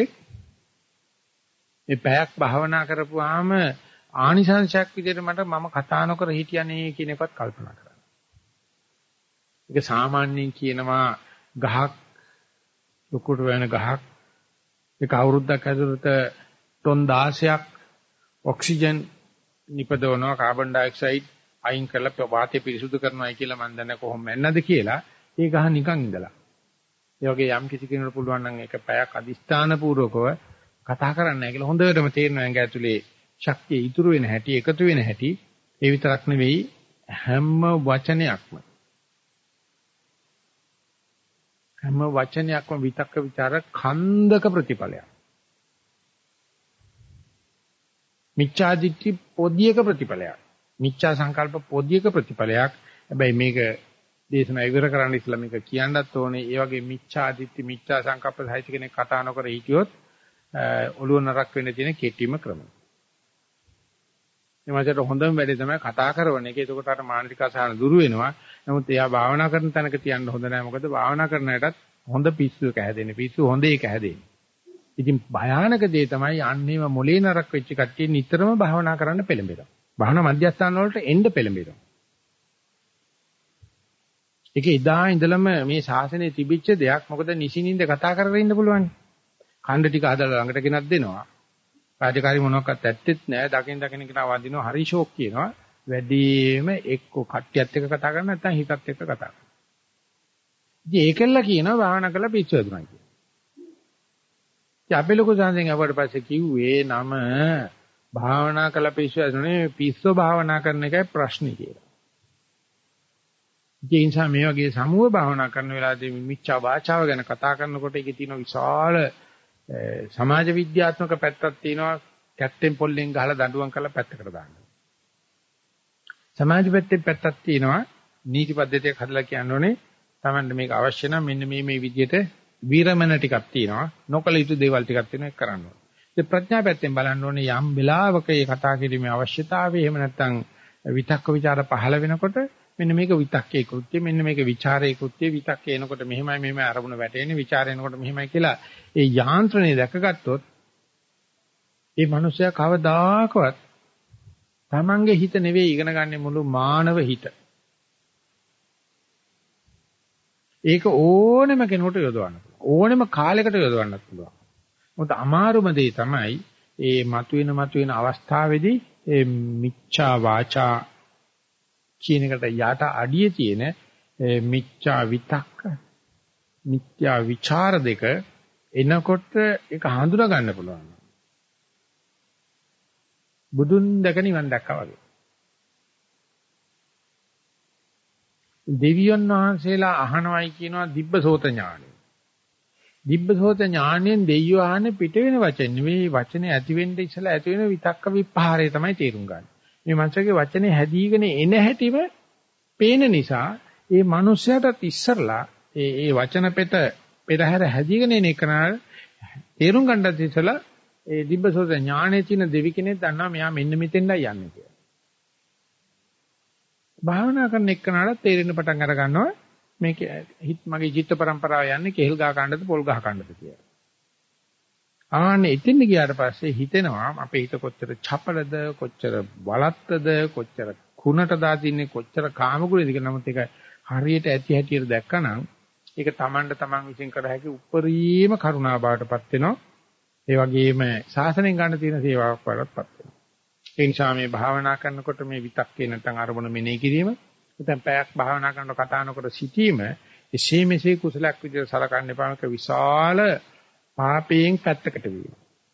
මේ පැයක් භාවනා කරපුවාම ආනිසංශයක් විදිහට මම කතා නොකර හිටියනේ කියන එකත් කල්පනා කරන්න. ඒක සාමාන්‍යයෙන් කියනවා ගහක් ලොකුට වෙන ගහක් ඒක අවුරුද්දක් ඇතුළත ටොන් 16ක් ඔක්සිජන් නිපදවනවා කාබන් ඩයොක්සයිඩ් අයින් කරලා වාතය පිරිසුදු කරනවායි කියලා මම දන්නේ කොහොම වෙන්නද කියලා. ඒ ගහ නිකන් ඉඳලා. ඒ වගේ යම් කිසි කෙනෙකුට පුළුවන් නම් ඒක පැයක් අදිස්ථාන පූර්වකව කතා කරන්න නැහැ කියලා හොඳටම තේරෙනවා ඇඟ ඇතුලේ ශක්තිය ඉතුරු වෙන හැටි එකතු වෙන හැටි. ඒ විතරක් නෙවෙයි හැම වචනයක්ම විතක්ක ਵਿਚාර ඛණ්ඩක ප්‍රතිඵලයක්. මිච්ඡා දිට්ඨි පොදියක ප්‍රතිඵලයක්. මිච්ඡා සංකල්ප පොදියක ප්‍රතිඵලයක්. හැබැයි මේක දේශනා ඉවර කරන්න ඉස්සලා මේක කියන්නත් ඕනේ. ඒ වගේ මිච්ඡා දිට්ඨි මිච්ඡා සංකල්ප සහිත කෙනෙක් කතා නොකර හිටියොත් ඔළුව නරක් වෙන්න තියෙන කෙටිම ක්‍රමය. එමාසට හොඳම වැඩේ තමයි කතා කරන එක. ඒකට අර මානසික අසහන දුරු වෙනවා. නමුත් එයා භාවනා කරන තැනක තියන්න හොඳ නැහැ. මොකද භාවනා කරන එකටත් හොඳ පිස්සු එක හැදෙන්නේ. පිස්සු හොඳ එක හැදෙන්නේ. ඉතින් භයානක දේ තමයි අන්නේම මොලේ නරක් වෙච්ච කට්ටිය නිතරම භාවනා කරන්න පෙළඹෙනවා. භාවනා මධ්‍යස්ථාන වලට එන්න පෙළඹෙනවා. ඒක එදා ඉඳලම මේ ශාසනයේ තිබිච්ච දෙයක්. මොකද නිසිනින්ද කතා කරගෙන ඉන්න පුළුවන්. ඛණ්ඩ ටික හදලා ළඟට ගෙනත් දෙනවා. රාජකාරි මොනවාක්වත් ඇත්තෙත් නැහැ. දකින් කෙනා වදිනවා හරි ෂෝක් කියනවා. වැඩිම එක්ක කට්ටියත් එක්ක කතා කරන නැත්නම් හිතත් එක්ක කතා කරනවා. ඉතින් ඒකෙල්ල කියනවා භාවනා කරලා පිස්සු වැදුනා කියලා. ඉතින් අපි ලොකු සංසෙන් අපවට පස්සේ කිව්වේ නම භාවනා කරලා පිස්සු වැදුනේ පිස්සු භාවනා කරන එකයි ප්‍රශ්නේ කියලා. ඒ නිසා මේ වගේ සමුහ භාවනා කරන වෙලාවදී මිච්ඡා වාචාව ගැන කතා කරනකොට ඒකේ තියෙන විශාල සමාජ විද්‍යාත්මක පැත්තක් තියෙනවා. කැට්ටෙන් පොල්ලෙන් ගහලා දඬුවම් කරලා පැත්තකට දානවා. සමාජ පැත්තේ පැත්තක් තියෙනවා. නීති පද්ධතියක් හදලා කියනෝනේ Tamanne මේක අවශ්‍ය නම් මෙන්න මේ විදිහට වීරමන ටිකක් තියෙනවා. නොකල යුතු දේවල් ටිකක් තියෙනවා ඒක කරන්න ඕනේ. ඒ ප්‍රඥා පැත්තෙන් බලන්න ඕනේ යම් වෙලාවක මේ කතා කිරීමේ අවශ්‍යතාවය එහෙම නැත්නම් විතක්ක ਵਿਚාර පහළ වෙනකොට මෙන්න මේක විතක්කේ කෘත්‍ය මෙන්න මේක ਵਿਚාරේ කෘත්‍ය විතක්කේ එනකොට මෙහෙමයි අරමුණ වැටෙන්නේ ਵਿਚාරේ එනකොට මෙහෙමයි කියලා ඒ යාන්ත්‍රණය දැකගත්තොත් ඒ මනුස්සයා කවදාකවත් තමන්ගේ හිත නෙවෙයි ඉගෙන ගන්න මුළු මානව හිත. ඒක ඕනෙම කෙනෙකුට යොදවන්න පුළුවන්. ඕනෙම කාලයකට යොදවන්නත් පුළුවන්. මොකද අමාරුම දේ තමයි මේ මතුවෙන අවස්ථාවේදී මේ මිච්ඡා වාචා කියන එකට යට අඩියේ තියෙන මිච්ඡා විතක්ක මිත්‍යා විචාර දෙක එනකොට ඒක හඳුනා ගන්න පුළුවන්. බුදුන් දැක නිවන් දැක්කා වගේ. දෙවියන් වහන්සේලා අහනවයි කියනවා දිබ්බසෝත ඥානෙ. දිබ්බසෝත ඥානෙන් දෙයියෝ අහන්නේ පිට වෙන වචන නෙවෙයි වචනේ ඇති වෙන්න ඉස්සලා ඇති වෙන විතක්ක විපහාරය තමයි තේරුම් ගන්න. මේ මනුස්සයාගේ වචනේ හැදීගෙන එන හැටිම පේන නිසා ඒ මනුස්සයාටත් ඉස්සරලා ඒ වචන පෙරහැර හැදීගෙන එන එක තේරුම් ගන්නත් ඉස්සලා ඒ දිබ්බසෝත ඥානෙ තියෙන දෙවි කෙනෙක් දන්නවා මෙයා මෙන්න මෙතෙන්ඩයි යන්නේ කියලා. භාවනා කරන එක්කනට තේරෙන්න පටන් අර ගන්නවා මේක මගේ චිත්ත පරම්පරාව යන්නේ කෙහෙල් ගහ කන්නද පොල් ගහ කන්නද කියලා. ආන්නේ එතින් ගියාට පස්සේ හිතෙනවා අපේ හිත කොච්චර චපලද කොච්චර බලත්තද කොච්චර කුණට දාතින්නේ කොච්චර කාමගුණද කියලා. නමුත් ඒක හරියට ඇති හැටියට දැක්කනම් ඒක Tamanට Taman විසින් කර හැකි උපරිම කරුණා බවටපත් වෙනවා. ඒ වගේම සාසනෙන් ගන්න තියෙන සේවාවක් වඩපත් වෙනවා. ඒ නිසා මේ භාවනා කරනකොට මේ විතක්කේ නැත්නම් අරමුණ මෙනෙහි කිරීම නැත්නම් පැයක් භාවනා කරනකොට කතා නොකර සිටීම එසේ මෙසේ කුසලයක් විදිහට සලකන්න එපා. මේක විශාල පාපයෙන් පැත්තකට වීම.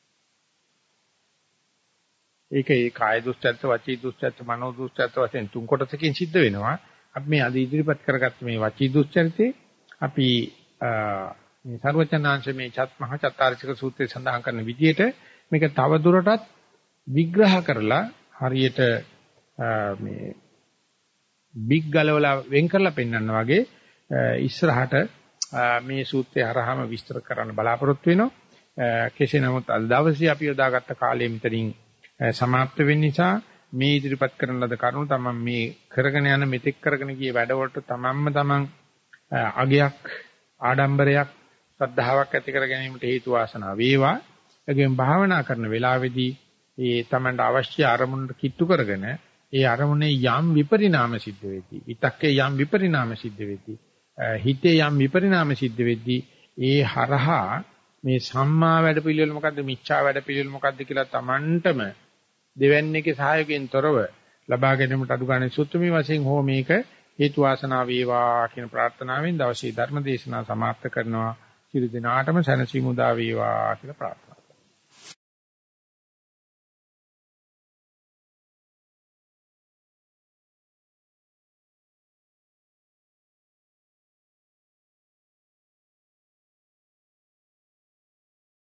ඒක ඒ කාය දුස්චර්ත, වචී දුස්චර්ත, මනෝ දුස්චර්ත වශයෙන් තුන් කොටසකින් සිද්ධ වෙනවා. අපි මේ අද ඉදිරිපත් කරගත්ත මේ වචී දුස්චර්තේ අපි මේ සර්වචනාංශ මේ මහ චත්තාරිසික සූත්‍රයේ සඳහන් කරන විදිහට මේක තව දුරටත් විග්‍රහ කරලා හරියට මේ බිග් ගලවලා වෙන් කරලා පෙන්වන්න වගේ ඉස්සරහට මේ සූත්‍රය හරහාම විස්තර කරන්න බලාපොරොත්තු වෙනවා. කෙසේ නමුත් අද දවසේ අපි යොදාගත්ත කාලය මෙතනින් සමාප්ත වෙන්න නිසා මේ ඉදිරිපත් කරන ලද කරුණු තමයි මේ කරගෙන යන මෙතෙක් කරගෙන ගිය වැඩවලට තමන් අගයක් ආඩම්බරයක් ශ්‍රද්ධාවක් ඇති කර ගැනීමට හේතු වාසනා වේවා. ඒකෙන් භාවනා කරන වෙලාවේදී ඒ තමන්ට අවශ්‍ය අරමුණට කිට්ටු කරගෙන ඒ අරමුණේ යම් විපරිණාම සිද්ධ වෙද්දී විතක්කේ යම් විපරිණාම සිද්ධ වෙද්දී හිතේ යම් විපරිණාම සිද්ධ වෙද්දී ඒ හරහා මේ සම්මා වැඩ පිළිවෙල මොකද්ද මිච්ඡා වැඩ පිළිවෙල මොකද්ද කියලා තමන්ටම දෙවන්නේගේ සහයෝගයෙන් තොරව ලබා ගැනීමට අඩු ගන්න සුත්තමී වශයෙන් හෝ මේක හේතු වාසනා වේවා කියන ප්‍රාර්ථනාවෙන් දවසේ ධර්ම දේශනාව සමාප්ත කරනවා. සියලු දෙනාටම සැනසීම උදා වේවා කියලා ප්‍රාර්ථනා